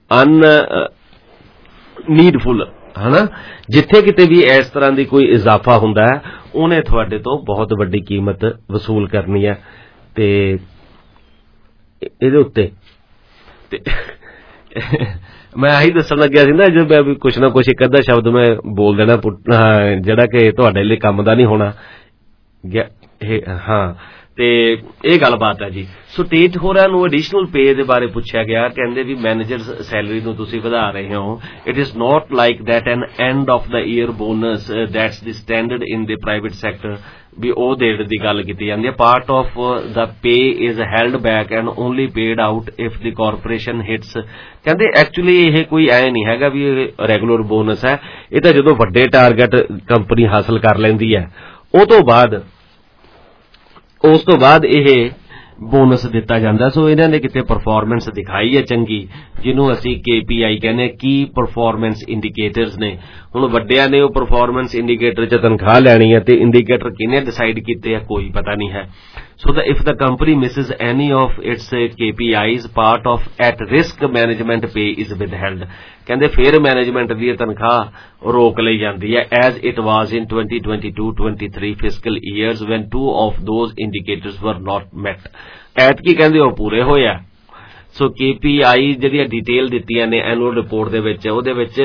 ਨੀਡਫੁਲ, ਹਨਾ, ਜਿੱਥੇ ਕਿਤੇ ਵੀ ਇਸ ਤਰ੍ਹਾਂ ਦੀ ਕੋਈ ਇਜ਼ਾਫਾ ਹੁੰਦਾ ਹੈ ਉਹਨੇ ਤੁਹਾਡੇ ਤੋਂ ਬਹੁਤ ਵੱਡੀ ਕੀਮਤ ਵਸੂਲ ਕਰਨੀ ਹੈ। ਤੇ ਇਹਦੇ ਉੱਤੇ ਮੈਂ ਆਹੀ ਦੱਸਣ ਲੱਗਿਆ ਸੀ ਨਾ, ਜੇ ਮੈਂ ਵੀ ਕੁਛ ਨਾ ਕੁਛ ਇੱਕ ਅੱਧਾ ਸ਼ਬਦ ਮੈਂ ਬੋਲ ਦੇਣਾ ਜਿਹੜਾ ਕਿ ਤੁਹਾਡੇ ਲਈ ਕੰਮ ਦਾ ਨਹੀਂ ਹੋਣਾ। ਹਾਂ, ਤੇ ਇਹ ਗੱਲਬਾਤ ਹੈ ਜੀ। ਸੋ ਟੇਟ ਹੋਰਾਂ ਨੂੰ ਐਡੀਸ਼ਨਲ ਪੇ ਦੇ ਬਾਰੇ ਪੁੱਛਿਆ ਗਿਆ। ਕਹਿੰਦੇ ਵੀ ਮੈਨੇਜਰ ਸੈਲਰੀ ਨੂੰ ਤੁਸੀਂ ਵਧਾ ਰਹੇ ਹੋ, it is not like that an end of the year bonus that's the standard in the private sector, ਵੀ ਉਹ ਦੇਣ ਦੀ ਗੱਲ ਕੀਤੀ ਜਾਂਦੀ ਹੈ। Part of the pay is held back and only paid out if the corporation hits. ਕਹਿੰਦੇ actually ਇਹ ਕੋਈ ਐ ਨਹੀਂ ਹੈਗਾ ਵੀ ਇਹ ਰੈਗੂਲਰ ਬੋਨਸ ਹੈ, ਇਹ ਤਾਂ ਜਦੋਂ ਵੱਡੇ ਟਾਰਗੇਟ ਕੰਪਨੀ ਹਾਸਲ ਕਰ ਲੈਂਦੀ ਹੈ ਉਸ ਤੋਂ ਬਾਅਦ ਇਹ ਬੋਨਸ ਦਿੱਤਾ ਜਾਂਦਾ। ਸੋ ਇਹਨਾਂ ਨੇ ਕਿਤੇ ਪਰਫਾਰਮੈਂਸ ਦਿਖਾਈ ਹੈ ਚੰਗੀ, ਜਿਹਨੂੰ ਅਸੀਂ KPI ਕਹਿੰਦੇ, ਕੀ ਪਰਫਾਰਮੈਂਸ ਇੰਡੀਕੇਟਰਸ ਨੇ। ਹੁਣ ਵੱਡਿਆਂ ਨੇ ਉਹ ਪਰਫਾਰਮੈਂਸ ਇੰਡੀਕੇਟਰ 'ਚ ਤਨਖਾਹ ਲੈਣੀ ਹੈ, ਤੇ ਇੰਡੀਕੇਟਰ ਕਿਹਨੇ ਡਿਸਾਈਡ ਕੀਤੇ ਆ ਕੋਈ ਪਤਾ ਨਹੀਂ ਹੈ। So if the company misses any of its KPIs, part of at risk management pay is withheld. ਕਹਿੰਦੇ ਫਿਰ ਮੈਨੇਜਮੈਂਟ ਦੀ ਤਨਖਾਹ ਰੋਕ ਲਈ ਜਾਂਦੀ ਹੈ, as it was in 2022-23 fiscal years when 2 of those indicators were not met. ਐਤਕੀ ਕਹਿੰਦੇ ਉਹ ਪੂਰੇ ਹੋਇਆ। ਸੋ KPI ਜਿਹੜੀਆਂ ਡਿਟੇਲ ਦਿੱਤੀਆਂ ਨੇ ਐਨੂਅਲ ਰਿਪੋਰਟ ਦੇ ਵਿੱਚ, ਉਹਦੇ ਵਿੱਚ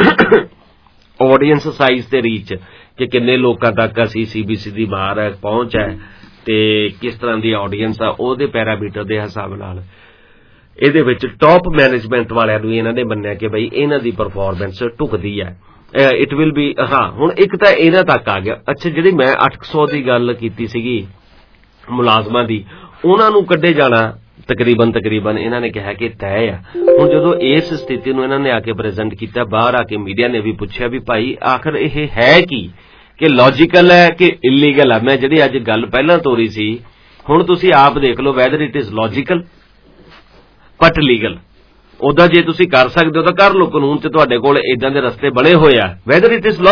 ਆਡੀਅנס ਸਾਈਜ਼ ਤੇ ਰੀਚ, ਕਿ ਕਿੰਨੇ ਲੋਕਾਂ ਤੱਕ ਅਸੀਂ CBC ਦੀ ਬਾਹਰ ਪਹੁੰਚ ਹੈ ਤੇ ਕਿਸ ਤਰ੍ਹਾਂ ਦੀ ਆਡੀਅנס ਆ, ਉਹਦੇ ਪੈਰਾਮੀਟਰ ਦੇ ਹਿਸਾਬ ਨਾਲ ਇਹਦੇ ਵਿੱਚ ਟੌਪ ਮੈਨੇਜਮੈਂਟ ਵਾਲਿਆਂ ਨੂੰ ਇਹਨਾਂ ਨੇ ਮੰਨਿਆ ਕਿ ਬਈ ਇਹਨਾਂ ਦੀ ਪਰਫਾਰਮੈਂਸ ਢੁਕਦੀ ਹੈ। ਇਟ ਵਿਲ ਬੀ, ਹਾਂ ਹੁਣ ਇੱਕ ਤਾਂ ਇਹਨਾਂ ਤੱਕ ਆ ਗਿਆ। ਅੱਛਾ, ਜਿਹੜੀ ਮੈਂ 800 ਦੀ ਗੱਲ ਕੀਤੀ ਸੀਗੀ ਮੁਲਾਜ਼ਮਾਂ ਦੀ, ਉਹਨਾਂ ਨੂੰ ਕੱਢੇ ਜਾਣਾ ਤਕਰੀਬਨ ਇਹਨਾਂ ਨੇ ਕਿਹਾ ਕਿ ਤੈਅ ਆ। ਹੁਣ ਜਦੋਂ ਇਸ ਸਥਿਤੀ ਨੂੰ ਇਹਨਾਂ ਨੇ ਆ ਕੇ ਪ੍ਰੈਜ਼ੈਂਟ ਕੀਤਾ, ਬਾਹਰ ਆ ਕੇ ਮੀਡੀਆ ਨੇ ਵੀ ਪੁੱਛਿਆ ਵੀ ਭਾਈ ਆਖਰ ਇਹ ਹੈ ਕੀ, ਕਿ ਲੌਜੀਕਲ ਹੈ ਕਿ ਇਲੀਗਲ ਹੈ। ਮੈਂ ਜਿਹੜੀ ਅੱਜ ਗੱਲ ਪਹਿਲਾਂ ਤੋਰੀ ਸੀ, ਹੁਣ ਤੁਸੀਂ ਆਪ ਦੇਖ ਲਓ whether it is logical but legal. ਉਹਦਾ ਜੇ ਤੁਸੀਂ ਕਰ ਸਕਦੇ ਹੋ ਤਾਂ ਕਰ ਲਓ, ਕਾਨੂੰਨ 'ਚ ਤੁਹਾਡੇ ਕੋਲ ਏਦਾਂ ਦੇ ਰਸਤੇ ਬਣੇ ਹੋਏ ਆ। ਵੈਦਰ ਇਟ ਇਜ਼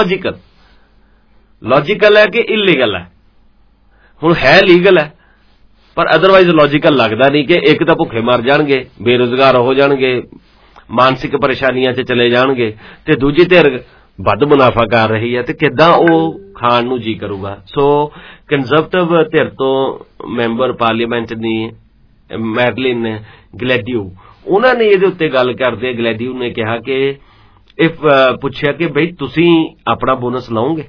ਲੌਜੀਕਲ ਹੈ ਕਿ ਇਲੀਗਲ ਹੈ। ਹੁਣ ਹੈ ਲੀਗਲ ਹੈ, ਪਰ ਅਦਰਵਾਈਜ਼ ਲੌਜੀਕਲ ਲੱਗਦਾ ਨਹੀਂ ਕਿ ਇੱਕ ਤਾਂ ਭੁੱਖੇ ਮਰ ਜਾਣਗੇ, ਬੇਰੁਜ਼ਗਾਰ ਹੋ ਜਾਣਗੇ, ਮਾਨਸਿਕ ਪਰੇਸ਼ਾਨੀਆਂ 'ਚ ਚਲੇ ਜਾਣਗੇ, ਤੇ ਦੂਜੀ ਧਿਰ ਵੱਧ ਮੁਨਾਫਾ ਕਰ ਰਹੀ ਹੈ, ਤੇ ਕਿੱਦਾਂ ਉਹ ਖਾਣ ਨੂੰ ਜੀ ਕਰੂਗਾ। ਸੋ ਕੰਜ਼ਰਵੇਟਿਵ ਧਿਰ ਤੋਂ ਮੈਂਬਰ ਪਾਰਲੀਮੈਂਟ ਦੀ ਮੈਰਲਿਨ ਗਲੈਡੀਓ, ਉਹਨਾਂ ਨੇ ਇਹਦੇ ਉੱਤੇ ਗੱਲ ਕਰਦੇ, ਗਲੈਡੀਓ ਨੇ ਕਿਹਾ ਕਿ ਪੁੱਛਿਆ ਕਿ ਬਈ ਤੁਸੀਂ ਆਪਣਾ ਬੋਨਸ ਲਾਓਗੇ,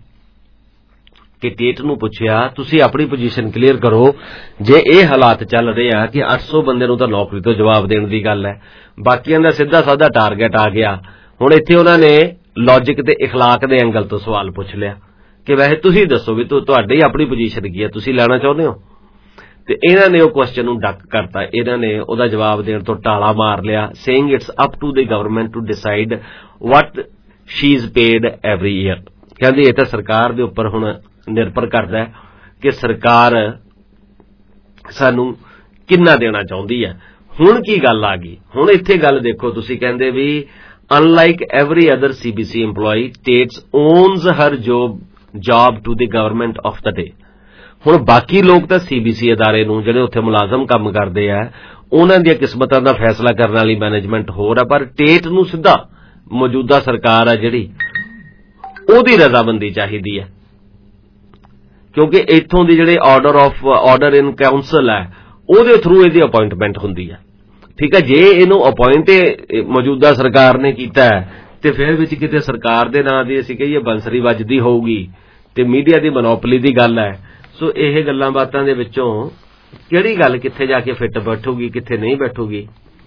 ਕਿ ਟੇਟ ਨੂੰ ਪੁੱਛਿਆ ਤੁਸੀਂ ਆਪਣੀ ਪੋਜੀਸ਼ਨ ਕਲੀਅਰ ਕਰੋ। ਜੇ ਇਹ ਹਾਲਾਤ ਚੱਲ ਰਹੇ ਆ ਕਿ 800 ਬੰਦੇ ਨੂੰ ਤਾਂ ਨੌਕਰੀ ਤੋਂ ਜਵਾਬ ਦੇਣ ਦੀ ਗੱਲ ਹੈ, ਬਾਕੀਆਂ ਦਾ ਸਿੱਧਾ ਸਾਦਾ ਟਾਰਗੇਟ ਆ ਗਿਆ, ਹੁਣ ਇੱਥੇ ਉਹਨਾਂ ਨੇ ਲੌਜਿਕ ਤੇ ਇਖਲਾਕ ਦੇ ਐਂਗਲ ਤੋਂ ਸਵਾਲ ਪੁੱਛ ਲਿਆ ਕਿ ਵੈਸੇ ਤੁਸੀਂ ਦੱਸੋ ਵੀ ਤੁਹਾਡੀ ਆਪਣੀ ਪੋਜੀਸ਼ਨ ਕੀ ਹੈ, ਤੁਸੀਂ ਲੈਣਾ ਚਾਹੁੰਦੇ ਹੋ? ਤੇ ਇਹਨਾਂ ਨੇ ਉਹ ਕੁਐਸਚਨ ਨੂੰ ਡੱਕ ਕਰਤਾ, ਇਹਨਾਂ ਨੇ ਉਹਦਾ ਜਵਾਬ ਦੇਣ ਤੋਂ ਟਾਲਾ ਮਾਰ ਲਿਆ, saying it's up to the government to decide what she is paid every year. ਕਹਿੰਦੇ ਇਹ ਤਾਂ ਸਰਕਾਰ ਦੇ ਉੱਪਰ ਹੁਣ ਨਿਰਭਰ ਕਰਦਾ ਹੈ ਕਿ ਸਰਕਾਰ ਸਾਨੂੰ ਕਿੰਨਾ ਦੇਣਾ ਚਾਹੁੰਦੀ ਹੈ। ਹੁਣ ਕੀ ਗੱਲ ਆ ਗਈ? ਹੁਣ ਇੱਥੇ ਗੱਲ ਦੇਖੋ ਤੁਸੀਂ, ਕਹਿੰਦੇ ਵੀ unlike every other CBC EMPLOYEE states owes her job to the government of the day. ਹੁਣ ਬਾਕੀ ਲੋਕ ਤਾਂ CBC ਅਦਾਰੇ ਨੂੰ, ਜਿਹੜੇ ਉੱਥੇ ਮੁਲਾਜ਼ਮ ਕੰਮ ਕਰਦੇ ਆ, ਉਹਨਾਂ ਦੀਆਂ ਕਿਸਮਤਾਂ ਦਾ ਫੈਸਲਾ ਕਰਨ ਵਾਲੀ ਮੈਨੇਜਮੈਂਟ ਹੋਰ ਆ, ਪਰ ਸਟੇਟ ਨੂੰ ਸਿੱਧਾ ਮੌਜੂਦਾ ਸਰਕਾਰ ਆ ਜਿਹੜੀ, ਉਹਦੀ ਰਜ਼ਾਮੰਦੀ ਚਾਹੀਦੀ ਹੈ, ਕਿਉਂਕਿ ਇੱਥੋਂ ਦੀ ਜਿਹੜੇ ਆਰਡਰ ਇਨ ਕਾਉਂਸਲ ਹੈ ਉਹਦੇ ਥਰੂ ਇਹਦੀ ਅਪਾਇੰਟਮੈਂਟ ਹੁੰਦੀ ਹੈ। ਠੀਕ ਹੈ, ਜੇ ਇਹਨੂੰ ਅਪਾਇੰਟ ਮੌਜੂਦਾ ਸਰਕਾਰ ਨੇ ਕੀਤਾ ਤੇ ਫਿਰ ਵਿੱਚ ਕਿਤੇ ਸਰਕਾਰ ਦੇ ਨਾਂ ਦੀ ਅਸੀਂ ਕਹੀਏ ਬੰਸਰੀ ਵੱਜਦੀ ਹੋਊਗੀ ਤੇ ਮੀਡੀਆ ਦੀ ਮੋਨੋਪੋਲੀ ਦੀ ਗੱਲ ਹੈ। ਸੋ ਇਹ ਗੱਲਾਂ ਬਾਤਾਂ ਦੇ ਵਿੱਚੋਂ ਕਿਹੜੀ ਗੱਲ ਕਿੱਥੇ ਜਾ ਕੇ ਫਿੱਟ ਬੈਠੂਗੀ, ਕਿੱਥੇ ਨਹੀਂ ਬੈਠੂਗੀ,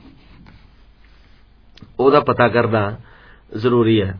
ਉਹਦਾ ਪਤਾ ਕਰਨਾ ਜ਼ਰੂਰੀ ਹੈ।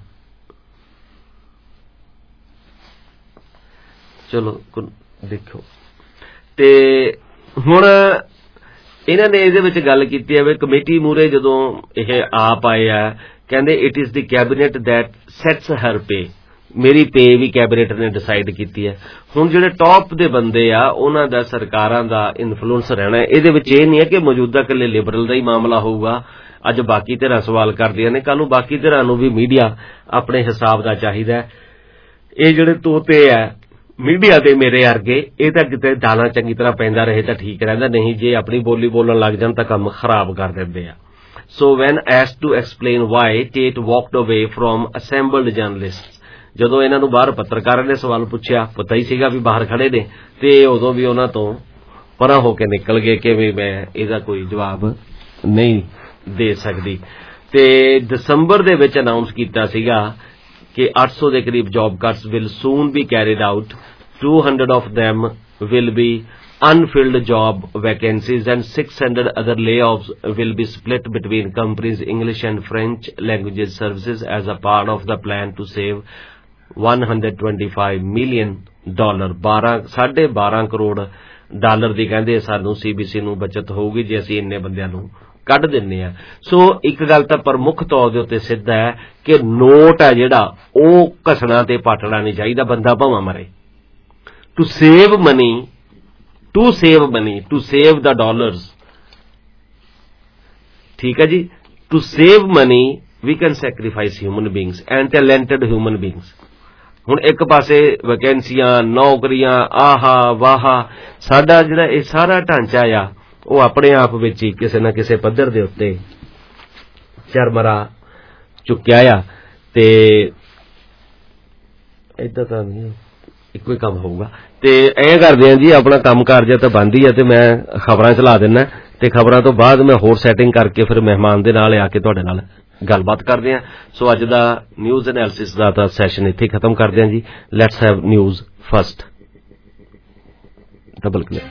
ਚਲੋ ਦੇਖੋ, ਤੇ ਹੁਣ ਇਹਨਾਂ ਨੇ ਇਹਦੇ ਵਿੱਚ ਗੱਲ ਕੀਤੀ ਹੈ ਵੀ ਕਮੇਟੀ ਮੂਹਰੇ ਜਦੋਂ ਇਹ ਆਪ ਆਏ ਆ, ਕਹਿੰਦੇ it is the cabinet that sets her pay. ਮੇਰੀ ਪੇ ਵੀ ਕੈਬਨਿਟ ਨੇ ਡਿਸਾਈਡ ਕੀਤੀ ਹੈ। ਹੁਣ ਜਿਹੜੇ ਟੌਪ ਦੇ ਬੰਦੇ ਆ ਉਹਨਾਂ ਦਾ ਸਰਕਾਰਾਂ ਦਾ ਇਨਫਲੂਐਂਸ ਰਹਿਣਾ। ਇਹਦੇ ਵਿੱਚ ਇਹ ਨਹੀਂ ਹੈ ਕਿ ਮੌਜੂਦਾ ਇਕੱਲੇ ਲਿਬਰਲ ਦਾ ਹੀ ਮਾਮਲਾ ਹੋਊਗਾ। ਅੱਜ ਬਾਕੀ ਧਿਰਾਂ ਸਵਾਲ ਕਰਦੀਆਂ ਨੇ, ਕੱਲ ਨੂੰ ਬਾਕੀ ਧਿਰਾਂ ਨੂੰ ਵੀ ਮੀਡੀਆ ਆਪਣੇ ਹਿਸਾਬ ਦਾ ਚਾਹੀਦਾ। ਇਹ ਜਿਹੜੇ ਤੋਤੇ ਆ ਮੀਡੀਆ ਦੇ ਮੇਰੇ ਵਰਗੇ, ਇਹ ਤਾਂ ਕਿਤੇ ਦਾਣਾ ਚੰਗੀ ਤਰ੍ਹਾਂ ਪੈਂਦਾ ਰਹੇ ਤਾਂ ਠੀਕ ਰਹਿੰਦਾ, ਨਹੀਂ ਜੇ ਆਪਣੀ ਬੋਲੀ ਬੋਲਣ ਲੱਗ ਜਾਣ ਤਾਂ ਕੰਮ ਖਰਾਬ ਕਰ ਦਿੰਦੇ ਆ। So when asked to explain why Tate walked away from assembled journalists, ਜਦੋਂ ਇਹਨਾਂ ਨੂੰ ਬਾਹਰ ਪੱਤਰਕਾਰਾਂ ਨੇ ਸਵਾਲ ਪੁੱਛਿਆ, ਪਤਾ ਹੀ ਸੀਗਾ ਵੀ ਬਾਹਰ ਖੜੇ ਨੇ, ਤੇ ਉਦੋਂ ਵੀ ਉਹਨਾਂ ਤੋਂ ਪਰਾਂ ਹੋ ਕੇ ਨਿਕਲ ਗਏ ਕਿ ਵੀ ਮੈਂ ਇਹਦਾ ਕੋਈ ਜਵਾਬ ਨਹੀਂ ਦੇ ਸਕਦੀ। ਤੇ ਦਸੰਬਰ ਦੇ ਵਿੱਚ ਅਨਾਉਂਸ ਕੀਤਾ ਸੀਗਾ ਕਿ 800 ਦੇ ਕਰੀਬ job cuts will soon be carried out, 200 of them will be unfilled job vacancies and 600 other layoffs will be split between companies English and French language services as a part of the plan to save $125 million, 12.5 crore dollar ਦੀ ਕਹਿੰਦੇ ਸਾਨੂੰ CBC ਨੂੰ ਬਚਤ ਹੋਊਗੀ ਜੇ ਅਸੀਂ ਇੰਨੇ ਬੰਦਿਆਂ ਨੂੰ ਕੱਢ ਦਿੰਨੇ ਆ। ਸੋ ਇੱਕ ਗੱਲ ਤਾਂ ਪ੍ਰਮੁੱਖ ਤੌਰ ਦੇ ਉੱਤੇ ਸਿੱਧ ਹੈ ਕਿ ਨੋਟ ਹੈ ਜਿਹੜਾ ਉਹ ਘਸਣਾ ਤੇ ਪਾਟਣਾ ਨਹੀਂ ਚਾਹੀਦਾ, ਬੰਦਾ ਭਾਵੇਂ ਮਰੇ। To save money, to save the dollars, ਠੀਕ ਹੈ ਜੀ, to save money we can sacrifice human beings and talented human beings। ਹੁਣ ਇੱਕ ਪਾਸੇ ਵੈਕੈਂਸੀਆਂ, ਨੌਕਰੀਆਂ, ਆਹਾ ਵਾਹਾ, ਸਾਡਾ ਜਿਹੜਾ ਇਹ ਸਾਰਾ ਢਾਂਚਾ ਆ ਉਹ ਆਪਣੇ ਆਪ ਵਿੱਚ ਹੀ ਕਿਸੇ ਨਾ ਕਿਸੇ ਪੱਧਰ ਦੇ ਉੱਤੇ ਚਰਮਰਾ ਚੁੱਕਿਆ ਆ। ਤੇ ਏਦਾਂ ਤਾਂ ਨਹੀਂ ਇੱਕੋ ਹੀ ਕੰਮ ਹੋਊਗਾ। ਤੇ ਐਂ ਕਰਦੇ ਆ ਜੀ, ਆਪਣਾ ਕੰਮ ਕਾਰਜ ਤਾਂ ਬੰਦ ਹੀ ਆ ਤੇ ਮੈਂ ਖਬਰਾਂ ਚਲਾ ਦਿੰਦਾ, ਤੇ ਖਬਰਾਂ ਤੋਂ ਬਾਅਦ ਮੈਂ ਹੋਰ ਸੈਟਿੰਗ ਕਰਕੇ ਫਿਰ ਮਹਿਮਾਨ ਦੇ ਨਾਲ ਆ ਕੇ ਤੁਹਾਡੇ ਨਾਲ ਗੱਲਬਾਤ ਕਰਦੇ ਆ। ਸੋ ਅੱਜ ਦਾ ਨਿਊਜ਼ ਐਨਾਲਿਸਿਸ ਦਾ ਤਾਂ ਸੈਸ਼ਨ ਇੱਥੇ ਖਤਮ ਕਰਦੇ ਆ ਜੀ। Let's have news first. Double click.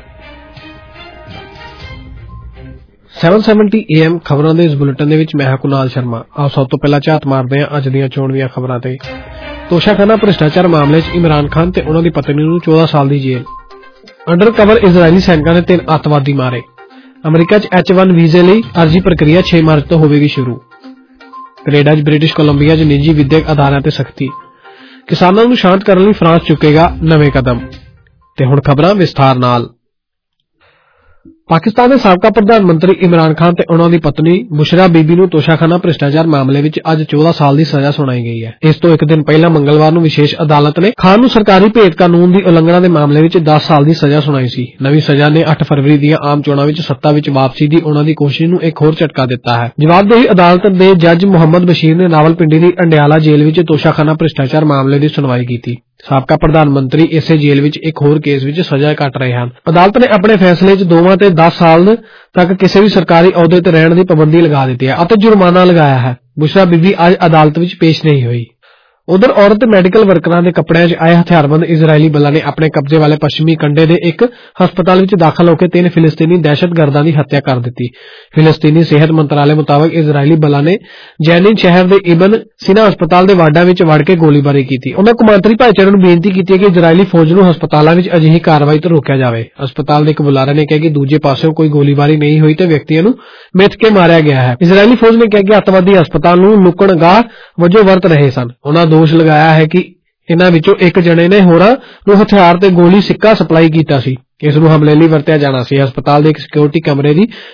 770 AM ਖਬਰਾਂ ਦੇ ਇਸ ਬੁਲੇਟਿਨ ਦੇ ਵਿੱਚ ਮੈਂ ਹਾਂ ਕੁਨਾਲ ਸ਼ਰਮਾ। ਆਓ ਸਭ ਤੋਂ ਪਹਿਲਾਂ ਝਾਤ ਮਾਰਦੇ ਹਾਂ ਅੱਜ ਦੀਆਂ ਚੋਣਵੀਆਂ ਖਬਰਾਂ ਤੇ। ਤੋਸ਼ਾਖਾਨਾ ਭ੍ਰਿਸ਼ਟਾਚਾਰ ਮਾਮਲੇ 'ਚ ਇਮਰਾਨ ਖਾਨ ਤੇ ਉਹਨਾਂ ਦੀ ਪਤਨੀ ਨੂੰ 14 ਸਾਲ ਦੀ ਜੇਲ੍ਹ। ਅੰਡਰ ਕਵਰ ਇਜ਼ਰਾਈਲੀ ਸੈਨਿਕਾਂ ਨੇ 3 ਅੱਤਵਾਦੀ ਮਾਰੇ। ਅਮਰੀਕਾ 'ਚ H1 ਵੀਜ਼ੇ ਲਈ ਅਰਜ਼ੀ ਪ੍ਰਕਿਰਿਆ 6 ਮਾਰਚ ਤੋਂ ਹੋਵੇਗੀ ਸ਼ੁਰੂ। ਕੈਨੇਡਾ 'ਚ ਬ੍ਰਿਟਿਸ਼ ਕੋਲੰਬੀਆ 'ਚ ਨਿੱਜੀ ਵਿਦਿਅਕ ਅਦਾਰਿਆਂ ਤੇ ਸਖਤੀ। ਕਿਸਾਨਾਂ ਨੂੰ ਸ਼ਾਂਤ ਕਰਨ ਲਈ ਫਰਾਂਸ ਚੁੱਕੇਗਾ ਨਵੇਂ ਕਦਮ। ਤੇ ਹੁਣ ਖਬਰਾਂ ਵਿਸਥਾਰ ਨਾਲ। ਪਾਕਿਸਤਾਨ ਦੇ ਸਾਬਕਾ ਪ੍ਰਧਾਨ ਮੰਤਰੀ ਇਮਰਾਨ ਖਾਨ ਤੇ ਉਹਨਾਂ ਦੀ ਪਤਨੀ ਬੁਸ਼ਰਾ ਬੀਬੀ ਨੂੰ ਤੋਸ਼ਾਖਾਨਾ ਭ੍ਰਿਸ਼ਟਾਚਾਰ ਮਾਮਲੇ ਵਿੱਚ ਅੱਜ 14 ਸਾਲ ਦੀ ਸਜ਼ਾ ਸੁਣਾਈ ਗਈ ਹੈ। ਇਸ ਤੋਂ ਇੱਕ ਦਿਨ ਪਹਿਲਾਂ ਮੰਗਲਵਾਰ ਨੂੰ ਵਿਸ਼ੇਸ਼ ਅਦਾਲਤ ਨੇ ਖਾਨ ਨੂੰ ਸਰਕਾਰੀ ਭੇਤ ਕਾਨੂੰਨ ਦੀ ਉਲੰਘਣਾ ਦੇ ਮਾਮਲੇ ਵਿੱਚ 10 ਸਾਲ ਦੀ ਸਜ਼ਾ ਸੁਣਾਈ ਸੀ। ਨਵੀਂ ਸਜ਼ਾ ਨੇ 8 ਫਰਵਰੀ ਦੀਆਂ ਆਮ ਚੋਣਾਂ ਵਿੱਚ ਸੱਤਾ ਵਿੱਚ ਵਾਪਸੀ ਦੀ ਉਹਨਾਂ ਦੀ ਕੋਸ਼ਿਸ਼ ਨੂੰ ਇੱਕ ਹੋਰ ਝਟਕਾ ਦਿੱਤਾ ਹੈ। ਜਵਾਬਦੇਹੀ ਅਦਾਲਤ ਦੇ ਜੱਜ ਮੁਹੰਮਦ ਬਸ਼ੀਰ ਨੇ ਰਾਵਲਪਿੰਡੀ ਦੀ ਅੰਡਿਆਲਾ ਜੇਲ੍ਹ ਵਿੱਚ ਤੋਸ਼ਾਖਾਨਾ ਭ੍ਰਿਸ਼ਟਾਚਾਰ ਮਾਮਲੇ ਦੀ ਸੁਣਵਾਈ ਕੀਤੀ। ਸਾਬਕਾ ਪ੍ਰਧਾਨ ਮੰਤਰੀ ਇਸੇ ਜੇਲ੍ਹ ਵਿੱਚ ਇੱਕ ਹੋਰ ਕੇਸ ਵਿੱਚ ਸਜ਼ਾ ਕੱਟ ਰਹੇ ਹਨ। ਅਦਾਲਤ ਨੇ ਆਪਣੇ ਫੈਸਲੇ 'ਚ ਦੋਵਾਂ ਤੇ 10 ਸਾਲ ਤੱਕ ਕਿਸੇ ਵੀ ਸਰਕਾਰੀ ਅਹੁਦੇ ਤੇ ਰਹਿਣ ਦੀ ਪਾਬੰਦੀ ਲਗਾ ਦਿੱਤੀ ਹੈ ਅਤੇ ਜੁਰਮਾਨਾ ਲਗਾਇਆ ਹੈ। ਬੁਸ਼ਰਾ ਬੀਬੀ ਅੱਜ ਅਦਾਲਤ ਵਿੱਚ ਪੇਸ਼ ਨਹੀਂ ਹੋਈ। ਉਧਰ ਔਰਤ ਤੇ ਮੈਡੀਕਲ ਵਰਕਰਾਂ ਦੇ ਕੱਪੜਿਆਂ 'ਚ ਆਏ ਹਥਿਆਰਬੰਦ ਇਜ਼ਰਾਈਲੀ ਬਲਾਂ ਨੇ ਆਪਣੇ ਕਬਜ਼ੇ ਵਾਲੇ ਪੱਛਮੀ ਕੰਢੇ ਦੇ ਇੱਕ ਹਸਪਤਾਲ ਵਿੱਚ ਦਾਖਲ ਹੋ ਕੇ 3 ਫਿਲਿਸਤੀਨੀ ਦਹਿਸ਼ਤਗਰਦਾਂ ਦੀ ਹੱਤਿਆ ਕਰ ਦਿੱਤੀ। ਫਿਲਿਸਤੀਨੀ ਸਿਹਤ ਮੰਤਰਾਲੇ ਮੁਤਾਬਕ ਇਜ਼ਰਾਈਲੀ ਬਲਾਂ ਨੇ ਜੈਨਿਨ ਸ਼ਹਿਰ ਦੇ ਇਬਨ ਸਿਨਾ ਹਸਪਤਾਲ ਦੇ ਵਾਰਡਾਂ ਵਿੱਚ ਵੜ ਕੇ ਗੋਲੀਬਾਰੀ ਕੀਤੀ। ਉਹਨਾਂ ਕੌਮਾਂਤਰੀ ਭਾਈਚਾਰੇ ਨੂੰ ਬੇਨਤੀ ਕੀਤੀ ਹੈ ਕਿ ਇਜ਼ਰਾਈਲੀ ਫੌਜ ਨੂੰ ਹਸਪਤਾਲਾਂ ਵਿੱਚ ਅਜਿਹੀ ਕਾਰਵਾਈ ਤੋਂ ਰੋਕਿਆ ਜਾਵੇ। ਹਸਪਤਾਲ ਦੇ ਇੱਕ ਬੁਲਾਰੇ ਨੇ ਕਿਹਾ ਕਿ ਦੂਜੇ ਪਾਸਿਓਂ ਕੋਈ ਗੋਲੀਬਾਰੀ ਨਹੀਂ ਹੋਈ ਤੇ ਵਿਅਕਤੀਆਂ ਨੂੰ ਮਿੱਥ ਕੇ ਮਾਰਿਆ ਗਿਆ ਹੈ। ਇਜ਼ਰਾਈਲੀ ਫੌਜ ਨੇ ਕਿਹਾ ਕਿ ਅੱਤਵਾਦੀ ਹਸਪਤਾਲ ਨੂੰ ਲੁਕਣਗਾਹ ਵਜੋਂ ਵਰਤ ਰਹੇ ਸਨ। ਉਹਨਾਂ ਦੋਸ਼ ਲਗਾਇਆ ਹੈ ਕਿ ਇਨ੍ਹਾਂ ਵਿੱਚੋਂ ਇੱਕ ਜਣੇ ਨੇ ਹੋਰਾਂ ਨੂੰ ਹਥਿਆਰ ਤੇ ਗੋਲੀ ਸਿੱਕਾ ਸਪਲਾਈ ਕੀਤਾ ਸੀ। ਇਸ ਨੂੰ ਹਮਲੇ ਲਈ ਵਰਤਿਆ ਜਾਣਾ ਸੀ। ਹਸਪਤਾਲ ਦੇ ਇੱਕ ਸਿਕਿਉਰਿਟੀ ਕੈਮਰੇ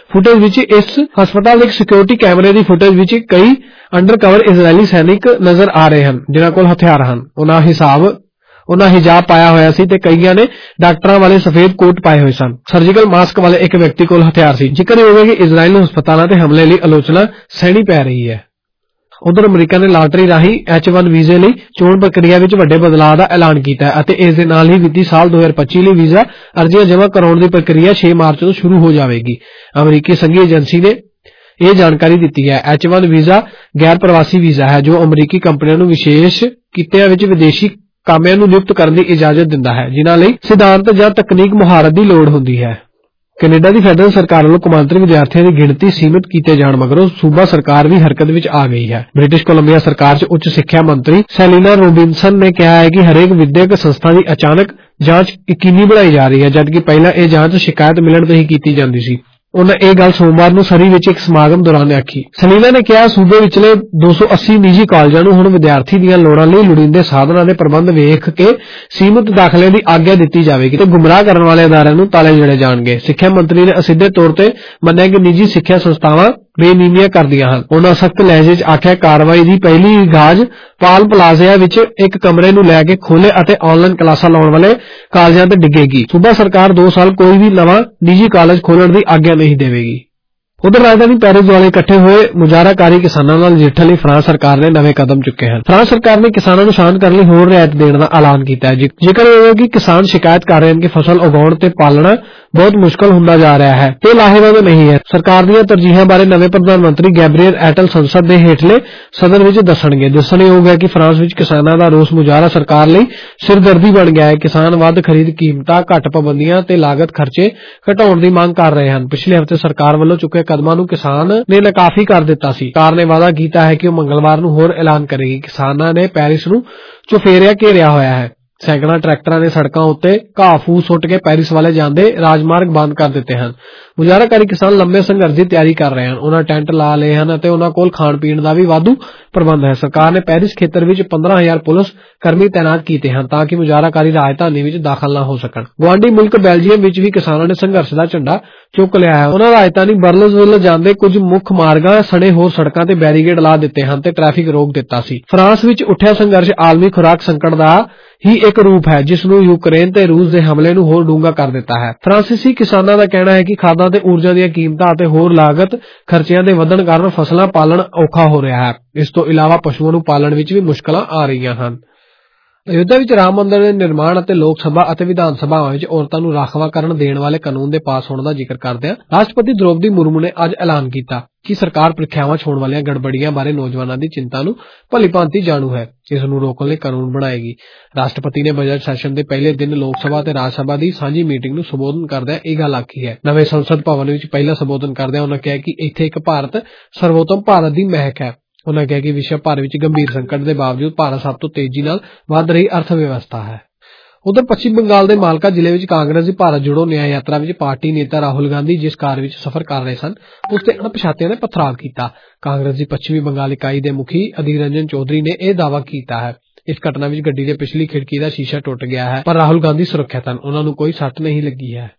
ਦੀ ਫੁਟੇਜ ਵਿੱਚ ਕਈ ਅੰਡਰਕਵਰ ਇਜ਼ਰਾਈਲੀ ਸੈਨਿਕ ਨਜ਼ਰ ਆ ਰਹੇ ਹਨ ਜਿਨ੍ਹਾਂ ਕੋਲ ਹਥਿਆਰ ਹਨ। ਉਹਨਾਂ ਹਿਜਾਬ ਪਾਇਆ ਹੋਇਆ ਸੀ ਤੇ ਕਈਆਂ ਨੇ ਡਾਕਟਰਾਂ ਵਾਲੇ ਸਫੇਦ ਕੋਟ ਪਾਏ ਹੋਏ ਸਨ। ਸਰਜੀਕਲ ਮਾਸਕ ਵਾਲੇ ਇੱਕ ਵਿਅਕਤੀ ਕੋਲ ਹਥਿਆਰ ਸੀ। ਜ਼ਿਕਰਯੋਗ ਹੈ ਕਿ ਇਜ਼ਰਾਈਲ ਨੂੰ ਹਸਪਤਾਲਾਂ ਤੇ ਹਮਲੇ ਲਈ ਆਲੋਚਨਾ ਸਹਿਣੀ ਪੈ ਰਹੀ ਹੈ। ਉਧਰ ਅਮਰੀਕਾ ਨੇ ਲਾਟਰੀ ਰਾਹੀਂ H1 ਵੀਜ਼ੇ ਲਈ ਚੋਣ ਪ੍ਰਕਿਰਿਆ ਵਿੱਚ ਵੱਡੇ ਬਦਲਾਅ ਦਾ ਐਲਾਨ ਕੀਤਾ ਹੈ ਅਤੇ ਇਸ ਦੇ ਨਾਲ ਹੀ ਵਿੱਤੀ ਸਾਲ 2025 ਲਈ ਵੀਜ਼ਾ ਅਰਜ਼ੀਆਂ ਜਮ੍ਹਾਂ ਕਰਾਉਣ ਦੀ ਪ੍ਰਕਿਰਿਆ 6 ਮਾਰਚ ਤੋਂ ਸ਼ੁਰੂ ਹੋ ਜਾਵੇਗੀ। ਅਮਰੀਕੀ ਸੰਘੀ ਏਜੰਸੀ ਨੇ ਇਹ ਜਾਣਕਾਰੀ ਦਿੱਤੀ ਹੈ। H1 ਵੀਜ਼ਾ ਗੈਰ ਪ੍ਰਵਾਸੀ ਵੀਜ਼ਾ ਹੈ ਜੋ ਅਮਰੀਕੀ ਕੰਪਨੀਆਂ ਨੂੰ ਵਿਸ਼ੇਸ਼ ਕਿੱਤਿਆਂ ਵਿੱਚ ਵਿਦੇਸ਼ੀ ਕਾਮਿਆਂ ਨੂੰ ਨਿਯੁਕਤ ਕਰਨ ਦੀ ਇਜਾਜ਼ਤ ਦਿੰਦਾ ਹੈ ਜਿਨ੍ਹਾਂ ਲਈ ਸਿਧਾਂਤ ਜਾਂ ਤਕਨੀਕ ਮੁਹਾਰਤ ਦੀ ਲੋੜ ਹੁੰਦੀ ਹੈ। ਕੈਨੇਡਾ ਦੀ ਫੈਡਰਲ ਸਰਕਾਰ ਵੱਲੋਂ ਕੌਮਾਂਤਰੀ ਵਿਦਿਆਰਥੀਆਂ ਦੀ ਗਿਣਤੀ ਸੀਮਿਤ ਕੀਤੇ ਜਾਣ ਮਗਰੋਂ ਸੂਬਾ ਸਰਕਾਰ ਵੀ ਹਰਕਤ ਵਿੱਚ ਆ ਗਈ ਹੈ। ਬ੍ਰਿਟਿਸ਼ ਕੋਲੰਬੀਆ ਸਰਕਾਰ 'ਚ ਉੱਚ ਸਿੱਖਿਆ ਮੰਤਰੀ ਸੈਲੀਨਾ ਰੋਬਿਨਸਨ ਨੇ ਕਿਹਾ ਹੈ ਕਿ ਹਰੇਕ ਵਿਦਿਅਕ ਸੰਸਥਾ ਦੀ ਅਚਾਨਕ ਜਾਂਚ ਯਕੀਨੀ ਬਣਾਈ ਜਾ ਰਹੀ ਹੈ ਜਦਕਿ ਪਹਿਲਾਂ ਇਹ ਜਾਂਚ ਸ਼ਿਕਾਇਤ ਮਿਲਣ ਤੇ ਹੀ ਕੀਤੀ ਜਾਂਦੀ ਸੀ। ਉਹਨਾਂ ਇਹ ਗੱਲ ਸੋਮਵਾਰ ਨੂੰ ਸਰੀ ਵਿੱਚ ਇੱਕ ਸਮਾਗਮ ਦੌਰਾਨ ਆਖੀ। ਸਲੀਨਾ ਨੇ ਕਿਹਾ ਸੂਬੇ ਵਿਚਲੇ 280 ਨਿੱਜੀ ਕਾਲਜਾਂ ਨੂੰ ਹੁਣ ਵਿਦਿਆਰਥੀ ਦੀਆਂ ਲੋੜਾਂ ਲਈ ਲੋੜੀਂਦੇ ਸਾਧਨਾਂ ਦੇ ਪ੍ਰਬੰਧ ਵੇਖ ਕੇ ਸੀਮਿਤ ਦਾਖਲੇ ਦੀ ਆਗਿਆ ਦਿੱਤੀ ਜਾਵੇਗੀ ਤੇ ਗੁੰਮਰਾਹ ਕਰਨ ਵਾਲੇ ਅਦਾਰਿਆਂ ਨੂੰ ਤਾਲੇ ਜੜੇ ਜਾਣਗੇ। ਸਿੱਖਿਆ ਮੰਤਰੀ ਨੇ ਅਸਿੱਧੇ ਤੌਰ ਤੇ ਮੰਨਿਆ ਕਿ ਨਿੱਜੀ ਸਿੱਖਿਆ ਸੰਸਥਾਵਾਂ ਬੇਨੀਮੀਆਂ ਕਰਦੀਆਂ ਹਨ। ਉਹਨਾਂ ਸਖਤ ਲਹਿਜੇ 'ਚ ਆਖਿਆ ਕਾਰਵਾਈ ਦੀ ਪਹਿਲੀ ਗਾਜ ਪਾਲ ਪਲਾਜ਼ਾ ਵਿੱਚ ਇੱਕ ਕਮਰੇ ਨੂੰ ਲੈ ਕੇ ਖੋਲੇ ਅਤੇ ਆਨਲਾਈਨ ਕਲਾਸਾਂ ਲਾਉਣ ਵਾਲੇ ਕਾਲਜਾਂ ਤੇ ਡਿੱਗੇਗੀ। ਸੂਬਾ ਸਰਕਾਰ 2 ਸਾਲ ਕੋਈ ਵੀ ਨਵਾਂ ਨਿੱਜੀ ਕਾਲਜ ਖੋਲ੍ਹਣ ਦੀ ਆਗਿਆ ਨਹੀਂ ਦੇਵੇਗੀ। ਉਧਰ ਰਾਜਧਾਨੀ ਪੈਰਿਸ ਦੁਆਲੇ ਇਕੱਠੇ ਹੋਏ ਮੁਜ਼ਾਹਰਾਕਾਰੀ ਕਿਸਾਨਾਂ ਨਾਲ ਨਜਿੱਠਣ ਲਈ ਫਰਾਂਸ ਸਰਕਾਰ ਨੇ ਨਵੇਂ ਕਦਮ ਚੁੱਕੇ ਹਨ। ਫਰਾਂਸ ਸਰਕਾਰ ਨੇ ਕਿਸਾਨਾਂ ਨੂੰ ਸ਼ਾਂਤ ਕਰਨ ਲਈ ਹੋਰ ਰਿਆਇਤ ਦੇਣ ਦਾ ਐਲਾਨ ਕੀਤਾ ਹੈ। ਜ਼ਿਕਰ ਇਹ ਹੈ ਕਿ ਕਿਸਾਨ ਸ਼ਿਕਾਇਤ ਕਰ ਰਹੇ ਹਨ ਕਿ ਫਸਲ ਉਗਾਉਣ ਤੇ ਪਾਲਣਾ ਬਹੁਤ ਮੁਸ਼ਕਲ ਹੁੰਦਾ ਜਾ ਰਿਹਾ ਹੈ ਤੇ ਲਾਹੇਵੰਦ ਨਹੀਂ ਹੈ। ਸਰਕਾਰ ਦੀਆਂ ਤਰਜੀਹਾਂ ਬਾਰੇ ਨਵੇਂ ਪ੍ਰਧਾਨ ਮੰਤਰੀ ਗੈਬਰੀਅਲ ਐਟਲ ਸੰਸਦ ਦੇ ਹੇਠਲੇ ਸਦਨ ਵਿੱਚ ਦੱਸਣਗੇ। ਦੱਸਣਯੋਗ ਹੈ ਕਿ ਫਰਾਂਸ ਵਿੱਚ ਕਿਸਾਨਾਂ ਦਾ ਰੋਸ ਮੁਜ਼ਾਹਰਾ ਸਰਕਾਰ ਲਈ ਸਿਰਦਰਦੀ ਬਣ ਗਿਆ ਹੈ। ਕਿਸਾਨ ਵੱਧ ਖਰੀਦ ਕੀਮਤਾਂ, ਘੱਟ ਪਾਬੰਦੀਆਂ ਤੇ ਲਾਗਤ ਖਰਚੇ ਘਟਾਉਣ ਦੀ ਮੰਗ ਕਰ ਰਹੇ ਹਨ। ਪਿਛਲੇ ਹਫ਼ਤੇ ਸਰਕਾਰ ਵੱਲੋਂ ਚੁੱਕੇ ਕਦਮਾਂ ਨੂੰ ਕਿਸਾਨ ਨੇ ਨਾਕਾਫੀ ਕਰ ਦਿੱਤਾ ਸੀ। ਸਰਕਾਰ ਨੇ ਵਾਅਦਾ ਕੀਤਾ ਹੈ ਕਿ ਉਹ ਮੰਗਲਵਾਰ ਨੂੰ ਹੋਰ ਐਲਾਨ ਕਰੇਗੀ। ਕਿਸਾਨਾਂ ਨੇ ਪੈਰਿਸ ਨੂੰ ਚੁਫੇਰਿਆ ਘੇਰਿਆ ਹੋਇਆ ਹੈ। ਸੈਂਕੜਾਂ ਟਰੈਕਟਰਾਂ ਨੇ ਸੜਕਾਂ ਉੱਤੇ ਘਾਹ ਫੂਸ ਸੁੱਟ ਕੇ ਪੈਰਿਸ ਵਾਲੇ ਜਾਂਦੇ ਰਾਜਮਾਰਗ ਬੰਦ ਕਰ ਦਿੱਤੇ ਹਨ। ਮੁਜ਼ਾਹਰਾਕਾਰੀ ਕਿਸਾਨ ਲੰਬੇ ਸੰਘਰਸ਼ ਦੀ ਤਿਆਰੀ ਕਰ ਰਹੇ ਹਨ। ਉਹਨਾਂ ਟੈਂਟ ਲਾ ਲਏ ਹਨ ਅਤੇ ਉਹਨਾਂ ਕੋਲ ਖਾਣ ਪੀਣ ਦਾ ਵੀ ਵਾਧੂ ਪ੍ਰਬੰਧ ਹੈ। ਸਰਕਾਰ ਨੇ ਪੈਰਿਸ ਖੇਤਰ ਵਿੱਚ 15,000 ਪੁਲਿਸ ਕਰਮੀ ਤਾਇਨਾਤ ਕੀਤੇ ਹਨ ਤਾਂ ਕਿ ਮੁਜ਼ਾਹਰਾਕਾਰੀ ਰਾਜਧਾਨੀ ਵਿੱਚ ਦਾਖਲ ਨਾ ਹੋ ਸਕਣ। ਗੁਆਂਢੀ ਮੁਲਕ ਬੈਲਜੀਅਮ ਵਿੱਚ ਵੀ ਕਿਸਾਨਾਂ ਨੇ ਸੰਘਰਸ਼ ਦਾ ਝੰਡਾ ਚੁੱਕ ਲਿਆ ਹੈ। ਉਹਨਾਂ ਰਾਜਧਾਨੀ ਬਰਲਿਨ ਵੱਲ ਜਾਂਦੇ ਕੁਝ ਮੁੱਖ ਮਾਰਗਾਂ ਸਣੇ ਹੋਰ ਸੜਕਾਂ ਤੇ ਬੈਰੀਕੇਡ ਲਾ ਦਿੱਤੇ ਹਨ ਤੇ ਟ੍ਰੈਫਿਕ ਰੋਕ ਦਿੱਤਾ ਸੀ। ਫਰਾਂਸ ਵਿੱਚ ਉੱਠਿਆ ਸੰਘਰਸ਼ ਆਲਮੀ ਖੁਰਾਕ ਸੰਕਟ ਦਾ ਹੀ ਇੱਕ ਰੂਪ ਹੈ ਜਿਸ ਨੂੰ ਯੂਕਰੇਨ ਤੇ ਰੂਸ ਦੇ ਹਮਲੇ ਨੂੰ ਹੋਰ ਡੂੰਘਾ ਕਰ ਦਿੱਤਾ ਹੈ। ਫਰਾਂਸੀਸੀ ਕਿਸਾਨਾਂ ਦਾ ਕਹਿਣਾ ਹੈ ਕਿ ਖਾਦਾਂ ਤੇ ਊਰਜਾ ਦੀਆਂ ਕੀਮਤਾਂ ਅਤੇ ਹੋਰ ਲਾਗਤ ਖਰਚਿਆਂ ਦੇ ਵਧਣ ਕਾਰਨ ਫਸਲਾਂ ਪਾਲਣ ਔਖਾ ਹੋ ਰਿਹਾ ਹੈ। ਇਸ ਤੋਂ ਇਲਾਵਾ ਪਸ਼ੂਆਂ ਨੂੰ ਪਾਲਣ ਵਿੱਚ ਵੀ ਮੁਸ਼ਕਲਾਂ ਆ ਰਹੀਆਂ ਹਨ। ਅਯੁੱਧਿਆ ਵਿੱਚ ਰਾਮ ਮੰਦਿਰ ਦੇ ਨਿਰਮਾਣ ਅਤੇ ਲੋਕ ਸਭਾ ਅਤੇ ਵਿਧਾਨ ਸਭਾਵਾਂ ਵਿੱਚ ਔਰਤਾਂ ਨੂੰ ਰਾਖਵਾਂਕਰਨ ਦੇਣ ਵਾਲੇ ਕਾਨੂੰਨ ਦੇ ਪਾਸ ਹੋਣ ਦਾ ਜ਼ਿਕਰ ਕਰਦਿਆਂ ਰਾਸ਼ਟਰਪਤੀ ਦ੍ਰੌਪਦੀ ਮੁਰਮੂ ਨੇ ਅੱਜ ਐਲਾਨ ਕੀਤਾ ਕਿ ਸਰਕਾਰ ਪ੍ਰੀਖਿਆਵਾਂ 'ਚ ਹੋਣ ਵਾਲੀਆਂ ਗੜਬੜੀਆਂ ਬਾਰੇ ਨੌਜਵਾਨਾਂ ਦੀ ਚਿੰਤਾ ਨੂੰ ਭਲੀ-ਭਾਂਤੀ ਜਾਣੂ ਹੈ। ਇਸ ਨੂੰ ਰੋਕਣ ਲਈ ਕਾਨੂੰਨ ਬਣਾਏਗੀ। ਰਾਸ਼ਟਰਪਤੀ ਨੇ ਬਜਟ ਸੈਸ਼ਨ ਦੇ ਪਹਿਲੇ ਦਿਨ ਲੋਕ ਸਭਾ ਅਤੇ ਰਾਜ ਸਭਾ ਦੀ ਸਾਂਝੀ ਮੀਟਿੰਗ ਨੂੰ ਸੰਬੋਧਨ ਕਰਦਿਆਂ ਇਹ ਗੱਲ ਆਖੀ ਹੈ। ਨਵੇਂ ਸੰਸਦ ਭਵਨ ਵਿੱਚ ਪਹਿਲਾ ਸੰਬੋਧਨ ਕਰਦਿਆਂ ਉਹਨਾਂ ਕਿਹਾ ਕਿ ਇੱਥੇ ਇੱਕ ਭਾਰਤ ਸਰਵੋਤਮ ਭਾਰਤ ਦੀ ਮਹਿਕ ਹੈ। ਉਹਨਾਂ ਕਿਹਾ ਕਿ ਵਿਸ਼ਵ ਭਰ ਵਿੱਚ ਗੰਭੀਰ ਸੰਕਟ ਦੇ ਬਾਵਜੂਦ ਭਾਰਤ ਸਭ ਤੋਂ ਤੇਜ਼ੀ ਨਾਲ ਵੱਧ ਰਹੀ ਅਰਥ ਵਿਵਸਥਾ ਹੈ। ਉਧਰ ਪੱਛਮੀ ਬੰਗਾਲ ਦੇ ਮਾਲਕਾ ਜ਼ਿਲ੍ਹੇ ਵਿੱਚ ਕਾਂਗਰਸ ਦੀ ਭਾਰਤ ਜੋੜੋ ਨਿਆਂ ਯਾਤਰਾ ਵਿੱਚ ਪਾਰਟੀ ਨੇਤਾ ਰਾਹੁਲ ਗਾਂਧੀ ਜਿਸ ਕਾਰ ਵਿੱਚ ਸਫ਼ਰ ਕਰ ਰਹੇ ਸਨ ਉਸ ਤੇ ਅਣਪਛਾਤਿਆਂ ਨੇ ਪਥਰਾਵ ਕੀਤਾ। ਕਾਂਗਰਸ ਦੀ ਪੱਛਮੀ ਬੰਗਾਲ ਇਕਾਈ ਦੇ ਮੁਖੀ ਅਧੀਰ ਰੰਜਨ ਚੌਧਰੀ ਨੇ ਇਹ ਦਾਅਵਾ ਕੀਤਾ ਹੈ। ਇਸ ਘਟਨਾ ਵਿੱਚ ਗੱਡੀ ਦੇ ਪਿਛਲੀ ਖਿੜਕੀ ਦਾ ਸ਼ੀਸ਼ਾ ਟੁੱਟ ਗਿਆ ਹੈ ਪਰ ਰਾਹੁਲ ਗਾਂਧੀ ਸੁਰੱਖਿਅਤ ਹਨ। ਉਹਨਾਂ ਨੂੰ ਕੋਈ ਸੱਟ ਨਹੀਂ ਲੱਗੀ ਹੈ।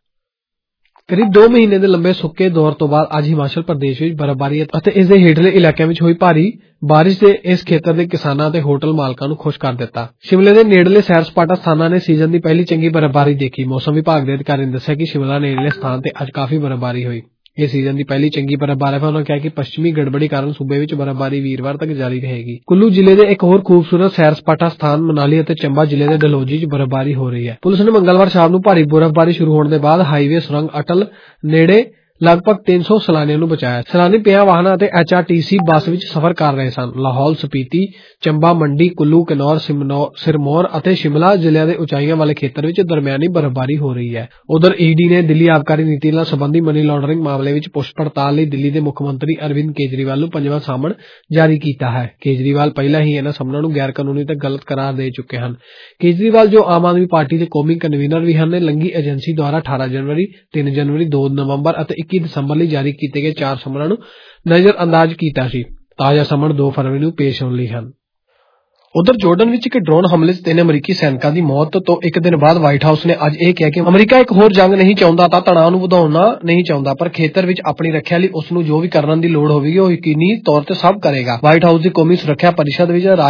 ਕਰੀਬ 2 ਮਹੀਨੇ ਦੇ ਲੰਬੇ ਸੁੱਕੇ ਦੌਰ ਤੋਂ ਬਾਅਦ ਅੱਜ ਹਿਮਾਚਲ ਪ੍ਰਦੇਸ਼ ਵਿੱਚ ਬਰਫ਼ਬਾਰੀ ਅਤੇ ਇਸ ਦੇ ਹੇਠਲੇ ਇਲਾਕਿਆਂ ਵਿੱਚ ਹੋਈ ਭਾਰੀ ਬਾਰਿਸ਼ ਦੇ ਇਸ ਖੇਤਰ ਦੇ ਕਿਸਾਨਾਂ ਅਤੇ ਹੋਟਲ ਮਾਲਕਾਂ ਨੂੰ ਖੁਸ਼ ਕਰ ਦਿੱਤਾ। ਸ਼ਿਮਲੇ ਦੇ ਨੇੜਲੇ ਸੈਰ ਸਪਾਟਾ ਸਥਾਨਾਂ ਨੇ ਸੀਜ਼ਨ ਦੀ ਪਹਿਲੀ ਚੰਗੀ ਬਰਫ਼ਬਾਰੀ ਦੇਖੀ। ਮੌਸਮ ਵਿਭਾਗ ਦੇ ਅਧਿਕਾਰੀ ਨੇ ਦੱਸਿਆ ਕਿ ਸ਼ਿਮਲਾ ਨੇੜਲੇ ਸਥਾਨ ਤੇ ਅੱਜ ਕਾਫੀ ਬਰਫ਼ਬਾਰੀ ਹੋਈ। ਇਹ ਸੀਜ਼ਨ ਦੀ ਪਹਿਲੀ ਚੰਗੀ ਬਰਫ਼ਬਾਰੀ ਹੈ। ਉਹਨਾਂ ਕਿਹਾ ਕਿ ਪੱਛਮੀ ਗੜਬੜੀ ਕਾਰਨ ਸੂਬੇ ਵਿੱਚ ਬਰਫ਼ਬਾਰੀ ਵੀਰਵਾਰ ਤੱਕ ਜਾਰੀ ਰਹੇਗੀ। ਕੁੱਲੂ ਜ਼ਿਲ੍ਹੇ ਦੇ ਇੱਕ ਹੋਰ ਖੂਬਸੂਰਤ ਸੈਰ ਸਪਾਟਾ ਸਥਾਨ ਮਨਾਲੀ ਅਤੇ ਚੰਬਾ ਜ਼ਿਲ੍ਹੇ ਦੇ ਡਲਹੌਜ਼ੀ 'ਚ ਬਰਫ਼ਬਾਰੀ ਹੋ ਰਹੀ ਹੈ। ਪੁਲਿਸ ਨੇ ਮੰਗਲਵਾਰ ਸ਼ਾਮ ਨੂੰ ਭਾਰੀ ਬਰਫ਼ਬਾਰੀ ਸ਼ੁਰੂ ਹੋਣ ਦੇ ਬਾਅਦ ਹਾਈਵੇ ਸੁਰੰਗ ਅਟਲ ਨੇੜੇ ਲਗਭਗ 300 ਸੈਲਾਨੀਆਂ ਨੂੰ ਬਚਾਇਆ। ਸੈਲਾਨੀ ਪਿਆਂ ਵਾਹਨਾਂ ਅਤੇ HRTC ਬੱਸ ਵਿੱਚ ਸਫ਼ਰ ਕਰ ਰਹੇ ਸਨ। ਲਾਹੌਲ, ਸਪੀਤੀ, ਚੰਬਾ, ਮੰਡੀ, ਕੁੱਲੂ, ਕਿਨੌਰ, ਸਿਰਮੌਰ ਅਤੇ ਸ਼ਿਮਲਾ ਜ਼ਿਲ੍ਹਿਆਂ ਦੇ ਉਚਾਈਆਂ ਵਾਲੇ ਖੇਤਰ ਵਿੱਚ ਦਰਮਿਆਨੀ ਬਰਫ਼ਬਾਰੀ ਹੋ ਰਹੀ ਹੈ। ਉਧਰ ED ਨੇ ਦਿੱਲੀ ਆਬਕਾਰੀ ਨੀਤੀ ਨਾਲ ਸੰਬੰਧੀ ਮਨੀ ਲਾਂਡਰਿੰਗ ਮਾਮਲੇ ਵਿੱਚ ਪੁੱਛ ਪੜਤਾਲ ਲਈ ਦਿੱਲੀ ਦੇ ਮੁੱਖ ਮੰਤਰੀ ਅਰਵਿੰਦ ਕੇਜਰੀਵਾਲ ਨੂੰ 5ਵਾਂ ਸਾਮਣ ਜਾਰੀ ਕੀਤਾ ਹੈ। ਕੇਜਰੀਵਾਲ ਪਹਿਲਾਂ ਹੀ ਇਹਨਾਂ ਸਾਮਨਾਂ ਨੂੰ ਗੈਰ ਕਾਨੂੰਨੀ ਤੇ ਗਲਤ ਕਰਾਰ ਦੇ ਚੁੱਕੇ ਹਨ। ਕੇਜਰੀਵਾਲ, ਜੋ ਆਮ ਆਦਮੀ ਪਾਰਟੀ ਦੇ ਕੌਮੀ ਕਨਵੀਨਰ ਵੀ ਹਨ, ਨੇ ਲੰਘੀ ਏਜੰਸੀ ਦੁਆਰਾ 18 ਜਨਵਰੀ, 3 ਜਨਵਰੀ, 2 ਨਵੰਬਰ ਅਤੇ 21 ਦਸੰਬਰ ਲਈ ਜਾਰੀ ਕੀਤੇ ਗਏ 4 ਸਾਮਨਾਂ ਨੂੰ ਨਜ਼ਰਅੰਦਾਜ਼ ਕੀਤਾ ਸੀ। ਤਾਜ਼ਾ ਸਾਮਣ 2 ਫਰਵਰੀ ਨੂੰ ਪੇਸ਼ ਹੋਣ ਲਈ ਹਨ। ਉਧਰ ਜੋਰਡਨ ਵਿੱਚ ਇੱਕ ਡਰੋਨ ਹਮਲੇ 'ਚ 3 ਅਮਰੀਕੀ ਸੈਨਿਕਾਂ ਦੀ ਮੌਤ ਤੋਂ ਇੱਕ ਦਿਨ ਬਾਅਦ ਵਾਈਟ ਹਾਊਸ ਨੇ ਅੱਜ ਇਹ ਕਿਹਾ ਕਿ ਅਮਰੀਕਾ ਇੱਕ ਹੋਰ ਜੰਗ ਨਹੀਂ ਚਾਹੁੰਦਾ ਤਾਂ ਤਣਾਅ ਨੂੰ ਵਧਾਉਣਾ ਨਹੀਂ ਚਾਹੁੰਦਾ, ਪਰ ਖੇਤਰ ਵਿੱਚ ਆਪਣੀ ਰੱਖਿਆ ਲਈ ਉਸ ਨੂੰ ਜੋ ਵੀ ਕਰਨ ਦੀ ਲੋੜ ਹੋਵੇਗੀ ਉਹ ਯਕੀਨੀ ਤੌਰ ਤੇ ਸਭ ਕਰੇਗਾ। ਵਾਈਟ ਹਾਊਸ ਦੀ ਕੌਮੀ ਸੁਰੱਖਿਆ ਪਰਿਸ਼ਦ ਵਿੱਚ